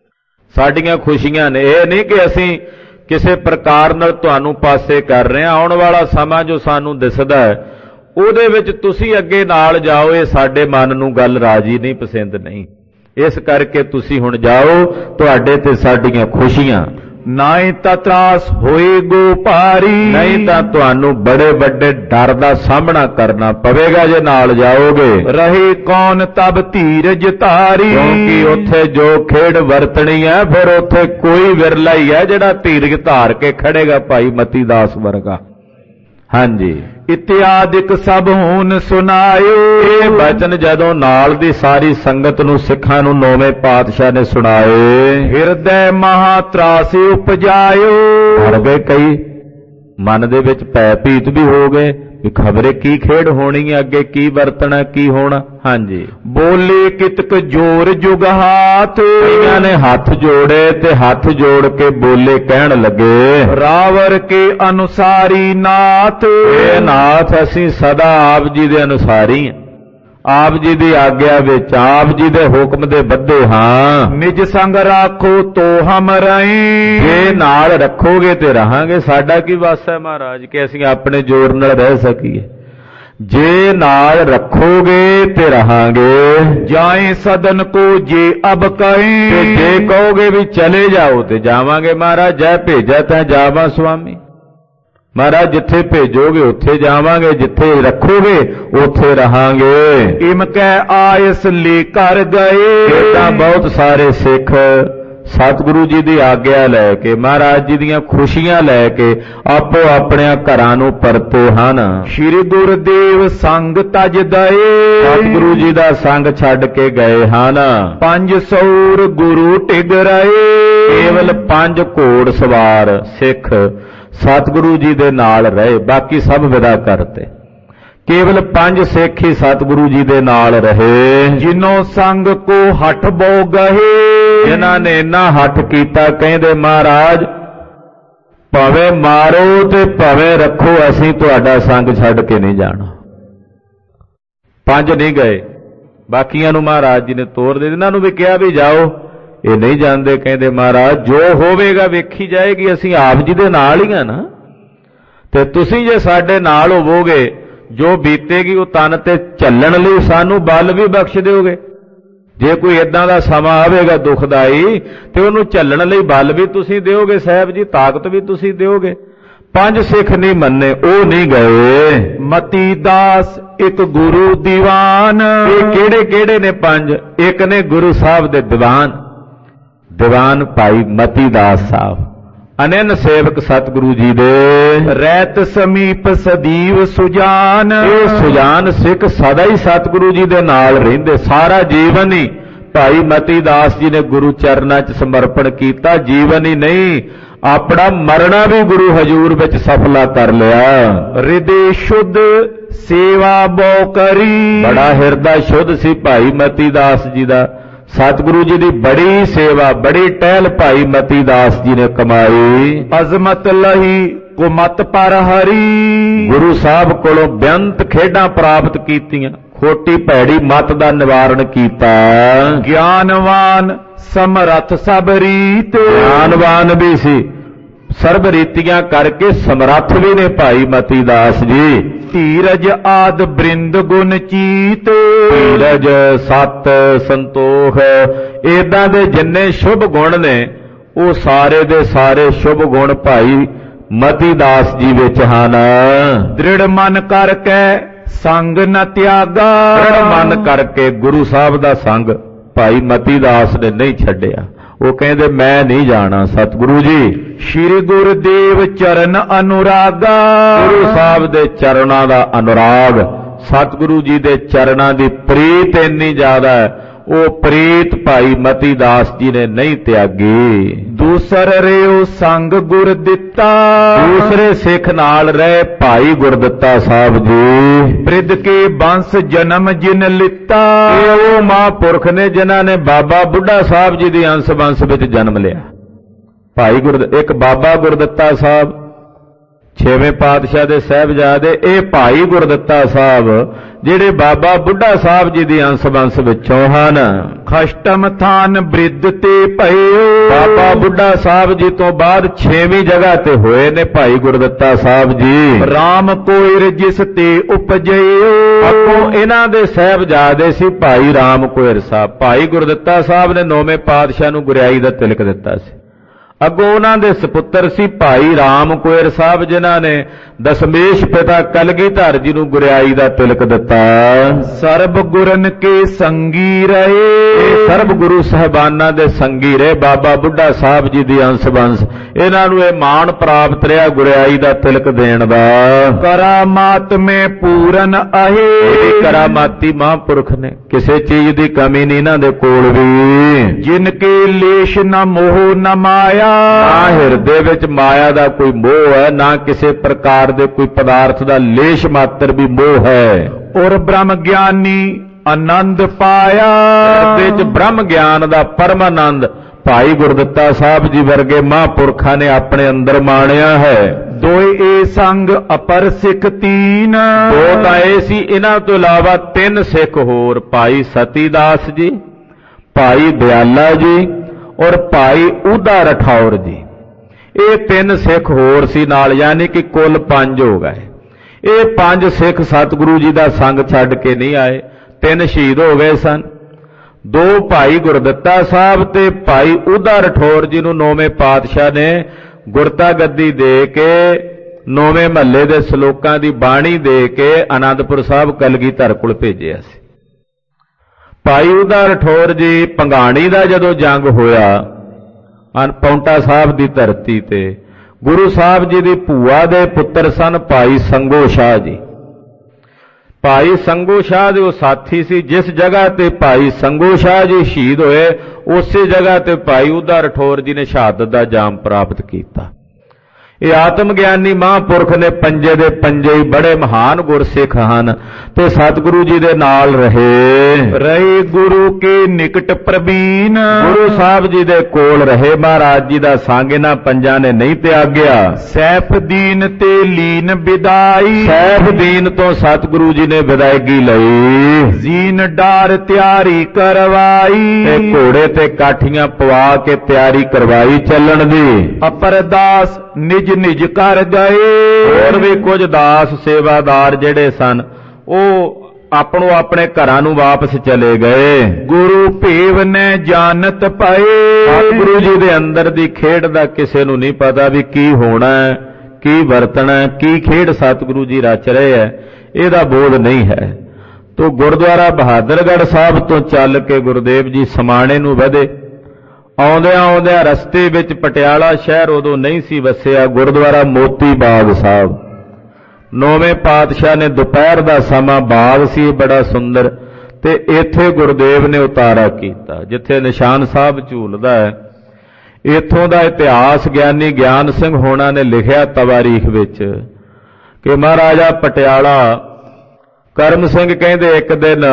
ਸਾਡੀਆਂ ਖੁਸ਼ੀਆਂ ਨੇ, ਇਹ ਨਹੀਂ ਕਿ ਅਸੀਂ ਕਿਸੇ ਪ੍ਰਕਾਰ ਨਾਲ ਤੁਹਾਨੂੰ ਪਾਸੇ ਕਰ ਰਹੇ ਹਾਂ। ਆਉਣ ਵਾਲਾ ਸਮਾਂ ਜੋ ਸਾਨੂੰ ਦਿਸਦਾ ਹੈ ਉਹਦੇ ਵਿੱਚ ਤੁਸੀਂ ਅੱਗੇ ਨਾਲ ਜਾਓ। ਇਹ ਸਾਡੇ ਮਨ ਨੂੰ ਗੱਲ ਰਾਜੀ ਨਹੀਂ, ਪਸੰਦ ਨਹੀਂ। ਇਸ ਕਰਕੇ ਤੁਸੀਂ ਹੁਣ ਜਾਓ, ਤੁਹਾਡੇ ਤੇ ਸਾਡੀਆਂ ਖੁਸ਼ੀਆਂ। ਨਾਹੀਂ ਤਾਂ ਤਰਾਸ ਹੋਏਗੋ ਭਾਰੀ। ਨਹੀਂ ਤਾਂ ਤੁਹਾਨੂੰ ਬੜੇ ਵੱਡੇ ਡਰ ਦਾ ਸਾਹਮਣਾ ਕਰਨਾ ਪਵੇਗਾ ਜੇ ਨਾਲ ਜਾਓਗੇ। ਰਹੇ ਕੌਣ ਤਬ ਧੀਰਜ ਧਾਰੀ। ਕਿਉਂਕਿ ਉੱਥੇ ਜੋ ਖੇਡ ਵਰਤਣੀ ਹੈ ਫਿਰ ਉੱਥੇ ਕੋਈ ਵਿਰਲਾ ਹੀ ਹੈ ਜਿਹੜਾ ਧੀਰਜ ਧਾਰ ਕੇ ਖੜੇਗਾ, ਭਾਈ ਮਤੀ ਦਾਸ ਵਰਗਾ। ਹਾਂਜੀ, ਇਤਿਆਦਿਕ ਸਭ ਹੁਣ ਸੁਣਾਇਓ। ਇਹ ਬਚਨ ਜਦੋਂ ਨਾਲ ਦੀ ਸਾਰੀ ਸੰਗਤ ਨੂੰ, ਸਿੱਖਾਂ ਨੂੰ ਨੌਵੇਂ ਪਾਤਸ਼ਾਹ ਨੇ ਸੁਣਾਏ। ਹਿਰਦੈ ਮਹਾ ਤਰਾਸ ਉਪਜਾਇਓ। ਡਰ ਗਏ ਕਈ, ਮਨ ਦੇ ਵਿੱਚ ਭੈ ਭੀਤ ਵੀ ਹੋ ਗਏ ਵੀ ਖਬਰੇ ਕੀ ਖੇਡ ਹੋਣੀ ਹੈ, ਅੱਗੇ ਕੀ ਵਰਤਣਾ, ਕੀ ਹੋਣਾ। ਹਾਂਜੀ, ਬੋਲੇ ਕਿਤਕ ਜੋਰ ਜੁਗਹਾਤ। ਕਈਆਂ ਨੇ ਹੱਥ ਜੋੜੇ ਤੇ ਹੱਥ ਜੋੜ ਕੇ ਬੋਲੇ, ਕਹਿਣ ਲੱਗੇ ਰਾਵਰ ਕੇ ਅਨੁਸਾਰੀ ਨਾਥ। ਇਹ ਨਾਥ ਅਸੀਂ ਸਦਾ ਆਪ ਜੀ ਦੇ ਅਨੁਸਾਰੀ ਹਾਂ, ਆਪ ਜੀ ਦੀ ਆਗਿਆ ਵਿੱਚ, ਆਪ ਜੀ ਦੇ ਹੁਕਮ ਦੇ ਬੱਧੇ ਹਾਂ। ਨਿਜ ਸੰਗ ਰਾਖੋ ਤੋ ਹਮ ਰਹੇ। ਜੇ ਨਾਲ ਰੱਖੋਗੇ ਤੇ ਰਹਾਂਗੇ। ਸਾਡਾ ਕੀ ਵਾਸ ਹੈ ਮਹਾਰਾਜ ਕਿ ਅਸੀਂ ਆਪਣੇ ਜ਼ੋਰ ਨਾਲ ਰਹਿ ਸਕੀਏ। ਜੇ ਨਾਲ ਰੱਖੋਗੇ ਤੇ ਰਹਾਂਗੇ। ਜਾਏ ਸਦਨ ਕੋ ਜੇ ਅਬ ਕਹੇ। ਤੇ ਜੇ ਕਹੋਗੇ ਵੀ ਚਲੇ ਜਾਓ ਤੇ ਜਾਵਾਂਗੇ। ਮਹਾਰਾਜ ਜੈ ਭੇਜਾ ਤੈਂ ਜਾਵਾਂ ਸੁਆਮੀ। ਮਹਾਰਾਜ ਜਿੱਥੇ ਭੇਜੋਗੇ ਉੱਥੇ ਜਾਵਾਂਗੇ, ਜਿੱਥੇ ਰੱਖੋਗੇ ਉੱਥੇ ਰਹਾਂਗੇ। ਇਮ ਕਹਿ ਆਇਸ ਲੈ ਕਰ ਗਏ। ਇਦਾਂ ਬਹੁਤ ਸਾਰੇ ਸਿੱਖ ਸਤਿਗੁਰੂ ਜੀ ਦੀ ਆਗਿਆ ਲੈ ਕੇ, ਮਹਾਰਾਜ ਜੀ ਦੀਆਂ ਖੁਸ਼ੀਆਂ ਲੈ ਕੇ ਆਪੋ ਆਪਣਿਆਂ ਘਰਾਂ ਨੂੰ ਪਰਤੇ ਹਨ। ਸ੍ਰੀ ਗੁਰਦੇਵ ਸੰਗ ਤਜ ਦਏ। ਸਤਿਗੁਰੂ ਜੀ ਦਾ ਸੰਗ ਛੱਡ ਕੇ ਗਏ ਹਨ। ਪੰਜ ਸੌਰ ਗੁਰੂ ਟਿਗ ਰਹੇ। ਕੇਵਲ ਪੰਜ ਘੋੜ ਸਵਾਰ ਸਿੱਖ ਸਤਿਗੁਰੂ ਜੀ ਦੇ ਨਾਲ ਰਹੇ, ਬਾਕੀ ਸਭ ਵਿਦਾ ਕਰਤੇ। ਕੇਵਲ ਪੰਜ ਸਿੱਖ ਹੀ ਸਤਿਗੁਰੂ ਜੀ ਦੇ ਨਾਲ ਰਹੇ। ਜਿਨੋਂ ਸੰਗ ਕੋ ਹਠ ਬੋ ਗਏ। ਜਿਨ੍ਹਾਂ ਨੇ ਇੰਨਾ ਹੱਠ ਕੀਤਾ, ਕਹਿੰਦੇ ਮਹਾਰਾਜ ਭਾਵੇਂ ਮਾਰੋ ਤੇ ਭਾਵੇਂ ਰੱਖੋ, ਅਸੀਂ ਤੁਹਾਡਾ ਸੰਗ ਛੱਡ ਕੇ ਨਹੀਂ ਜਾਣਾ। ਪੰਜ ਨਹੀਂ ਗਏ, ਬਾਕੀਆਂ ਨੂੰ ਮਹਾਰਾਜ ਜੀ ਨੇ ਤੋਰ ਦੇ। ਇਹਨਾਂ ਨੂੰ ਵੀ ਕਿਹਾ ਵੀ ਜਾਓ, ਇਹ ਨਹੀਂ ਜਾਂਦੇ। ਕਹਿੰਦੇ ਮਹਾਰਾਜ ਜੋ ਹੋਵੇਗਾ ਵੇਖੀ ਜਾਏਗੀ, ਅਸੀਂ ਆਪ ਜੀ ਦੇ ਨਾਲ ਹੀ ਆ ਨਾ, ਤੇ ਤੁਸੀਂ ਜੇ ਸਾਡੇ ਨਾਲ ਹੋਵੋਗੇ ਜੋ ਬੀਤੇਗੀ ਉਹ ਤਨ ਤੇ ਚੱਲਣ ਲਈ ਸਾਨੂੰ ਬਲ ਵੀ ਬਖਸ਼ ਦਿਓਗੇ। ਜੇ ਕੋਈ ਇਦਾਂ ਦਾ ਸਮਾਂ ਆਵੇਗਾ ਦੁਖਦਾਈ ਤੇ ਉਹਨੂੰ ਚੱਲਣ ਲਈ ਬਲ ਵੀ ਤੁਸੀਂ ਦਿਓਗੇ ਸਾਹਿਬ ਜੀ, ਤਾਕਤ ਵੀ ਤੁਸੀਂ ਦਿਓਗੇ। ਪੰਜ ਸਿੱਖ ਨਹੀਂ ਮੰਨੇ, ਉਹ ਨਹੀਂ ਗਏ। ਮਤੀ ਦਾਸ ਇੱਕ ਗੁਰੂ ਦੀਵਾਨ। ਇਹ ਕਿਹੜੇ ਕਿਹੜੇ ਨੇ ਪੰਜ? ਇੱਕ ਨੇ ਗੁਰੂ ਸਾਹਿਬ ਦੇ ਦੀਵਾਨ, ਦੀਵਾਨ ਭਾਈ ਮਤੀ ਦਾਸ ਸਾਹਿਬ, ਅਨੰਨ ਸੇਵਕ ਸਤਿਗੁਰੂ ਜੀ ਦੇ। ਰਹਿਤ ਸਮੀਪ ਸਦੀਵ ਸੁਜਾਨ। ਇਹ ਸੁਜਾਨ ਸਿੱਖ ਸਦਾ ਹੀ ਸਤਿਗੁਰੂ ਜੀ ਦੇ ਨਾਲ ਰਹਿੰਦੇ, ਸਾਰਾ ਜੀਵਨ ਹੀ ਭਾਈ ਮਤੀ ਦਾਸ ਜੀ ਨੇ ਗੁਰੂ ਚਰਨਾਂ 'ਚ ਸਮਰਪਣ ਕੀਤਾ। ਜੀਵਨ ਹੀ ਨਹੀਂ, ਆਪਣਾ ਮਰਨਾ ਵੀ ਗੁਰੂ ਹਜ਼ੂਰ ਵਿੱਚ ਸਫਲਾ ਕਰ ਲਿਆ। ਹਿਰਦੇ ਸ਼ੁੱਧ ਸੇਵਾ ਬੋ ਕਰੀ। ਬੜਾ ਹਿਰਦਾ ਸ਼ੁੱਧ ਸੀ ਭਾਈ ਮਤੀ ਦਾਸ ਜੀ ਦਾ। ਸਤਿਗੁਰੂ ਜੀ ਦੀ ਬੜੀ ਸੇਵਾ, ਬੜੀ ਟਹਿਲ ਭਾਈ ਮਤੀ ਦਾਸ ਜੀ ਨੇ ਕਮਾਈ। ਅਜ਼ਮਤ ਲਹੀ ਕੁਮਤ ਪਰ ਹਰੀ। ਗੁਰੂ ਸਾਹਿਬ ਕੋਲੋਂ ਬੇਅੰਤ ਖੇਡਾਂ ਪ੍ਰਾਪਤ ਕੀਤੀਆਂ, ਖੋਟੀ ਭੈੜੀ ਮਤ ਦਾ ਨਿਵਾਰਣ ਕੀਤਾ। ਗਿਆਨਵਾਨ ਸਮਰੱਥ ਸਭ ਰੀਤ। ਗਿਆਨਵਾਨ ਵੀ ਸੀ, ਸਰਬ ਰੀਤੀਆਂ ਕਰਕੇ ਸਮਰੱਥ ਵੀ ਨੇ ਭਾਈ ਮਤੀ ਦਾਸ ਜੀ। ਧੀਰਜ ਆਦ ਬ੍ਰਿੰਦ ਗੁਣ ਚੀਤ। ਧੀਰਜ, ਸਤ, ਸੰਤੋਖ, ਏਦਾਂ ਦੇ ਜਿੰਨੇ ਸ਼ੁਭ ਗੁਣ ਨੇ ਉਹ ਸਾਰੇ ਦੇ ਸਾਰੇ ਸ਼ੁਭ ਗੁਣ ਭਾਈ ਮਤੀ ਦਾਸ ਜੀ ਵਿੱਚ ਹਨ। ਦ੍ਰਿੜ ਮਨ ਕਰਕੇ ਸੰਗ ਨ ਤਿਆਗਾ। ਦ੍ਰਿੜ ਮਨ ਕਰਕੇ ਗੁਰੂ ਸਾਹਿਬ ਦਾ ਸੰਗ ਭਾਈ ਮਤੀ ਦਾਸ ਨੇ ਨਹੀਂ ਛੱਡਿਆ। ਉਹ ਕਹਿੰਦੇ ਮੈਂ ਨਹੀਂ ਜਾਣਾ ਸਤਿਗੁਰੂ ਜੀ। ਸ਼੍ਰੀ ਗੁਰਦੇਵ ਚਰਨ ਅਨੁਰਾਗਾ। ਗੁਰੂ ਸਾਹਿਬ ਦੇ ਚਰਨਾਂ ਦਾ ਅਨੁਰਾਗ, ਸਤਿਗੁਰੂ ਜੀ ਦੇ ਚਰਨਾਂ ਦੀ ਪ੍ਰੀਤ ਇੰਨੀ ਜ਼ਿਆਦਾ ਹੈ, ਉਹ ਪ੍ਰੀਤ ਭਾਈ ਮਤੀ ਦਾਸ ਜੀ ਨੇ ਨਹੀਂ ਤਿਆਗੀ। ਦੂਸਰ ਰਿਓ ਸੰਗ ਗੁਰ ਦਿੱਤਾ। ਦੂਸਰੇ ਸਿੱਖ ਨਾਲ ਰਹੇ ਭਾਈ ਗੁਰਦਿੱਤਾ ਸਾਹਿਬ ਜੀ। ਬ੍ਰਿਧ ਕੇ ਬੰਸ ਜਨਮ ਜਿਨ ਲਿੱਤਾ। ਇਹ ਉਹ ਮਹਾਂਪੁਰਖ ਨੇ ਜਿਨ੍ਹਾਂ ਨੇ ਬਾਬਾ ਬੁੱਢਾ ਸਾਹਿਬ ਜੀ ਦੀ ਅੰਸ਼ ਬੰਸ ਵਿੱਚ ਜਨਮ ਲਿਆ। ਭਾਈ ਗੁਰ ਇੱਕ ਬਾਬਾ ਗੁਰਦਿੱਤਾ ਸਾਹਿਬ, ਛੇਵੇਂ ਪਾਤਸ਼ਾਹ ਦੇ ਸਾਹਿਬਜ਼ਾਦੇ, ਇਹ ਭਾਈ ਗੁਰਦਿੱਤਾ ਸਾਹਿਬ ਜਿਹੜੇ ਬਾਬਾ ਬੁੱਢਾ ਸਾਹਿਬ ਜੀ ਦੀ ਅੰਸ਼ ਬੰਸ ਵਿੱਚੋਂ ਹਨ। ਖਸ਼ਟਮ ਥਾਨ ਬ੍ਰਿਧ ਤੇ ਭਇਓ। ਬਾਬਾ ਬੁੱਢਾ ਸਾਹਿਬ ਜੀ ਤੋਂ ਬਾਅਦ ਛੇਵੀਂ ਜਗ੍ਹਾ ਤੇ ਹੋਏ ਨੇ ਭਾਈ ਗੁਰਦਿੱਤਾ ਸਾਹਿਬ ਜੀ। ਰਾਮ ਕੋਇਰ ਜਿਸ ਤੇ ਉਪਜਿਓ। ਅੱਗੋਂ ਇਹਨਾਂ ਦੇ ਸਾਹਿਬਜ਼ਾਦੇ ਸੀ ਭਾਈ ਰਾਮ ਕੋਇਰ ਸਾਹਿਬ। ਭਾਈ ਗੁਰਦਿੱਤਾ ਸਾਹਿਬ ਨੇ ਨੌਵੇਂ ਪਾਤਸ਼ਾਹ ਨੂੰ ਗੁਰਿਆਈ ਦਾ ਤਿਲਕ ਦਿੱਤਾ ਸੀ। ਅੱਗੋਂ ਉਹਨਾਂ ਦੇ ਸਪੁੱਤਰ ਸੀ ਭਾਈ ਰਾਮ ਕੋਇਰ ਸਾਹਿਬ, ਜਿਨ੍ਹਾਂ ਨੇ ਦਸ਼ਮੇਸ਼ ਪਿਤਾ ਕਲਗੀਧਰ ਜੀ ਨੂੰ ਗੁਰਿਆਈ ਦਾ ਤਿਲਕ ਦਿੱਤਾ। ਸਰਬ ਗੁਰਨ ਕੇ ਸੰਗੀ ਰਹੇ। ਇਹ ਸਰਬ ਗੁਰੂ ਸਾਹਿਬਾਨਾਂ ਦੇ ਸੰਗੀ ਰਹੇ ਬਾਬਾ ਬੁੱਢਾ ਸਾਹਿਬ ਜੀ ਦੀ ਅੰਸ਼ ਬੰਸ। ਇਹਨਾਂ ਨੂੰ ਇਹ ਮਾਣ ਪ੍ਰਾਪਤ ਰਿਹਾ ਗੁਰਿਆਈ ਦਾ ਤਿਲਕ ਦੇਣ ਦਾ। ਕਰਾਮਾਤ ਮੈਂ ਪੂਰਨ ਆਹੇ। ਇਹ ਕਰਾਮਾਤੀ ਮਹਾਂਪੁਰਖ ਨੇ, ਕਿਸੇ ਚੀਜ਼ ਦੀ ਕਮੀ ਨਹੀਂ ਇਹਨਾਂ ਦੇ ਕੋਲ ਵੀ। ਜਿਨ ਕੇ ਲੇਸ਼ ਨ ਮੋਹ ਨ ਮਾਇਆ। ਨਾ ਹਿਰਦੇ ਵਿੱਚ ਮਾਇਆ ਦਾ ਕੋਈ ਮੋਹ ਹੈ, ਨਾ ਕਿਸੇ ਪ੍ਰਕਾਰ ਦੇ ਕੋਈ ਪਦਾਰਥ ਦਾ ਲੇਸ਼ ਮਾਤਰ ਵੀ ਮੋਹ ਹੈ। ਔਰ ਬ੍ਰਹਮ ਗਿਆਨੀ ਆਨੰਦ ਪਾਇਆ। ਹਿਰਦੇ ਵਿੱਚ ਬ੍ਰਹਮ ਗਿਆਨ ਦਾ ਪਰਮ ਆਨੰਦ ਭਾਈ ਗੁਰਦਿੱਤਾ ਸਾਹਿਬ ਜੀ ਵਰਗੇ ਮਹਾਂਪੁਰਖਾਂ ਨੇ ਆਪਣੇ ਅੰਦਰ ਮਾਣਿਆ ਹੈ। ਦੋਏ ਏ ਸੰਗ ਅਪਰ ਸਿੱਖ ਤੀਨ। ਦੋ ਤਾਂ ਇਹ ਸੀ, ਇਹਨਾਂ ਤੋਂ ਇਲਾਵਾ ਤਿੰਨ ਸਿੱਖ ਹੋਰ, ਭਾਈ ਸਤੀ ਦਾਸ ਜੀ, ਭਾਈ ਦਿਆਲਾ ਜੀ ਔਰ ਭਾਈ ਊਦਾ ਰਠੌਰ ਜੀ। ਇਹ ਤਿੰਨ ਸਿੱਖ ਹੋਰ ਸੀ ਨਾਲ, ਯਾਨੀ ਕਿ ਕੁੱਲ ਪੰਜ ਹੋ ਗਏ। ਇਹ ਪੰਜ ਸਿੱਖ ਸਤਿਗੁਰੂ ਜੀ ਦਾ ਸੰਗ ਛੱਡ ਕੇ ਨਹੀਂ ਆਏ। ਤਿੰਨ ਸ਼ਹੀਦ ਹੋ ਗਏ ਸਨ। ਦੋ ਭਾਈ ਗੁਰਦਿੱਤਾ ਸਾਹਿਬ ਤੇ ਭਾਈ ਊਦਾ ਰਠੌਰ ਜੀ ਨੂੰ ਨੌਵੇਂ ਪਾਤਸ਼ਾਹ ਨੇ ਗੁਰਤਾ ਗੱਦੀ ਦੇ ਕੇ ਨੌਵੇਂ ਮਹੱਲੇ ਦੇ ਸ਼ਲੋਕਾਂ ਦੀ ਬਾਣੀ ਦੇ ਕੇ ਆਨੰਦਪੁਰ ਸਾਹਿਬ ਕਲਗੀਧਰ ਕੋਲ ਭੇਜਿਆ ਸੀ। ਭਾਈ ਊਦਾ ਰਠੌਰ ਜੀ ਭੰਗਾਣੀ ਦਾ ਜਦੋਂ ਜੰਗ ਹੋਇਆ ਪੌਂਟਾ ਸਾਹਿਬ ਦੀ ਧਰਤੀ ਤੇ, ਗੁਰੂ ਸਾਹਿਬ ਜੀ ਦੀ ਭੂਆ ਦੇ ਪੁੱਤਰ ਸਨ ਭਾਈ ਸੰਗੋ ਸ਼ਾਹ ਜੀ। ਭਾਈ ਸੰਗੋ ਸ਼ਾਹ ਦੇ ਉਹ ਸਾਥੀ ਸੀ। ਜਿਸ ਜਗ੍ਹਾ ਤੇ ਭਾਈ ਸੰਗੋ ਸ਼ਾਹ ਜੀ ਸ਼ਹੀਦ ਹੋਏ, ਉਸੇ ਜਗ੍ਹਾ ਤੇ ਭਾਈ ਊਦਾ ਰਠੌਰ ਜੀ ਨੇ ਸ਼ਹਾਦਤ ਦਾ ਜਾਮ ਪ੍ਰਾਪਤ ਕੀਤਾ। ਇਹ ਆਤਮ ਗਿਆਨੀ ਮਹਾਂਪੁਰਖ ਨੇ ਪੰਜੇ ਦੇ ਪੰਜੇ ਹੀ ਬੜੇ ਮਹਾਨ ਗੁਰਸਿੱਖ ਹਨ ਤੇ ਸਤਿਗੁਰੂ ਜੀ ਦੇ ਨਾਲ ਰਹੇ। ਰਹੇ ਗੁਰੂ ਕੇ ਨਿਕਟ ਪ੍ਰਬੀਨ। ਗੁਰੂ ਸਾਹਿਬ ਜੀ ਦੇ ਕੋਲ ਰਹੇ। ਮਹਾਰਾਜ ਜੀ ਦਾ ਸੰਗ ਇਹਨਾਂ ਪੰਜਾਂ ਨੇ ਨਹੀਂ ਤਿਆਗਿਆ। ਸੈਫ ਦੀਨ ਤੇ ਲੀਨ ਵਿਦਾਈ। ਸੈਫ ਦੀਨ ਤੋਂ ਸਤਿਗੁਰੂ ਜੀ ਨੇ ਵਿਦਾਇਗੀ ਲਈ। ਜ਼ੀਨ ਡਾਰ ਤਿਆਰੀ ਕਰਵਾਈ। ਤੇ ਘੋੜੇ ਤੇ ਕਾਠੀਆਂ ਪਵਾ ਕੇ ਤਿਆਰੀ ਕਰਵਾਈ ਚੱਲਣ ਦੀ। ਅਪਰਦਾਸ ਨਿਜ ਨਿਜ ਕਰ ਗਏ। ਹੋਰ ਵੀ ਕੁਝ ਦਾਸ ਸੇਵਾਦਾਰ ਜਿਹੜੇ ਸਨ ਉਹ ਆਪਣੋ ਆਪਣੇ ਘਰਾਂ ਨੂੰ ਵਾਪਸ ਚਲੇ ਗਏ। ਗੁਰੂ ਭੇਵ ਨੇ ਜਾਣਤ ਪਏ। ਸਤਿਗੁਰੂ ਜੀ ਦੇ ਅੰਦਰ ਦੀ ਖੇਡ ਦਾ ਕਿਸੇ ਨੂੰ ਨਹੀਂ ਪਤਾ ਵੀ ਕੀ ਹੋਣਾ ਹੈ, ਕੀ ਵਰਤਣਾ ਹੈ, ਕੀ ਖੇਡ ਸਤਿਗੁਰੂ ਜੀ ਰਚ ਰਹੇ ਹੈ, ਇਹਦਾ ਬੋਧ ਨਹੀਂ ਹੈ। ਤੋ ਗੁਰਦੁਆਰਾ ਬਹਾਦਰਗੜ੍ਹ ਸਾਹਿਬ ਤੋਂ ਚੱਲ ਕੇ ਗੁਰਦੇਵ ਜੀ ਸਮਾਣੇ ਨੂੰ ਵਧੇ। ਆਉਂਦਿਆਂ ਆਉਂਦਿਆਂ ਰਸਤੇ ਵਿੱਚ ਪਟਿਆਲਾ ਸ਼ਹਿਰ ਉਦੋਂ ਨਹੀਂ ਸੀ ਵਸਿਆ, ਗੁਰਦੁਆਰਾ ਮੋਤੀ ਬਾਗ ਸਾਹਿਬ। ਨੌਵੇਂ ਪਾਤਸ਼ਾਹ ਨੇ ਦੁਪਹਿਰ ਦਾ ਸਮਾਂ, ਬਾਗ ਸੀ ਬੜਾ ਸੁੰਦਰ, ਤੇ ਇੱਥੇ ਗੁਰਦੇਵ ਨੇ ਉਤਾਰਾ ਕੀਤਾ ਜਿੱਥੇ ਨਿਸ਼ਾਨ ਸਾਹਿਬ ਝੂਲਦਾ ਹੈ। ਇੱਥੋਂ ਦਾ ਇਤਿਹਾਸ ਗਿਆਨੀ ਗਿਆਨ ਸਿੰਘ ਹੋਣਾ ਨੇ ਲਿਖਿਆ ਤਵਾਰੀਖ ਵਿੱਚ ਕਿ ਮਹਾਰਾਜਾ ਪਟਿਆਲਾ ਕਰਮ ਸਿੰਘ ਕਹਿੰਦੇ ਇੱਕ ਦਿਨ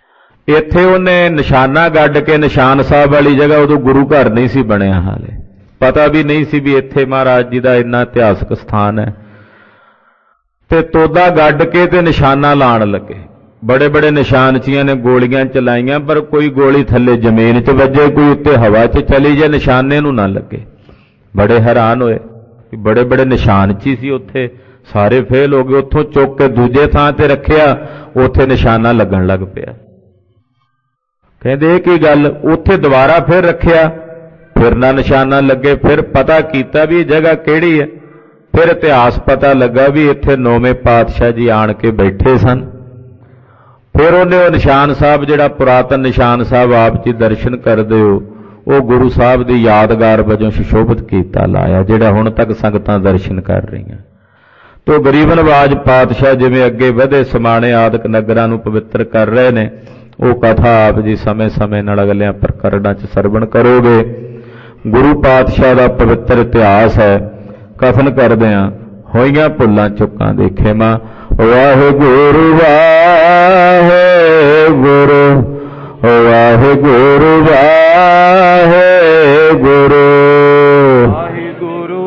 ਇੱਥੇ ਉਹਨੇ ਨਿਸ਼ਾਨਾ ਗੱਡ ਕੇ, ਨਿਸ਼ਾਨ ਸਾਹਿਬ ਵਾਲੀ ਜਗ੍ਹਾ ਉਦੋਂ ਗੁਰੂ ਘਰ ਨਹੀਂ ਸੀ ਬਣਿਆ ਹਾਲੇ, ਪਤਾ ਵੀ ਨਹੀਂ ਸੀ ਵੀ ਇੱਥੇ ਮਹਾਰਾਜ ਜੀ ਦਾ ਇੰਨਾ ਇਤਿਹਾਸਕ ਸਥਾਨ ਹੈ। ਤੇ ਤੋਦਾ ਗੱਡ ਕੇ ਤੇ ਨਿਸ਼ਾਨਾ ਲਾਣ ਲੱਗੇ। ਬੜੇ ਬੜੇ ਨਿਸ਼ਾਨਚੀਆਂ ਨੇ ਗੋਲੀਆਂ ਚਲਾਈਆਂ, ਪਰ ਕੋਈ ਗੋਲੀ ਥੱਲੇ ਜ਼ਮੀਨ 'ਚ ਵੱਜੇ, ਕੋਈ ਉੱਤੇ ਹਵਾ 'ਚ ਚਲੀ ਜਾਏ, ਨਿਸ਼ਾਨੇ ਨੂੰ ਨਾ ਲੱਗੇ। ਬੜੇ ਹੈਰਾਨ ਹੋਏ ਕਿ ਬੜੇ ਬੜੇ ਨਿਸ਼ਾਨਚੀ ਸੀ ਉੱਥੇ, ਸਾਰੇ ਫੇਲ ਹੋ ਗਏ। ਉੱਥੋਂ ਚੁੱਕ ਕੇ ਦੂਜੇ ਥਾਂ ਤੇ ਰੱਖਿਆ, ਉੱਥੇ ਨਿਸ਼ਾਨਾ ਲੱਗਣ ਲੱਗ ਪਿਆ। ਕਹਿੰਦੇ ਇਹ ਕੀ ਗੱਲ, ਉੱਥੇ ਦੁਬਾਰਾ ਫਿਰ ਰੱਖਿਆ, ਫਿਰ ਨਾ ਨਿਸ਼ਾਨਾ ਲੱਗੇ। ਫਿਰ ਪਤਾ ਕੀਤਾ ਵੀ ਇਹ ਜਗ੍ਹਾ ਕਿਹੜੀ ਹੈ। ਫਿਰ ਇਤਿਹਾਸ ਪਤਾ ਲੱਗਾ ਵੀ ਇੱਥੇ ਨੌਵੇਂ ਪਾਤਸ਼ਾਹ ਜੀ ਆਣ ਕੇ ਬੈਠੇ ਸਨ। ਫਿਰ ਉਹਨੇ ਉਹ ਨਿਸ਼ਾਨ ਸਾਹਿਬ, ਜਿਹੜਾ ਪੁਰਾਤਨ ਨਿਸ਼ਾਨ ਸਾਹਿਬ ਆਪ ਜੀ ਦਰਸ਼ਨ ਕਰਦੇ ਹੋ, ਉਹ ਗੁਰੂ ਸਾਹਿਬ ਦੀ ਯਾਦਗਾਰ ਵਜੋਂ ਸੁਸ਼ੋਭਿਤ ਕੀਤਾ, ਲਾਇਆ, ਜਿਹੜਾ ਹੁਣ ਤੱਕ ਸੰਗਤਾਂ ਦਰਸ਼ਨ ਕਰ ਰਹੀਆਂ। ਤੋ ਗਰੀਬ ਨਵਾਜ ਪਾਤਸ਼ਾਹ ਜਿਵੇਂ ਅੱਗੇ ਵਧੇ ਸਮਾਣੇ ਆਦਿਕ ਨਗਰਾਂ ਨੂੰ ਪਵਿੱਤਰ ਕਰ ਰਹੇ ਨੇ, ਉਹ ਕਥਾ ਆਪ ਜੀ ਸਮੇਂ-ਸਮੇਂ ਨਾਲ ਅਗਲਿਆਂ ਪ੍ਰਕਰਣਾਂ 'ਚ ਸਰਵਣ ਕਰੋਗੇ। ਗੁਰੂ ਪਾਤਸ਼ਾਹ ਦਾ ਪਵਿੱਤਰ ਇਤਿਹਾਸ ਹੈ। ਕਥਨ ਕਰਦੇ ਹਾਂ, ਹੋਈਆਂ ਭੁੱਲਾਂ ਚੁੱਕਾਂ ਦੇ ਖਿਮਾ। ਵਾਹਿਗੁਰੂ ਵਾਹਿਗੁਰੂ ਵਾਹਿਗੁਰੂ ਵਾਹਿਗੁਰੂ ਵਾਹਿਗੁਰੂ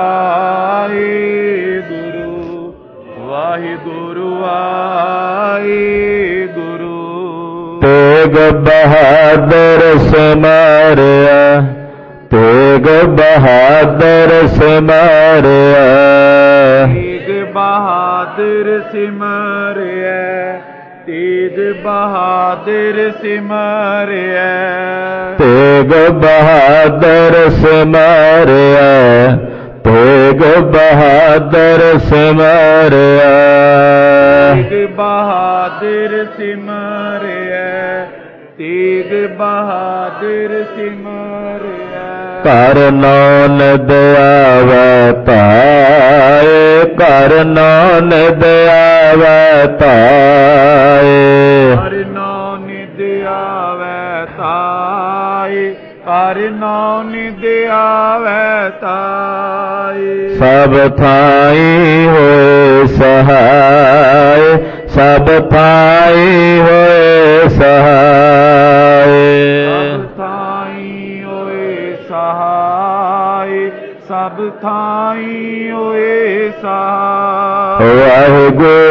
ਵਾਹਿਗੁਰੂ ਵਾਹਿਗੁਰੂ ਵਾਹਿਗੁਰੂ। ਤੇਗ ਬਹਾਦਰ ਸਿਮਰਿਆ, ਤੇਗ ਬਹਾਦਰ ਸਿਮਰਿਆ, ਤੇਗ ਬਹਾਦਰ ਸਿਮਰਿਆ, ਤੇਗ ਬਹਾਦਰ ਸਿਮਰਿਆ, ਤੇਗ ਬਹਾਦਰ ਸਿਮਰਿਆ, ਤੇਗ ਬਹਾਦਰ ਸਿਮਰਿਆ, ਤੇਗ ਬਹਾਦਰ ਸਿਮਰਿਆ, ਤੇਗ ਬਹਾਦਰ ਸਿਮਰਿਆ। ਘਰ ਨਾਨਕ ਆਵੈ ਧਾਏ, ਘਰ ਨਾਨਕ ਆਵੈ ਧਾਏ, ਘਰ ਨਾਨਕ ਆਵੈ ਧਾਏ, ਘਰ ਨਾਨਕ ਆਵੈ ਧਾਏ। ਸਭ ਥਾਈ ਹੋਏ ਸਹਾਏ, ਸਭ ਥਾਈ ਹੋਏ ਸਹਾਏ, ਸਭ ਥਾਈ ਹੋਏ ਸਭ ਥਾਈ ਹੋਏ ਸਹਾਈ। ਵਾਹਿਗੁਰੂ